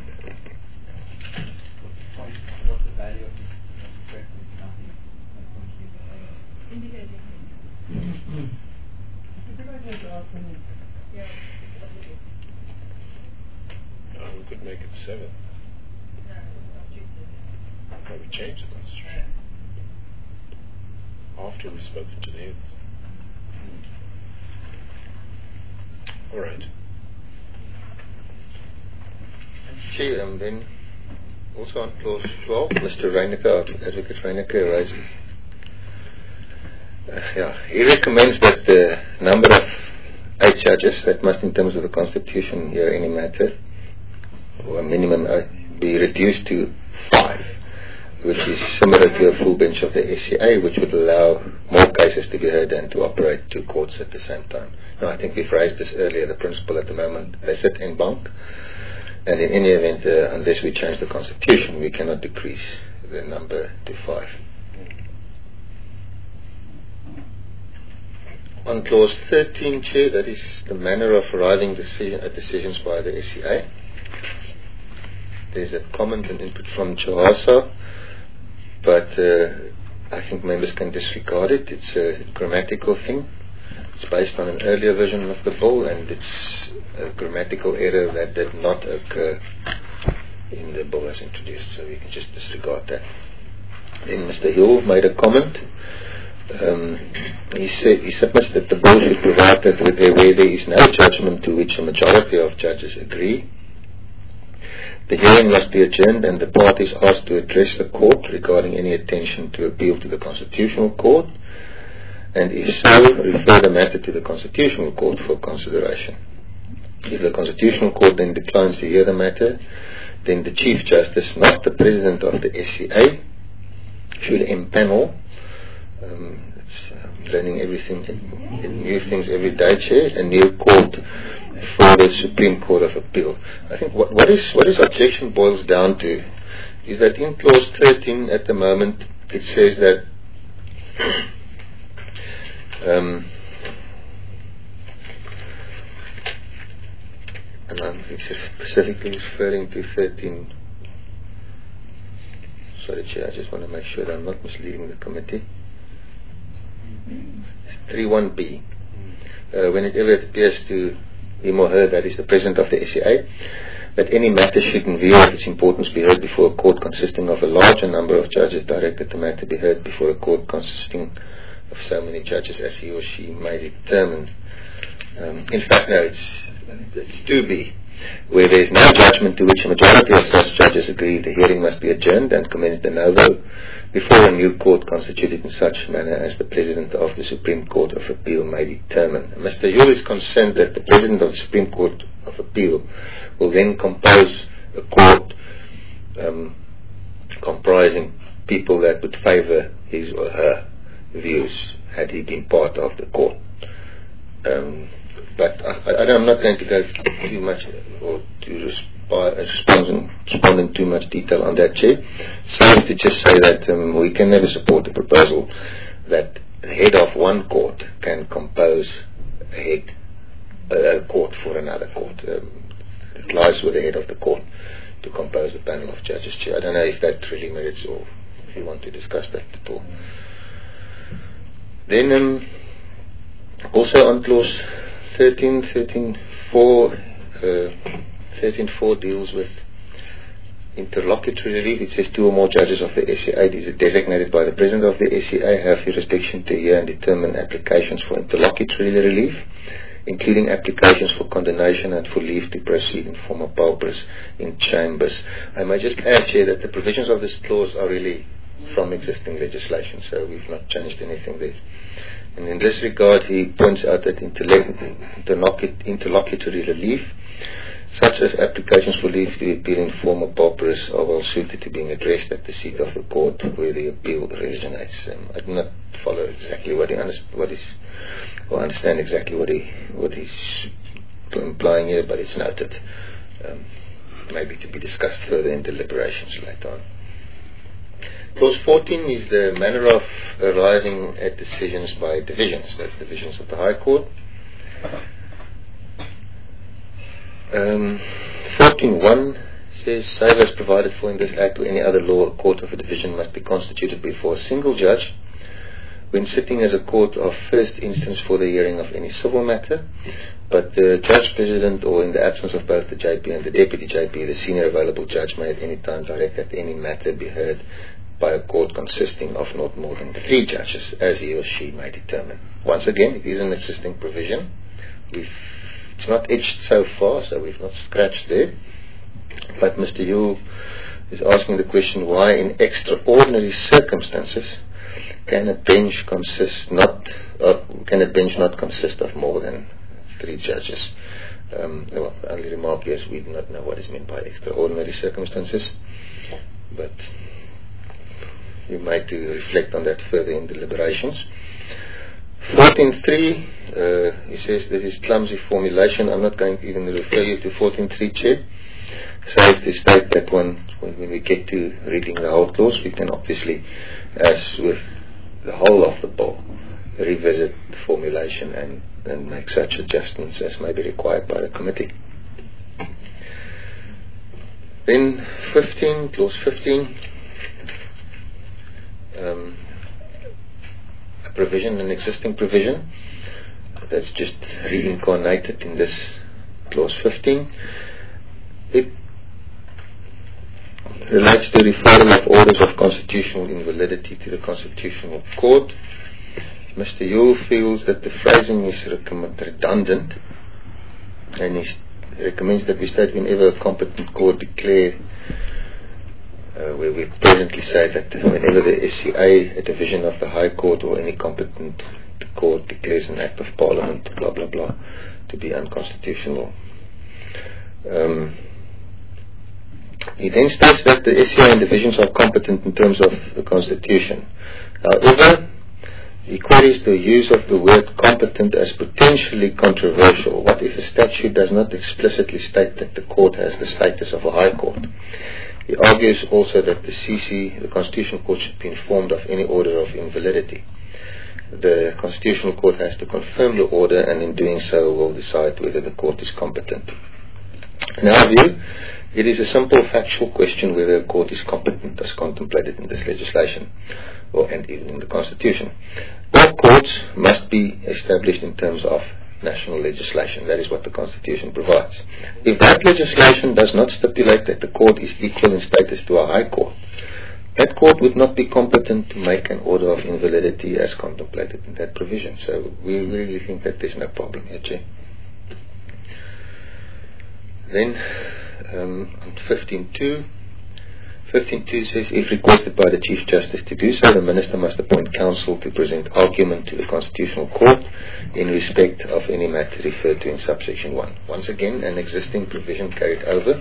What's the value of this preference? Nothing. Indicating. it's a good idea to ask them. We could make it 7. Well, we change the Constitution after we've spoken to the heads. All right. Chair, then also on clause 12, Mr. Reyneke, Advocate Reyneke raised. He recommends that the number of 8 judges, that must in terms of the Constitution hear any matter, or a minimum be reduced to 5, which is similar to a full bench of the SCA, which would allow more cases to be heard and to operate 2 courts at the same time. Now, I think we've raised this earlier. The principle at the moment, they sit en banc, and in any event, unless we change the Constitution, we cannot decrease the number to 5. On clause 13, Chair, that is the manner of arriving at decisions by the SCA. There's a comment and input from Johasa, but I think members can disregard it. It's a grammatical thing. It's based on an earlier version of the bill, and it's a grammatical error that did not occur in the bill as introduced, so we can just disregard that. Then Mr. Hill made a comment. He submits that the bill should provide that where there is no judgment to which a majority of judges agree, the hearing must be adjourned and the parties asked to address the court regarding any intention to appeal to the Constitutional Court, and if so, refer the matter to the Constitutional Court for consideration. If the Constitutional Court then declines to hear the matter, then the Chief Justice, not the President of the SCA, should empanel. Learning everything, new things every day, Chair, a new court for the Supreme Court of Appeal. I think what his objection boils down to is that in clause 13 at the moment it says that and I'm specifically referring to 13. Sorry, Chair, I just want to make sure that I'm not misleading the committee. 3.1b. Whenever it appears to him or her, that is the President of the SCA, that any matter should, in view of its importance, be heard before a court consisting of a larger number of judges, directed the matter be heard before a court consisting of so many judges as he or she may determine. In fact, no, it's 2b. Where there is no judgment to which a majority of such judges agree, the hearing must be adjourned and commenced de novo before a new court constituted in such manner as the President of the Supreme Court of Appeal may determine. Mr. Yule is concerned that the President of the Supreme Court of Appeal will then compose a court comprising people that would favour his or her views had he been part of the court. But I'm not going to go too much or to respond in too much detail on that, Chair. So to just say that we can never support the proposal that the head of one court can compose a court for another court. It lies with the head of the court to compose a panel of judges, Chair. I don't know if that really merits or if you want to discuss that at all. Then also on clause 13.4 deals with interlocutory relief. It says 2 or more judges of the SCA designated by the President of the SCA have jurisdiction to hear and determine applications for interlocutory relief, including applications for condonation and for leave to proceed in forma pauperis in chambers. I might just add, Chair, that the provisions of this clause are really from existing legislation, so we've not changed anything there. And in this regard, he points out that interlocutory relief, such as applications for leave to appeal in forma pauperis, are well suited to being addressed at the seat of the court where the appeal originates. I do not follow exactly or understand exactly what he's implying here, but it's noted. Maybe to be discussed further in deliberations later on. Clause 14 is the manner of arriving at decisions by divisions. That's divisions of the High Court. 14.1 says, save as provided for in this Act or any other law, a court of a division must be constituted before a single judge when sitting as a court of first instance for the hearing of any civil matter, but the judge president, or in the absence of both the JP and the deputy JP, the senior available judge may at any time direct that any matter be heard by a court consisting of not more than 3 judges, as he or she may determine. Once again, it is an existing provision. It's not etched so far, so we've not scratched there. But Mr. Yule is asking the question, why in extraordinary circumstances can a bench not consist of more than 3 judges? Well, the only remark is we do not know what is meant by extraordinary circumstances, but you might reflect on that further in deliberations. 14.3, he says this is clumsy formulation. I'm not going to even refer you to 14.3, Chair. Safe to state that when we get to reading the whole clause, we can obviously, as with the whole of the bill, revisit the formulation and make such adjustments as may be required by the committee. Then 15, clause 15. A provision, an existing provision that's just reincarnated in this clause 15. It relates to referral of orders of constitutional invalidity to the Constitutional Court. Mr. Yule feels that the phrasing is redundant, and he recommends that we state whenever a competent court declare, where we presently say that whenever the SCA, a division of the High Court, or any competent court declares an Act of Parliament, blah blah blah, to be unconstitutional. He then states that the SCA and divisions are competent in terms of the Constitution. However, he queries the use of the word competent as potentially controversial. What if a statute does not explicitly state that the court has the status of a High Court? He argues also that the CC, the Constitutional Court, should be informed of any order of invalidity. The Constitutional Court has to confirm the order, and in doing so will decide whether the court is competent. In our view, it is a simple factual question whether a court is competent as contemplated in this legislation, and even in the Constitution. All courts must be established in terms of national legislation. That is what the Constitution provides. If that legislation does not stipulate that the court is equal in status to a High Court, that court would not be competent to make an order of invalidity as contemplated in that provision. So we really think that there's no problem here, Chair. Then on 15.2, 15.2 says, if requested by the Chief Justice to do so, the Minister must appoint counsel to present argument to the Constitutional Court in respect of any matter referred to in subsection 1. Once again, an existing provision carried over.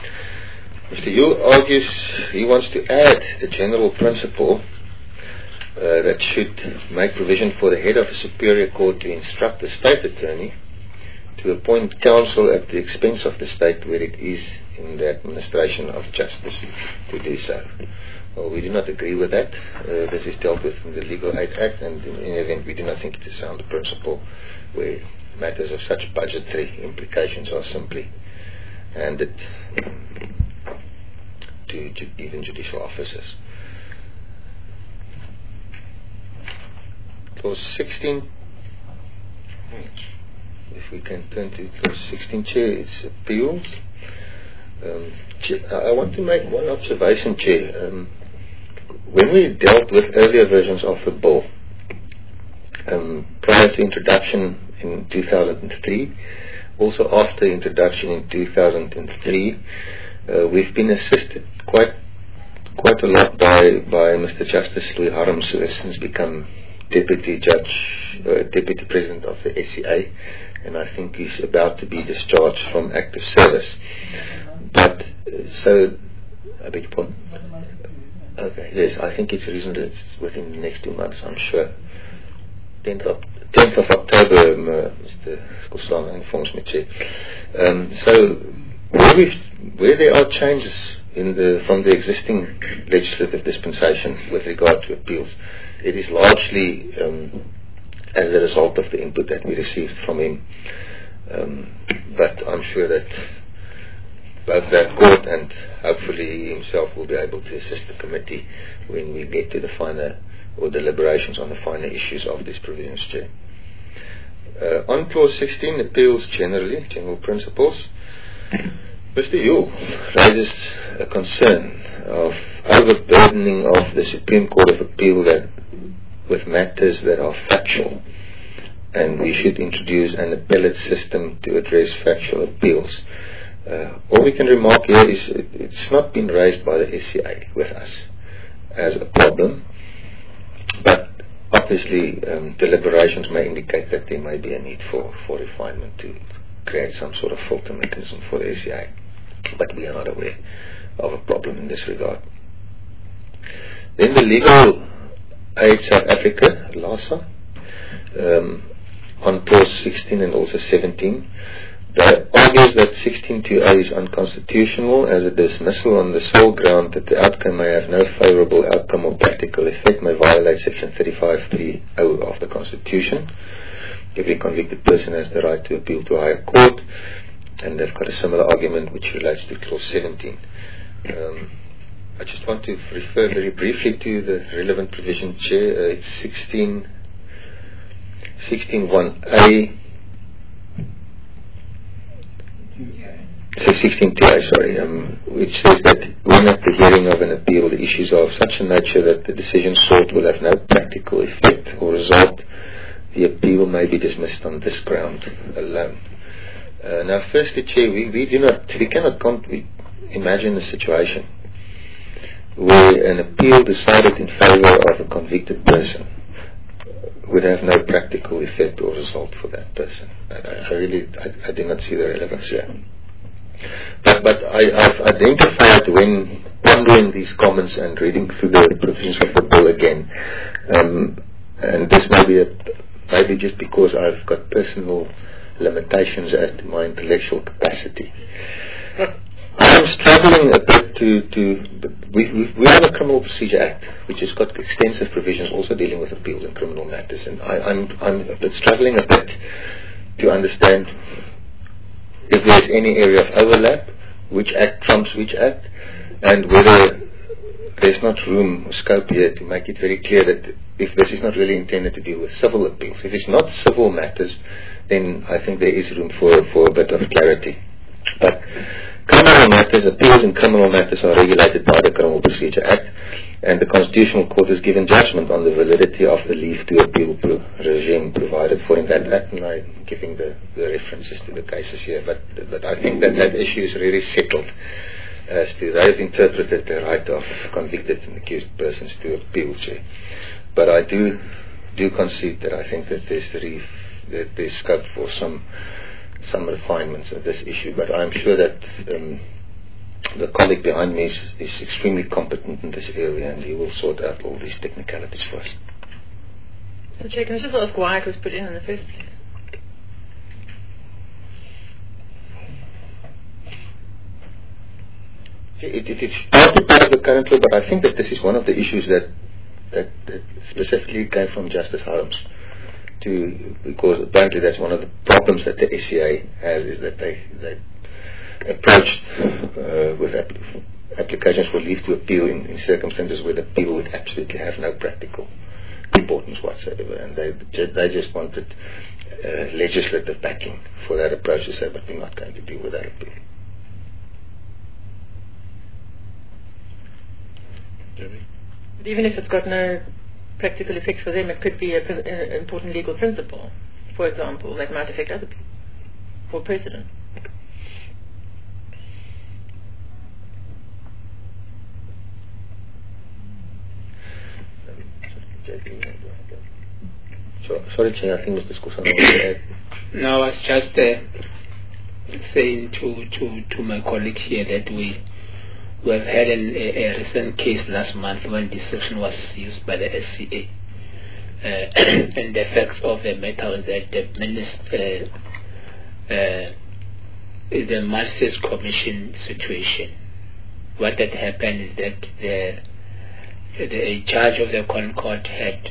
Mr. Yule argues he wants to add a general principle that should make provision for the head of a superior court to instruct the state attorney to appoint counsel at the expense of the state where it is in the administration of justice to do so. Well, we do not agree with that. This is dealt with in the Legal Aid Act, and in any event we do not think it is sound principle where matters of such budgetary implications are simply handed to even judicial officers. Clause 16, if we can turn to clause 16, Chair, it's appeals. I want to make one observation, Chair. When we dealt with earlier versions of the bill, prior to introduction in 2003, also after introduction in 2003, we've been assisted quite a lot by Mr. Justice Louis Harms, who has since become Deputy President of the SCA, and I think he's about to be discharged from active service. But I beg your pardon? Okay, yes, I think it's reasonable. It's within the next 2 months, I'm sure. 10th of October, Mr. Skosana informs me, Chair. So where there are changes from the existing legislative dispensation with regard to appeals, it is largely as a result of the input that we received from him. But I'm sure that both that court and hopefully he himself will be able to assist the committee when we get to the finer or deliberations on the finer issues of these provisions, Chair. On clause 16, appeals generally, general principles, Mr. Yule raises a concern of overburdening of the Supreme Court of Appeal with matters that are factual, and we should introduce an appellate system to address factual appeals. All we can remark here is it's not been raised by the SCA with us as a problem, but obviously deliberations may indicate that there may be a need for refinement to create some sort of filter mechanism for the SCA, but we are not aware of a problem in this regard. Then the Legal Aid South Africa, LASA, on clause 16 and also 17, that argues that 16.2a is unconstitutional as a dismissal on the sole ground that the outcome may have no favourable outcome or practical effect, may violate section 35.3.0 of the Constitution. Every convicted person has the right to appeal to a higher court, and they've got a similar argument which relates to clause 17. I just want to refer very briefly to the relevant provision, Chair. It's 16.1a. So 16.2a, sorry, which says that when at the hearing of an appeal the issues are of such a nature that the decision sought will have no practical effect or result, the appeal may be dismissed on this ground alone. Now, firstly, Chair, we cannot imagine a situation where an appeal decided in favour of a convicted person would have no practical effect or result for that person. I do not see the relevance here. But I've identified when pondering these comments and reading through the provisions of the bill again, and this may be just because I've got personal limitations as to my intellectual capacity. I'm struggling a bit we have a Criminal Procedure Act which has got extensive provisions also dealing with appeals and criminal matters, and I'm a bit struggling a bit to understand if there's any area of overlap, which act trumps which act, and whether there's not room or scope here to make it very clear that if this is not really intended to deal with civil appeals, if it's not civil matters, then I think there is room for a bit of clarity. But criminal matters, appeals in criminal matters are regulated by the Criminal Procedure Act, and the Constitutional Court has given judgment on the validity of the leave to appeal regime provided for in that Act, and I'm giving the references to the cases here, but I think that issue is really settled as to they've interpreted the right of convicted and accused persons to appeal. But I do concede that I think that there's scope for some refinements of this issue, but I'm sure that the colleague behind me is extremely competent in this area, and he will sort out all these technicalities for us. So, Chair, can I just ask why it was put in the first place? It's partly part of the current law, but I think that this is one of the issues that specifically came from Justice Harms, because apparently that's one of the problems that the SCA has, is that they approached with applications for leave to appeal in circumstances where the appeal would absolutely have no practical importance whatsoever, and they just wanted legislative backing for that approach to say, but we're not going to deal with that appeal. But even if it's got no practical effect for them, it could be an important legal principle, for example, that might affect other people, for precedent. Sorry, Chair, I think Mr. Skusan. No, I was just saying to my colleague here that we have had a recent case last month when this section was used by the SCA. And the effects of the matter was that the Magistrates Commission situation. What had happened is that the judge of the Concord had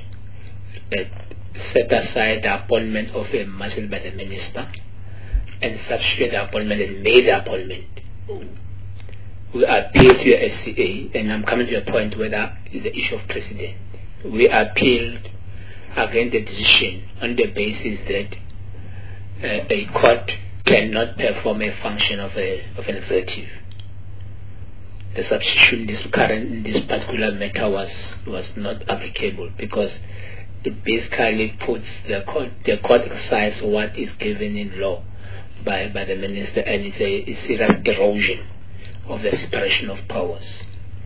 set aside the appointment of a magistrate by the minister and substituted the appointment and made the appointment. We appealed to the SCA, and I'm coming to a point where that is the issue of precedent. We appealed against the decision on the basis that a court cannot perform a function of an executive. The substitution in this particular matter was not applicable because it basically puts the court exercise what is given in law by the minister, and it's a serious erosion of the separation of powers.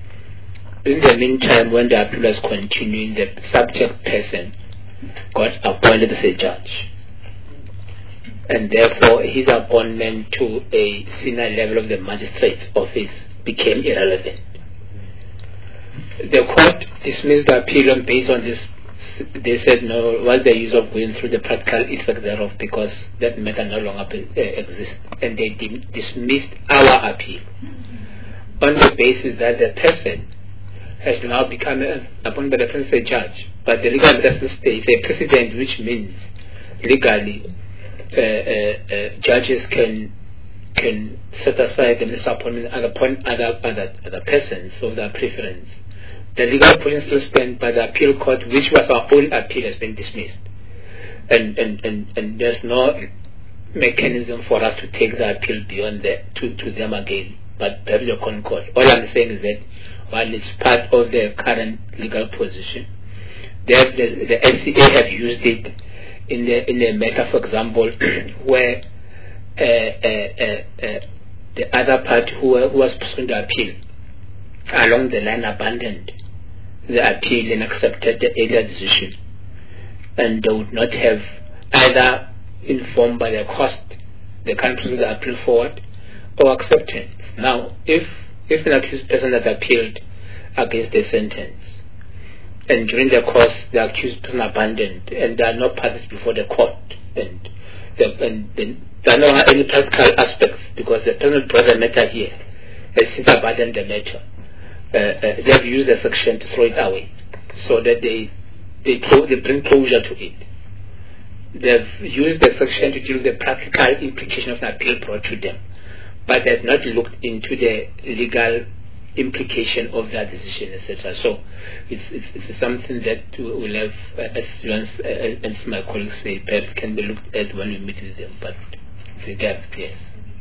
In the meantime, when the appeal was continuing, the subject person got appointed as a judge, and therefore his appointment to a senior level of the magistrate's office became irrelevant. The court dismissed the appeal, and based on this, they said no, what's the use of going through the practical effect thereof, because that matter no longer exists, and they dismissed our appeal on the basis that the person has now become appointed by the principal judge. But the legal justice states a precedent, which means legally judges can set aside the misappointment and appoint other persons of their preference. The legal position still stand by the appeal court, which was our own appeal, has been dismissed, and there's no mechanism for us to take the appeal beyond to them again. But perhaps the Concord. All I'm saying is that while it's part of the current legal position, the SCA have used it in a matter, for example, where the other party who was pursuing the appeal along the line abandoned the appeal and accepted the earlier decision, and they would not have either informed by the cost they can't pursue the appeal forward or acceptance. Now, if an accused person has appealed against a sentence, and during the course the accused person abandoned, and there are no parties before the court, and there are no any practical aspects, because the person who brought the matter here has since abandoned the matter, they have used the section to throw it away, so that they bring closure to it. They've used the section to deal with the practical implication of an appeal brought to them, but they have not looked into the legal implication of that decision, etc. So it's something that we'll have, as my colleagues say, perhaps can be looked at when we meet with them, but it's a gap, yes.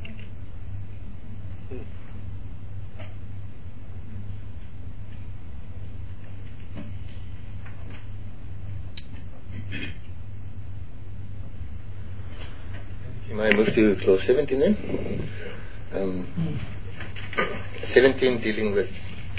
You might move to clause 17 then. 17 dealing with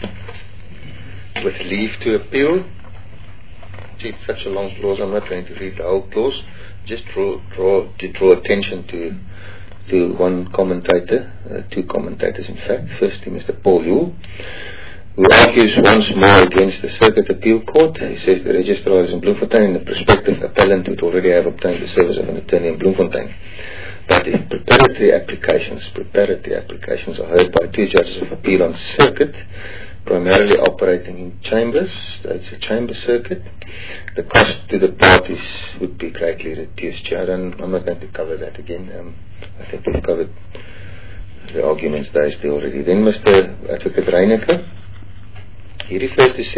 leave to appeal. It's such a long clause, I'm not going to read the whole clause. Just draw attention to to one commentator, two commentators in fact. Firstly, Mr. Paul Yule, who argues once more against the Circuit Appeal Court. He says the registrar is in Bloemfontein and the prospective appellant would already have obtained the service of an attorney in Bloemfontein. But if preparatory applications are heard by two judges of appeal on circuit, primarily operating in chambers, so it's a chamber circuit, the cost to the parties would be greatly reduced. I'm not going to cover that again. I think we've covered the arguments based there already. Then Mr. Advocate Reyneke, he refers to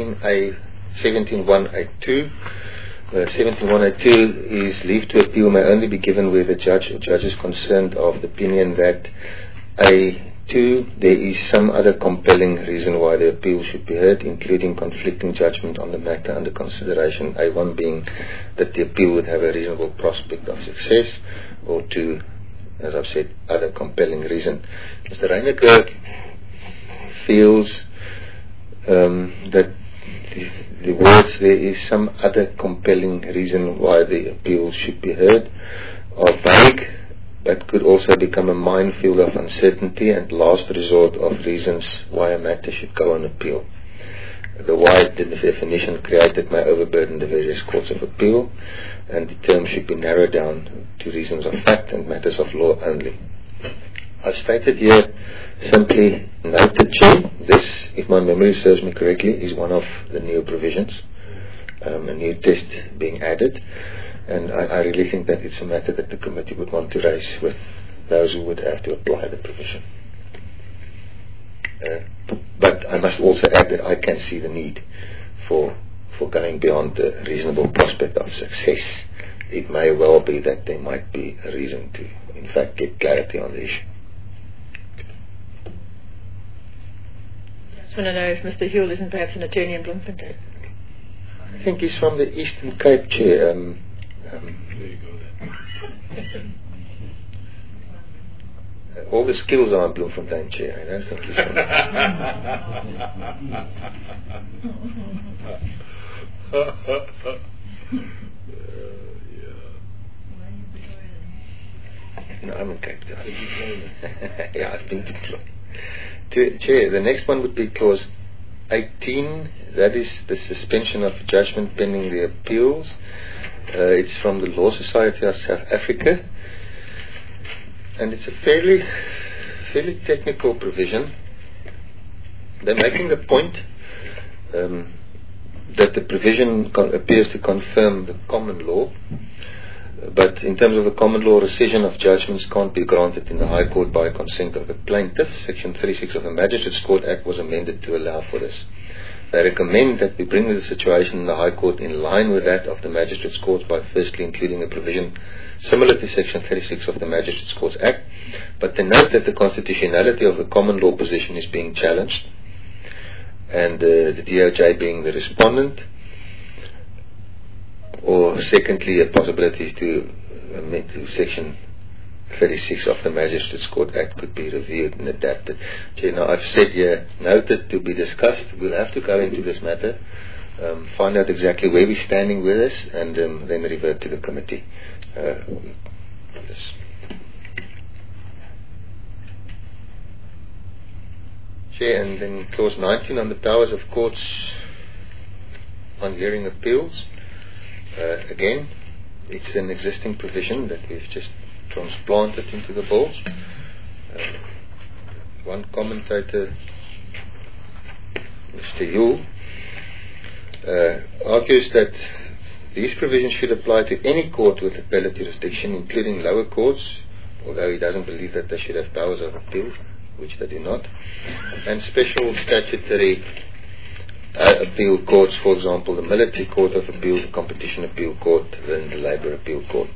17182. 17182 is leave to appeal may only be given where the judge or judge is concerned of the opinion that A2, there is some other compelling reason why the appeal should be heard, including conflicting judgment on the matter under consideration. A1 being that the appeal would have a reasonable prospect of success, or 2, as I've said, other compelling reason. Mr. Reyneke feels that the words there is some other compelling reason why the appeal should be heard are vague, but could also become a minefield of uncertainty and last resort of reasons why a matter should go on appeal. The wide definition created may overburden the various courts of appeal, and the term should be narrowed down to reasons of fact and matters of law only. I've stated here simply noted, Chair, this, if my memory serves me correctly, is one of the new provisions, a new test being added, and I really think that it's a matter that the committee would want to raise with those who would have to apply the provision. But I must also add that I can see the need for going beyond the reasonable prospect of success. It may well be that there might be a reason to, in fact, get clarity on the issue. I just want to know if Mr. Huell isn't perhaps an attorney in Bloemfontein. I think he's from the Eastern Cape, Chair. There you go then. All the skills are in Bloemfontein, Chair. I don't think he's from No, I'm in Cape Town. Yeah, I've been deployed. Chair, the next one would be clause 18. That is the suspension of judgment pending the appeals. It's from the Law Society of South Africa, and it's a fairly technical provision. They're making the point that the provision appears to confirm the common law, but in terms of the common law, rescission of judgments can't be granted in the High Court by consent of the plaintiff. Section 36 of the Magistrates Court Act was amended to allow for this. They recommend that we bring the situation in the High Court in line with that of the Magistrates Courts by firstly including a provision similar to Section 36 of the Magistrates Courts Act, but they note that the constitutionality of the common law position is being challenged, and the DOJ being the respondent, or secondly a possibility to amend to Section 36 of the Magistrates Court Act could be reviewed and adapted. Now I've said here, noted to be discussed. We'll have to go into this matter, find out exactly where we're standing with this, and then revert to the committee. Chair, and then clause 19 on the powers of courts on hearing appeals. Again, it's an existing provision that we've just transplanted into the bills. One commentator, Mr. Yule, argues that these provisions should apply to any court with appellate jurisdiction, including lower courts, although he doesn't believe that they should have powers of appeal, which they do not, and special statutory appeal courts, for example, the Military Court of Appeal, the Competition Appeal Court, and the Labour Appeal Court.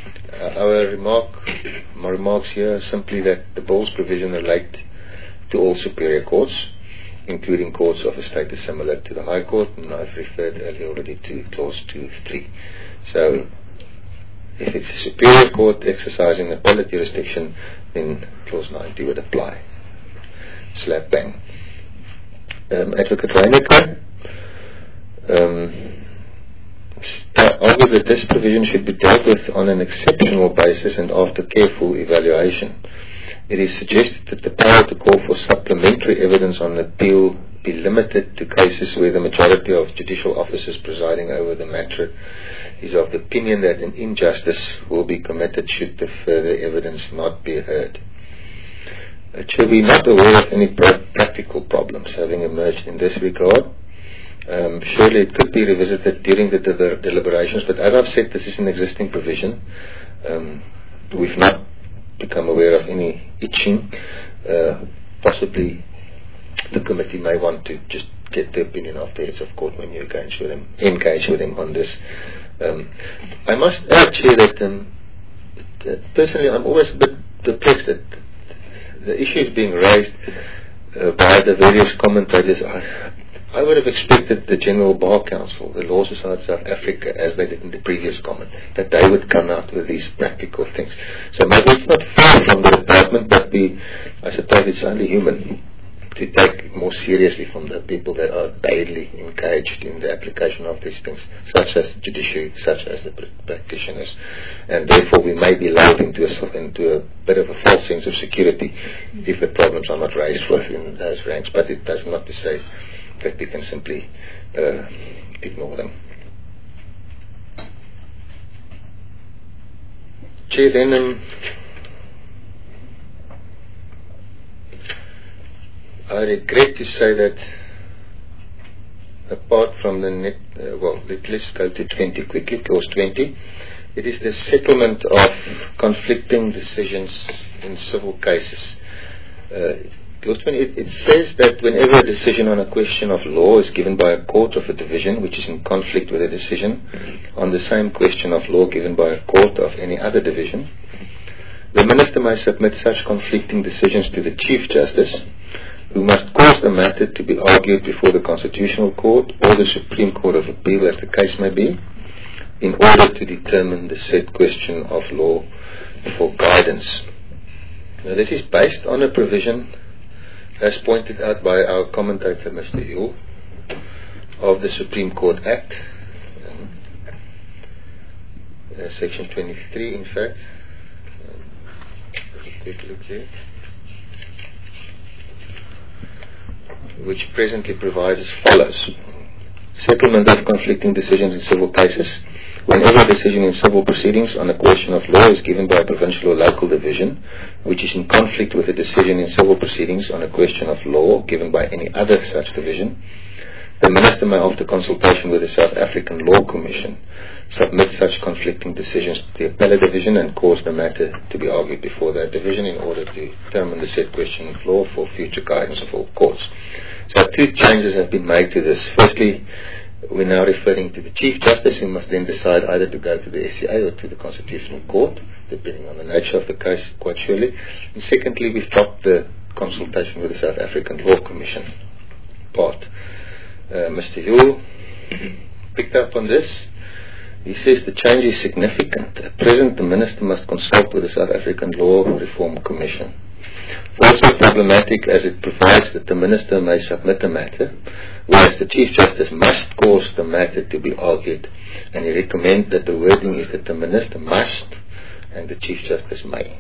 My remarks here are simply that the bill's provision relate to all superior courts, including courts of a status similar to the High Court, and I've referred earlier already to clause 2.3. So, if it's a superior court exercising appellate jurisdiction, then clause 90 would apply. Slap bang. Advocate Reyneke argue that this provision should be dealt with on an exceptional basis and after careful evaluation. It is suggested that the power to call for supplementary evidence on appeal be limited to cases where the majority of judicial officers presiding over the matter is of the opinion that an injustice will be committed should the further evidence not be heard. Should we not aware of any practical problems having emerged in this regard? Surely it could be revisited during the deliberations, but as I've said, this is an existing provision. We've not become aware of any itching. Possibly the committee may want to just get the opinion of the heads of court when you engage with them on this. I must add, Chair, that personally I'm always a bit perplexed that the issues being raised by the various commentators. I would have expected the General Bar Council, the Law Society of South Africa, as they did in the previous comment, that they would come out with these practical things. So maybe it's not far from the department, but I suppose it's only human to take more seriously from the people that are daily engaged in the application of these things, such as the judiciary, such as the practitioners. And therefore we may be lulled into a bit of a false sense of security if the problems are not raised within those ranks. But it does not to say that we can simply ignore them. Chair, then I regret to say that apart from the let's go to 20 quickly, clause 20. It is the settlement of conflicting decisions in civil cases. Clause 20, it says that whenever a decision on a question of law is given by a court of a division which is in conflict with a decision on the same question of law given by a court of any other division, the Minister may submit such conflicting decisions to the Chief Justice, who must cause the matter to be argued before the Constitutional Court or the Supreme Court of Appeal, as the case may be, in order to determine the said question of law for guidance. Now, this is based on a provision, as pointed out by our commentator, Mr. Yule, of the Supreme Court Act, Section 23, in fact. Quick look here. Which presently provides as follows. Settlement of conflicting decisions in civil cases. Whenever a decision in civil proceedings on a question of law is given by a provincial or local division, which is in conflict with a decision in civil proceedings on a question of law given by any other such division, the Minister may, after consultation with the South African Law Commission, submit such conflicting decisions to the Appellate Division and cause the matter to be argued before that division in order to determine the said question of law for future guidance of all courts. So two changes have been made to this. Firstly, we're now referring to the Chief Justice, who must then decide either to go to the SCA or to the Constitutional Court, depending on the nature of the case, quite surely. And secondly, we've dropped the consultation with the South African Law Commission part. Mr. Yule picked up on this. He says the change is significant. At present, the Minister must consult with the South African Law Reform Commission. Also problematic, as it provides that the Minister may submit a matter, whereas the Chief Justice must cause the matter to be argued, and he recommends that the wording is that the Minister must and the Chief Justice may.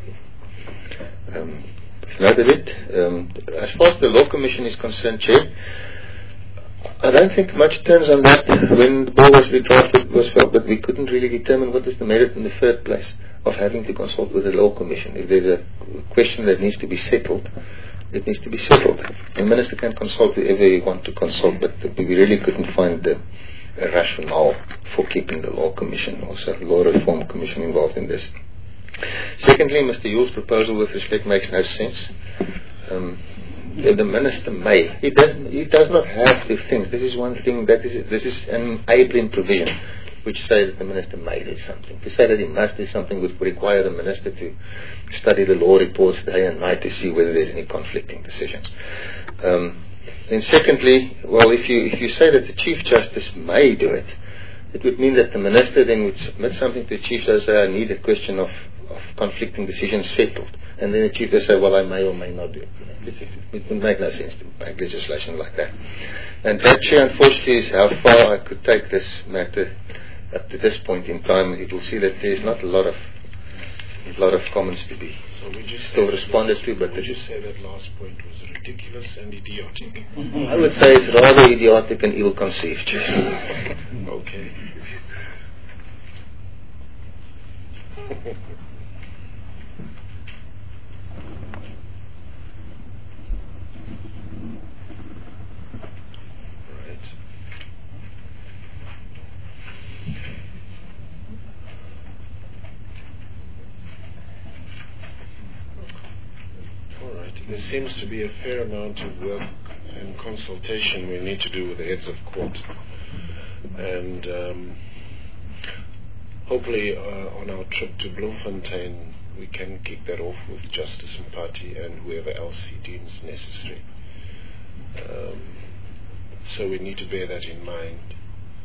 Noted it. As far as the Law Commission is concerned, Chair, I don't think much turns on that. When the bill was redrafted, it was felt that we couldn't really determine what is the merit in the first place of having to consult with the Law Commission. If there's a question that needs to be settled, it needs to be settled. The Minister can consult whoever he wants to consult, but we really couldn't find a rationale for keeping the Law Commission, also the Law Reform Commission, involved in this. Secondly, Mr. Yule's proposal with respect makes no sense. The Minister may. He does not have to think. This is one thing this is an enabling provision which says that the Minister may do something. To say that he must do something would require the Minister to study the law reports day and night to see whether there's any conflicting decisions. Then secondly, well, if you say that the Chief Justice may do it, it would mean that the Minister then would submit something to the Chief Justice, say, I need a question of conflicting decisions settled. And then the Chief Justice say, well, I may or may not do it. It would make no sense to make legislation like that. And that, Chair, unfortunately, is how far I could take this matter up to this point in time, it will see that there's not a lot of comments to be still responded to. But would you say that last point was ridiculous and idiotic? I would say it's rather idiotic and ill-conceived. Okay. There seems to be a fair amount of work and consultation we need to do with the heads of court, and hopefully on our trip to Bloemfontein we can kick that off with Justice Mpati and whoever else he deems necessary. So we need to bear that in mind.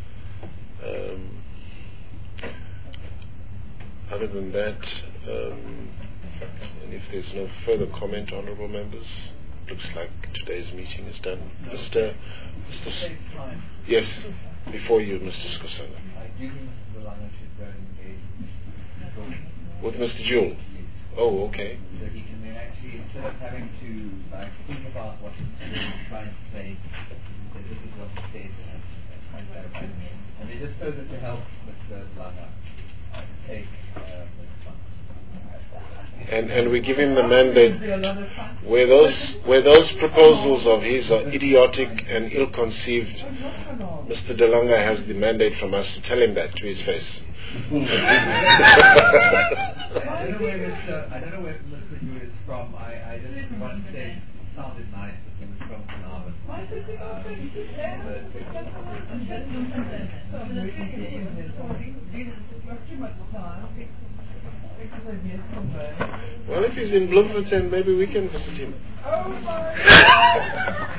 Other than that, and if there's no further comment, honourable members, looks like today's meeting is done. No. Mr. Yes, before you, Mr. Skosana. Do you think Mr. Delanga should go and engage with Mr. Jewell? Oh, okay. So he can then actually, instead of having to think about what he's trying to say, that this is what he said and trying to clarify. And they just further to help Mr. Delanga take the response. And we give him the mandate where those proposals of his are idiotic and ill-conceived. Mr. Delanga has the mandate from us to tell him that to his face. I don't know where Mr. Yu is from. I just want to say it sounded nice that he was from Carnarvon. Well, if he's in Bloemfontein, maybe we can visit him. Oh my God!